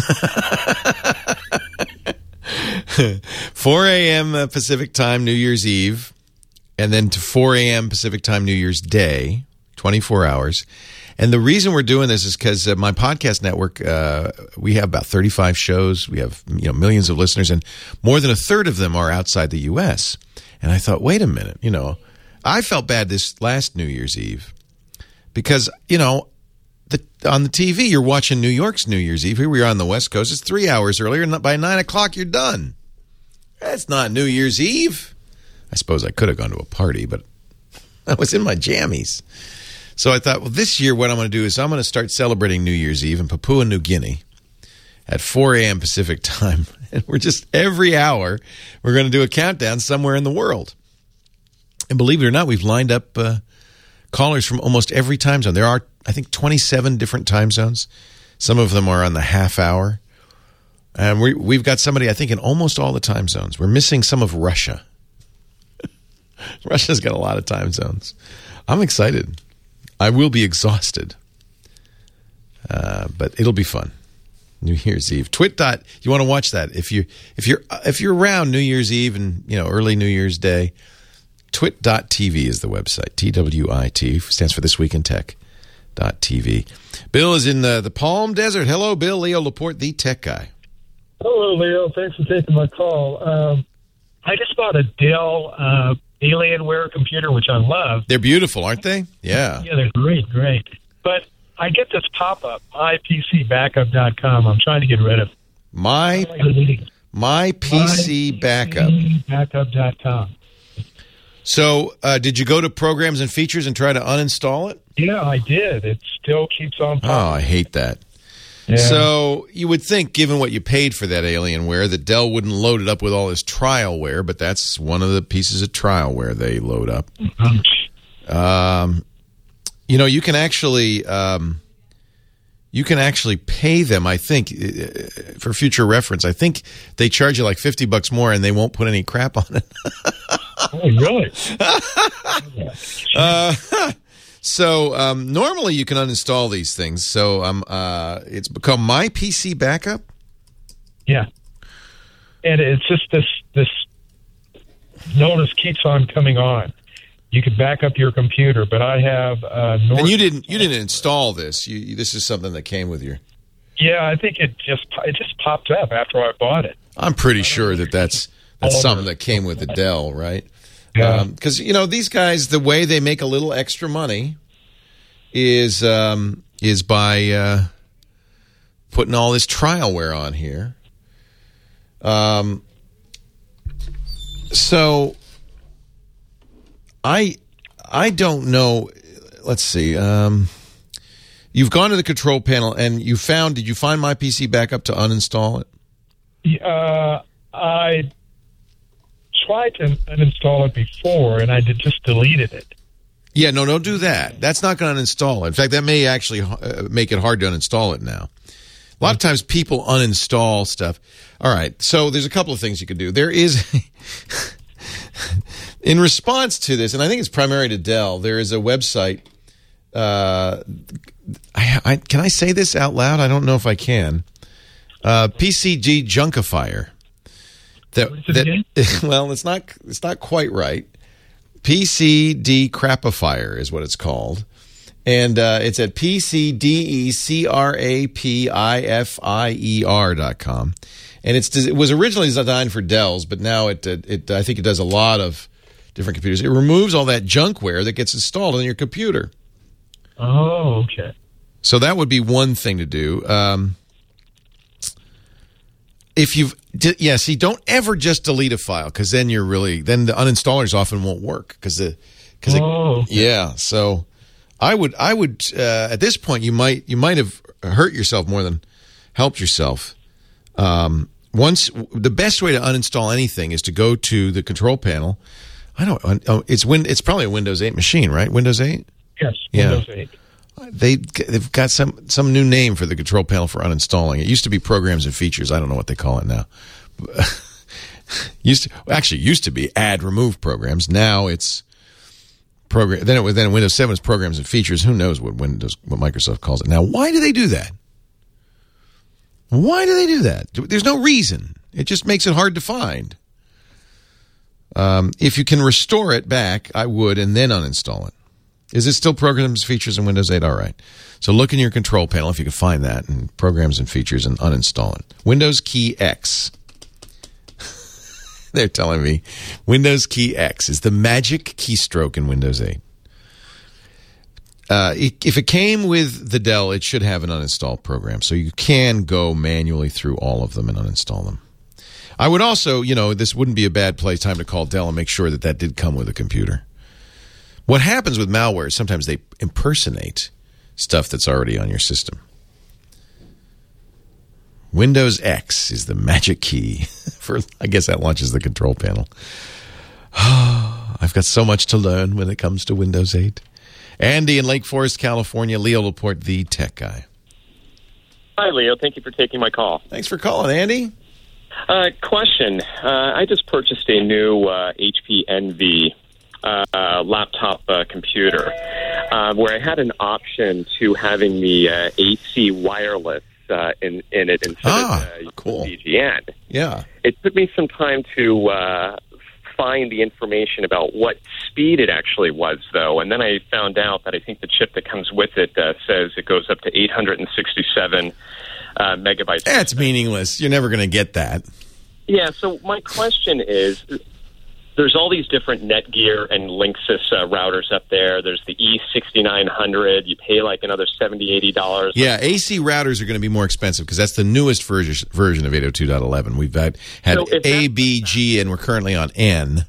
four a.m. Pacific Time, New Year's Eve, and then to four a.m. Pacific Time, New Year's Day, twenty-four hours. And the reason we're doing this is because uh, my podcast network, uh, we have about thirty-five shows. We have you know millions of listeners, and more than a third of them are outside the U S. And I thought, wait a minute, you know, I felt bad this last New Year's Eve because, you know, the, on the T V, you're watching New York's New Year's Eve. Here we are on the West Coast. It's three hours earlier, and by nine o'clock, you're done. That's not New Year's Eve. I suppose I could have gone to a party, but I was in my jammies. So I thought, well, this year what I'm going to do is I'm going to start celebrating New Year's Eve in Papua New Guinea at four a.m. Pacific Time. And we're just, every hour, we're going to do a countdown somewhere in the world. And believe it or not, we've lined up uh, callers from almost every time zone. There are, I think, twenty-seven different time zones. Some of them are on the half hour. And we, we've got somebody, I think, in almost all the time zones. We're missing some of Russia. Russia's got a lot of time zones. I'm excited. I will be exhausted. Uh, but it'll be fun. New Year's Eve. Twit. Dot, you want to watch that. If you if you're if you're around New Year's Eve and you know early New Year's Day, twit dot t v is the website. T W I T stands for This Week in Tech. Dot TV. Bill is in the, the Palm Desert. Hello, Bill. Leo Laporte, the tech guy. Hello, Leo. Thanks for taking my call. Um, I just bought a Dell uh, Alienware computer, which I love. They're beautiful, aren't they? Yeah. Yeah, they're great, great. But I get this pop-up, my P C backup dot com. I'm trying to get rid of it. My, my P C Backup. backup dot com. So, uh, did you go to Programs and Features and try to uninstall it? Yeah, I did. It still keeps on popping. Oh, I hate that. Yeah. So, you would think, given what you paid for that Alienware, that Dell wouldn't load it up with all this trialware, but that's one of the pieces of trialware they load up. Um, you know, you can actually um, you can actually pay them, I think, for future reference. I think they charge you like fifty bucks more and they won't put any crap on it. Oh, really? uh, so um, normally you can uninstall these things. So um, uh, it's become My P C Backup. Yeah, and it's just this this notice keeps on coming on. You could back up your computer, but I have. Uh, North- and you didn't you didn't install this. You, you this is something that came with your. Yeah, I think it just it just popped up after I bought it. I'm pretty sure that that's that's something that came with the Dell, right? Yeah. Because um, you know these guys, the way they make a little extra money is um, is by uh, putting all this trialware on here. Um. So. I I don't know. Let's see. Um, you've gone to the control panel and you found. Did you find My P C Backup to uninstall it? Uh, I tried to uninstall it before, and I did just deleted it. Yeah, no, don't do that. That's not going to uninstall it. In fact, that may actually uh, make it hard to uninstall it now. A lot of times people uninstall stuff. All right, so there's a couple of things you could do. There is. In response to this, and I think it's primarily to Dell, there is a website. Uh, I, I, can I say this out loud? I don't know if I can. Uh, P C G Junkifier. That, that, well, it's not. It's not quite right. P C D Crapifier is what it's called, and uh, it's at P C D E C R A P I F I E R dot com. And it's it was originally designed for Dells, but now it, it it I think it does a lot of different computers. It removes all that junkware that gets installed on your computer. Oh, okay. So that would be one thing to do. Um, if you've, d- yeah, see, don't ever just delete a file because then you're really, then the uninstallers often won't work because the, because oh, okay. yeah. So I would, I would, uh, at this point, you might, you might have hurt yourself more than helped yourself. Um, once the best way to uninstall anything is to go to the control panel. I don't, oh, it's win, it's probably a Windows eight machine, right? Windows eight. Yes, yeah. Windows eight. They they've got some some new name for the control panel for uninstalling. It used to be programs and features. I don't know what they call it now. used to actually used to be add remove programs. Now it's program. Then it was then Windows seven is programs and features. Who knows what Windows what Microsoft calls it now? Why do they do that? Why do they do that? There's no reason. It just makes it hard to find. Um, if you can restore it back, I would, and then uninstall it. Is it still programs, features, and Windows eight? All right. So look in your control panel if you can find that, and programs and features, and uninstall it. Windows key X. They're telling me Windows key X is the magic keystroke in Windows eight. Uh, it, if it came with the Dell, it should have an uninstall program, so you can go manually through all of them and uninstall them. I would also, you know, this wouldn't be a bad place time to call Dell and make sure that that did come with a computer. What happens with malware is sometimes they impersonate stuff that's already on your system. Windows X is the magic key for, I guess that launches the control panel. I've got so much to learn when it comes to Windows eight. Andy in Lake Forest, California. Leo Laporte, the tech guy. Hi, Leo. Thank you for taking my call. Thanks for calling, Andy. Uh, question. Uh, I just purchased a new uh, H P Envy uh, laptop uh, computer uh, where I had an option to having the uh, A C wireless uh, in, in it instead ah, of uh, cool. C G N. Yeah. It took me some time to uh, find the information about what speed it actually was, though, and then I found out that I think the chip that comes with it uh, says it goes up to eight hundred sixty-seven uh, megabytes. That's meaningless. You're never going to get that. Yeah, so my question is, there's all these different Netgear and Linksys uh, routers up there. There's the E sixty-nine hundred. You pay like another seventy dollars, eighty dollars. Yeah, A C routers are going to be more expensive because that's the newest version version of eight oh two dot eleven. We've had, had So if A, B, G, and we're currently on N.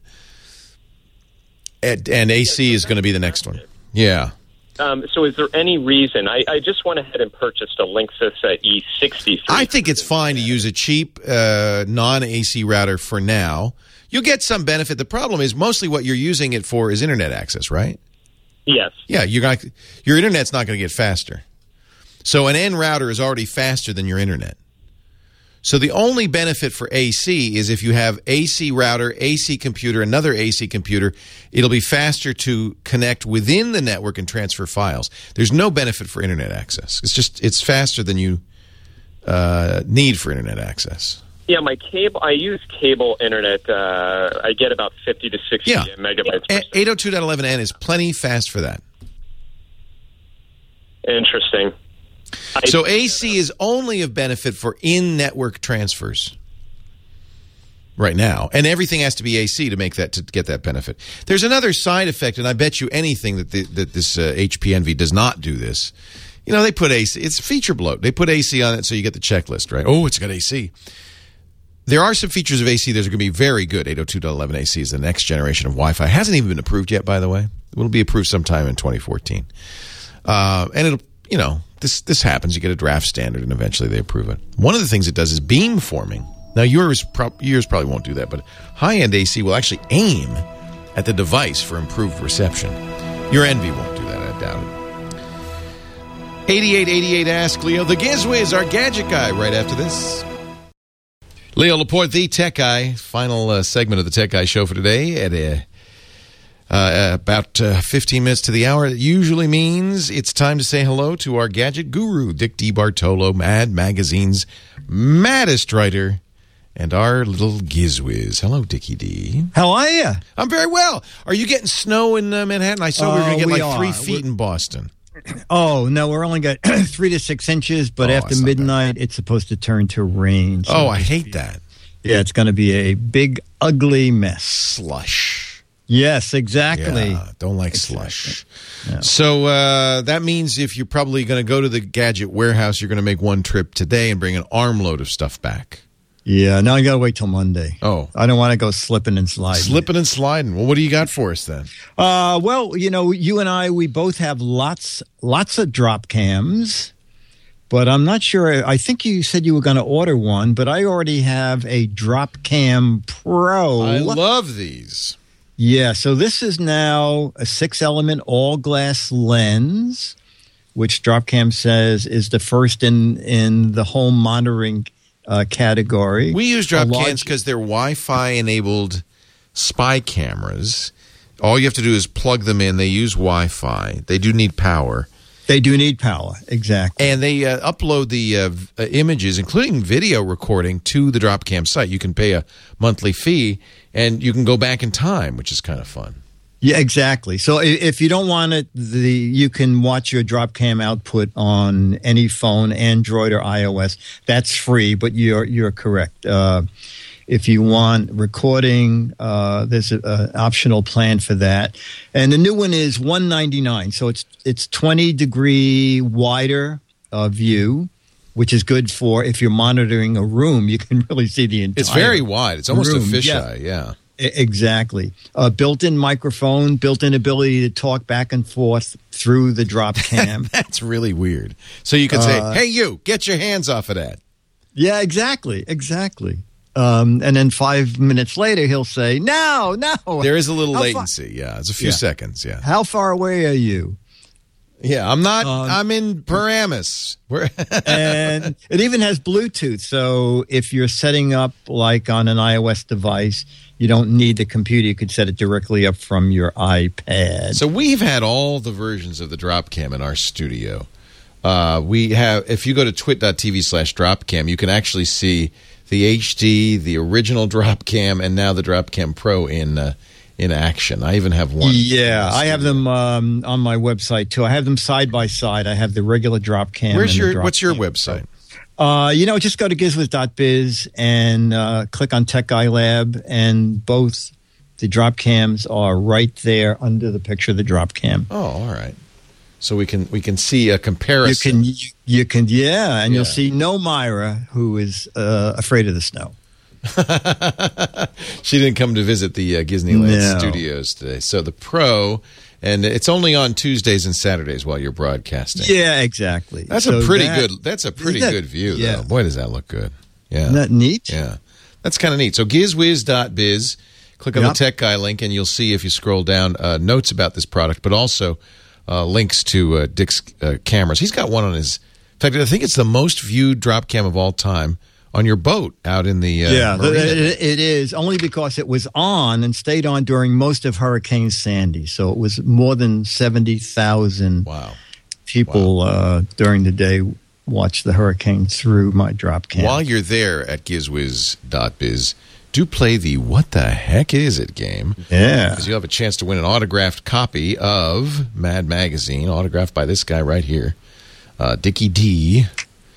And, and A C is going to be the next one. Yeah. Um, so is there any reason? I, I just went ahead and purchased a Linksys uh, E sixty-three. I think it's fine to use a cheap uh, non-A C router for now. You'll get some benefit. The problem is mostly what you're using it for is internet access, right? Yes. Yeah, you're not, your internet's not going to get faster. So an N router is already faster than your internet. So the only benefit for A C is if you have A C router, A C computer, another A C computer, it'll be faster to connect within the network and transfer files. There's no benefit for internet access. It's just, it's faster than you uh, need for internet access. Yeah, my cable, I use cable internet. Uh, I get about fifty to sixty Yeah. megabytes per eight oh two dot eleven N is plenty fast for that. Interesting. So A C is only of benefit for in-network transfers right now, and everything has to be A C to make that to get that benefit. There's another side effect, and I bet you anything that the, that this uh, H P Envy does not do this. You know, they put A C. It's feature bloat. They put A C on it so you get the checklist, right? Oh, it's got A C. There are some features of A C that are going to be very good. eight oh two dot eleven A C is the next generation of Wi-Fi. It hasn't even been approved yet, by the way. It will be approved sometime in twenty fourteen. Uh, and it'll, you know, this this happens. You get a draft standard, and eventually they approve it. One of the things it does is beamforming. Now, yours, pro- yours probably won't do that, but high-end A C will actually aim at the device for improved reception. Your Envy won't do that, I doubt it. eighty-eight eighty-eight Ask Leo. The Gizwiz, our gadget guy, right after this. Leo Laporte, the Tech Guy. Final uh, segment of the Tech Guy show for today at uh, uh, about uh, fifteen minutes to the hour. It usually means it's time to say hello to our gadget guru, Dick DeBartolo, Mad Magazine's maddest writer, and our little Gizwiz. Hello, Dickie D. How are you? I'm very well. Are you getting snow in uh, Manhattan? I saw uh, we were going to get we like are. three feet We're- in Boston. Oh, no, we're only got three to six inches, but Oh, after that's not midnight, it's supposed to turn to rain. So Oh, I hate that. Yeah, it's going to be a big, ugly mess. Slush. Yes, exactly. Yeah, don't like slush. No. So uh, that means if you're probably going to go to the gadget warehouse, you're going to make one trip today and bring an armload of stuff back. Yeah, now I got to wait till Monday. Oh. I don't want to go slipping and sliding. Slipping and sliding. Well, what do you got for us then? Uh, well, you know, you and I, we both have lots, lots of drop cams. But I'm not sure. I think you said you were going to order one, but I already have a Drop Cam Pro. I love these. Yeah, so this is now a six-element all-glass lens, which Drop Cam says is the first in, in the home monitoring uh, category. We use Drop large- Cams because they're Wi-Fi-enabled spy cameras. All you have to do is plug them in. They use Wi-Fi. They do need power. They do need power, exactly. And they uh, upload the uh, v- uh, images, including video recording, to the DropCam site. You can pay a monthly fee, and you can go back in time, which is kind of fun. Yeah, exactly. So if, if you don't want it, the you can watch your DropCam output on any phone, Android or iOS. That's free, but you're you're correct. Uh, If you want recording, uh, there's an optional plan for that. And the new one is one ninety-nine. So it's it's twenty degree wider uh, view, which is good for if you're monitoring a room. You can really see the entire It's very wide. It's almost room. a fisheye, yeah. yeah. Exactly. Uh, built-in microphone, built-in ability to talk back and forth through the drop cam. That's really weird. So you can say, Uh, hey, you, get your hands off of that. Yeah, exactly. Exactly. Um, and then five minutes later, he'll say, no, no. There is a little How latency, far- yeah. It's a few Yeah. seconds, yeah. How far away are you? Yeah, I'm not, Um, I'm in Paramus. We're And it even has Bluetooth. So if you're setting up like on an iOS device, you don't need the computer. You could set it directly up from your iPad. So we've had all the versions of the DropCam in our studio. Uh, we have, if you go to twit.tv slash DropCam, you can actually see the H D, the original DropCam, and now the DropCam Pro in uh, in action. I even have one. Yeah, I have them um, on my website too. I have them side by side. I have the regular DropCam. Where's and the your, what's your DropCam website? Uh, you know, just go to gizwiz dot biz and uh, click on Tech Guy Lab, and both the drop cams are right there under the picture of the drop cam. Oh, all right. So we can we can see a comparison. You can, you, you can, yeah, and Yeah. you'll see no Myra, who is uh, afraid of the snow. She didn't come to visit the uh, Disneyland No. studios today. So the Pro, and it's only on Tuesdays and Saturdays while you're broadcasting. Yeah, exactly. That's So a pretty that- good. That's a pretty isn't that- good view, yeah. though. Boy, does that look good. Yeah, Isn't that neat? Yeah, that's kind of neat. So gizwiz dot biz. Click on Yep. the Tech Guy link, and you'll see if you scroll down uh, notes about this product, but also uh, links to uh, Dick's uh, cameras. He's got one on his. In fact, I think it's the most viewed drop cam of all time on your boat out in the uh, yeah, marina. it, it is only because it was on and stayed on during most of Hurricane Sandy. So it was more than seventy thousand wow. people Uh, during the day watched the hurricane through my drop cam. While you're there at gizwiz dot biz, do play the What the Heck Is It game. Yeah. Because you'll have a chance to win an autographed copy of Mad Magazine, autographed by this guy right here, uh, Dickie D.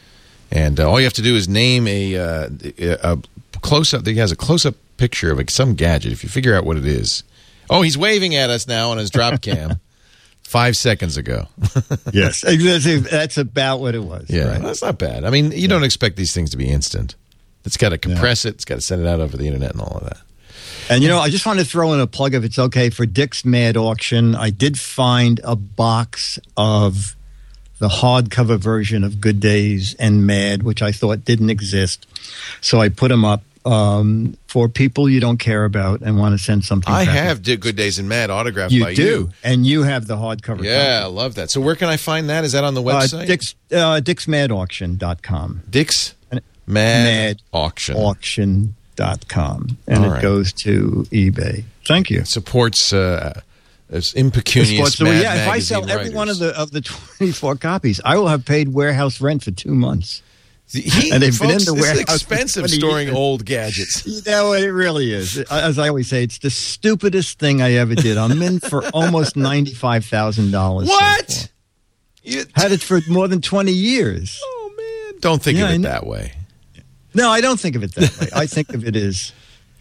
And uh, all you have to do is name a, uh, a close-up. He has a close-up picture of some gadget. If you figure out what it is. Oh, he's waving at us now on his drop cam five seconds ago. Yes, exactly. That's about what it was. Yeah, right? that's not bad. I mean, you don't expect these things to be instant. It's got to compress it. It's got to send it out over the internet and all of that. And, you know, I just want to throw in a plug, if it's okay, for Dick's Mad Auction. I did find a box of the hardcover version of Good Days and Mad, which I thought didn't exist. So I put them up um, for people you don't care about and want to send something I back. have Dick Good Days and Mad autographed You by do. you. And you have the hardcover Yeah, I love that. So where can I find that? Is that on the copy. website? Uh, Dick's, uh, Dick's Mad Auction dot com. Dick's Mad, Mad Auction. Auction dot com. And All it right. goes to eBay. Thank you. It supports uh, as impecunious So, Mad yeah, if I Magazine sell every writers. one of the of the twenty-four copies, I will have paid warehouse rent for two months. He, and they've folks, been in the this is warehouse for expensive twenty storing years. old gadgets. You know, it really is. As I always say, it's the stupidest thing I ever did. I'm in for almost ninety-five thousand dollars. What? You, Had it for more than twenty years. oh, man. Don't think Yeah, of I it know. that way. No, I don't think of it that way. I think of it as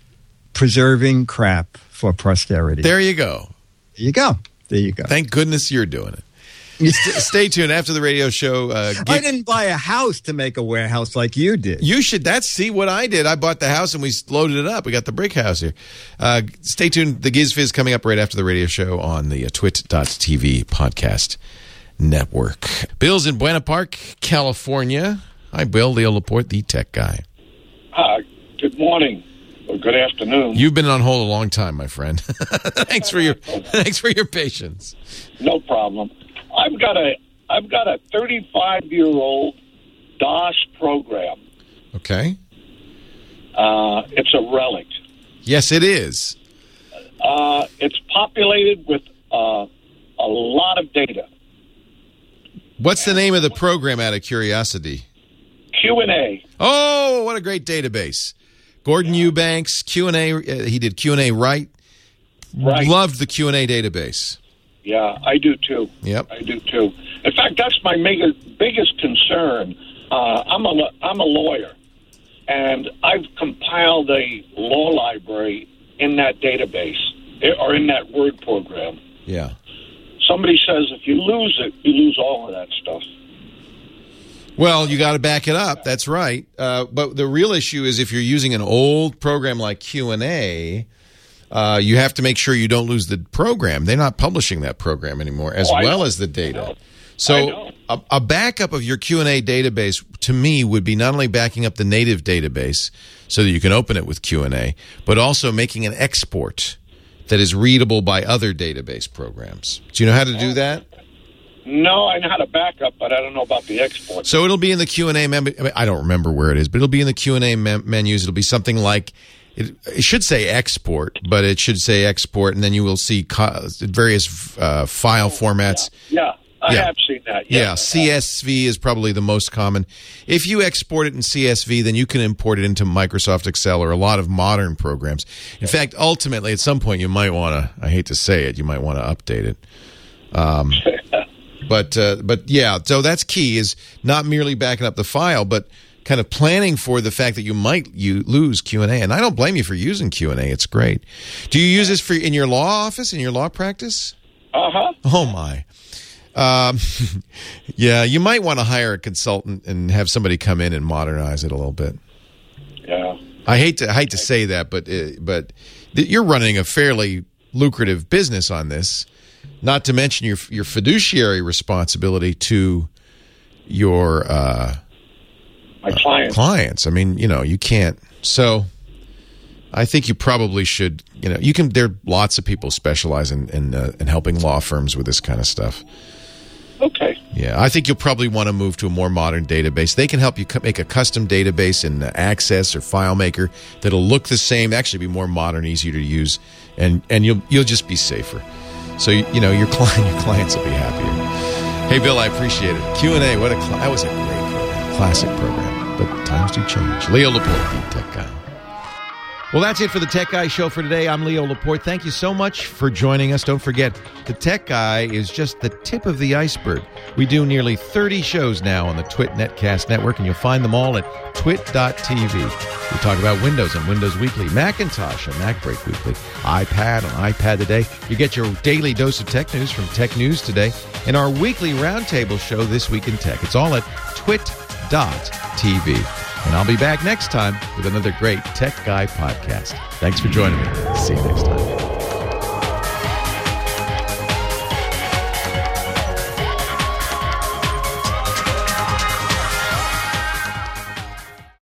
preserving crap for posterity. There you go. There you go. There you go. Thank goodness you're doing it. St- stay tuned after the radio show. Uh, get- I didn't buy a house to make a warehouse like you did. You should. That's see what I did. I bought the house and we loaded it up. We got the brick house here. Uh, stay tuned. The Giz Fizz coming up right after the radio show on the uh, twit dot t v podcast network. Bill's in Buena Park, California. Hi, Bill. Leo Laporte, the tech guy. Uh, good morning. Or good afternoon. You've been on hold a long time, my friend. thanks for your thanks for your patience. No problem. I've got a I've got a thirty-five year old DOS program. Okay. Uh, it's a relic. Yes, it is. Uh, it's populated with uh, a lot of data. What's the name of the program, out of curiosity? Q and A. Oh, what a great database. Gordon yeah. Eubanks, Q and A. Uh, he did Q and A right. Right. Loved the Q and A database. Yeah, I do too. Yep. I do too. In fact, that's my mega, biggest concern. Uh, I'm a I'm a lawyer, and I've compiled a law library in that database or in that Word program. Yeah. Somebody says if you lose it, you lose all of that stuff. Well, you got to back it up. That's right. Uh, but the real issue is if you're using an old program like Q and A. Uh, you have to make sure you don't lose the program. They're not publishing that program anymore, as oh, well know. as the data. So a, a backup of your Q and A database, to me, would be not only backing up the native database so that you can open it with Q and A, but also making an export that is readable by other database programs. Do you know how to do that? No, I know how to back up, but I don't know about the export. So it'll be in the Q and A mem- I, mean, I don't remember where it is, but it'll be in the Q and A mem- menus. It'll be something like It, it should say export, but it should say export, and then you will see co- various uh, file formats. Yeah, I yeah. have seen that. Yeah. Yeah, C S V is probably the most common. If you export it in C S V, then you can import it into Microsoft Excel or a lot of modern programs. In fact, ultimately, at some point, you might want to, I hate to say it, you might want to update it. Um, but, uh, but yeah, so that's key, is not merely backing up the file, but kind of planning for the fact that you might you lose Q and A. And I don't blame you for using Q and A. It's great. Do you use this for in your law office, in your law practice? Uh-huh. Oh, my. Um, yeah, you might want to hire a consultant and have somebody come in and modernize it a little bit. Yeah. I hate to I hate to say that, but uh, but th- you're running a fairly lucrative business on this, not to mention your your fiduciary responsibility to your uh My clients. Clients. I mean, you know, you can't. So I think you probably should, you know, you can, there are lots of people specialize in, in, uh, in helping law firms with this kind of stuff. Okay. Yeah. I think you'll probably want to move to a more modern database. They can help you co- make a custom database in uh, Access or FileMaker that'll look the same, actually be more modern, easier to use, and, and you'll, you'll just be safer. So, you, you know, your client, your clients will be happier. Hey, Bill, I appreciate it. Q and A, what a, cl- that was a great program, classic program. But times do change. Leo Laporte, the Tech Guy. Well, that's it for the Tech Guy Show for today. I'm Leo Laporte. Thank you so much for joining us. Don't forget, the Tech Guy is just the tip of the iceberg. We do nearly thirty shows now on the Twit Netcast Network, and you'll find them all at twit dot t v. We talk about Windows on Windows Weekly, Macintosh on MacBreak Weekly, iPad on iPad Today. You get your daily dose of tech news from Tech News Today, and our weekly roundtable show, This Week in Tech. It's all at twit dot t v. And I'll be back next time with another great Tech Guy podcast. Thanks for joining me. See you next time.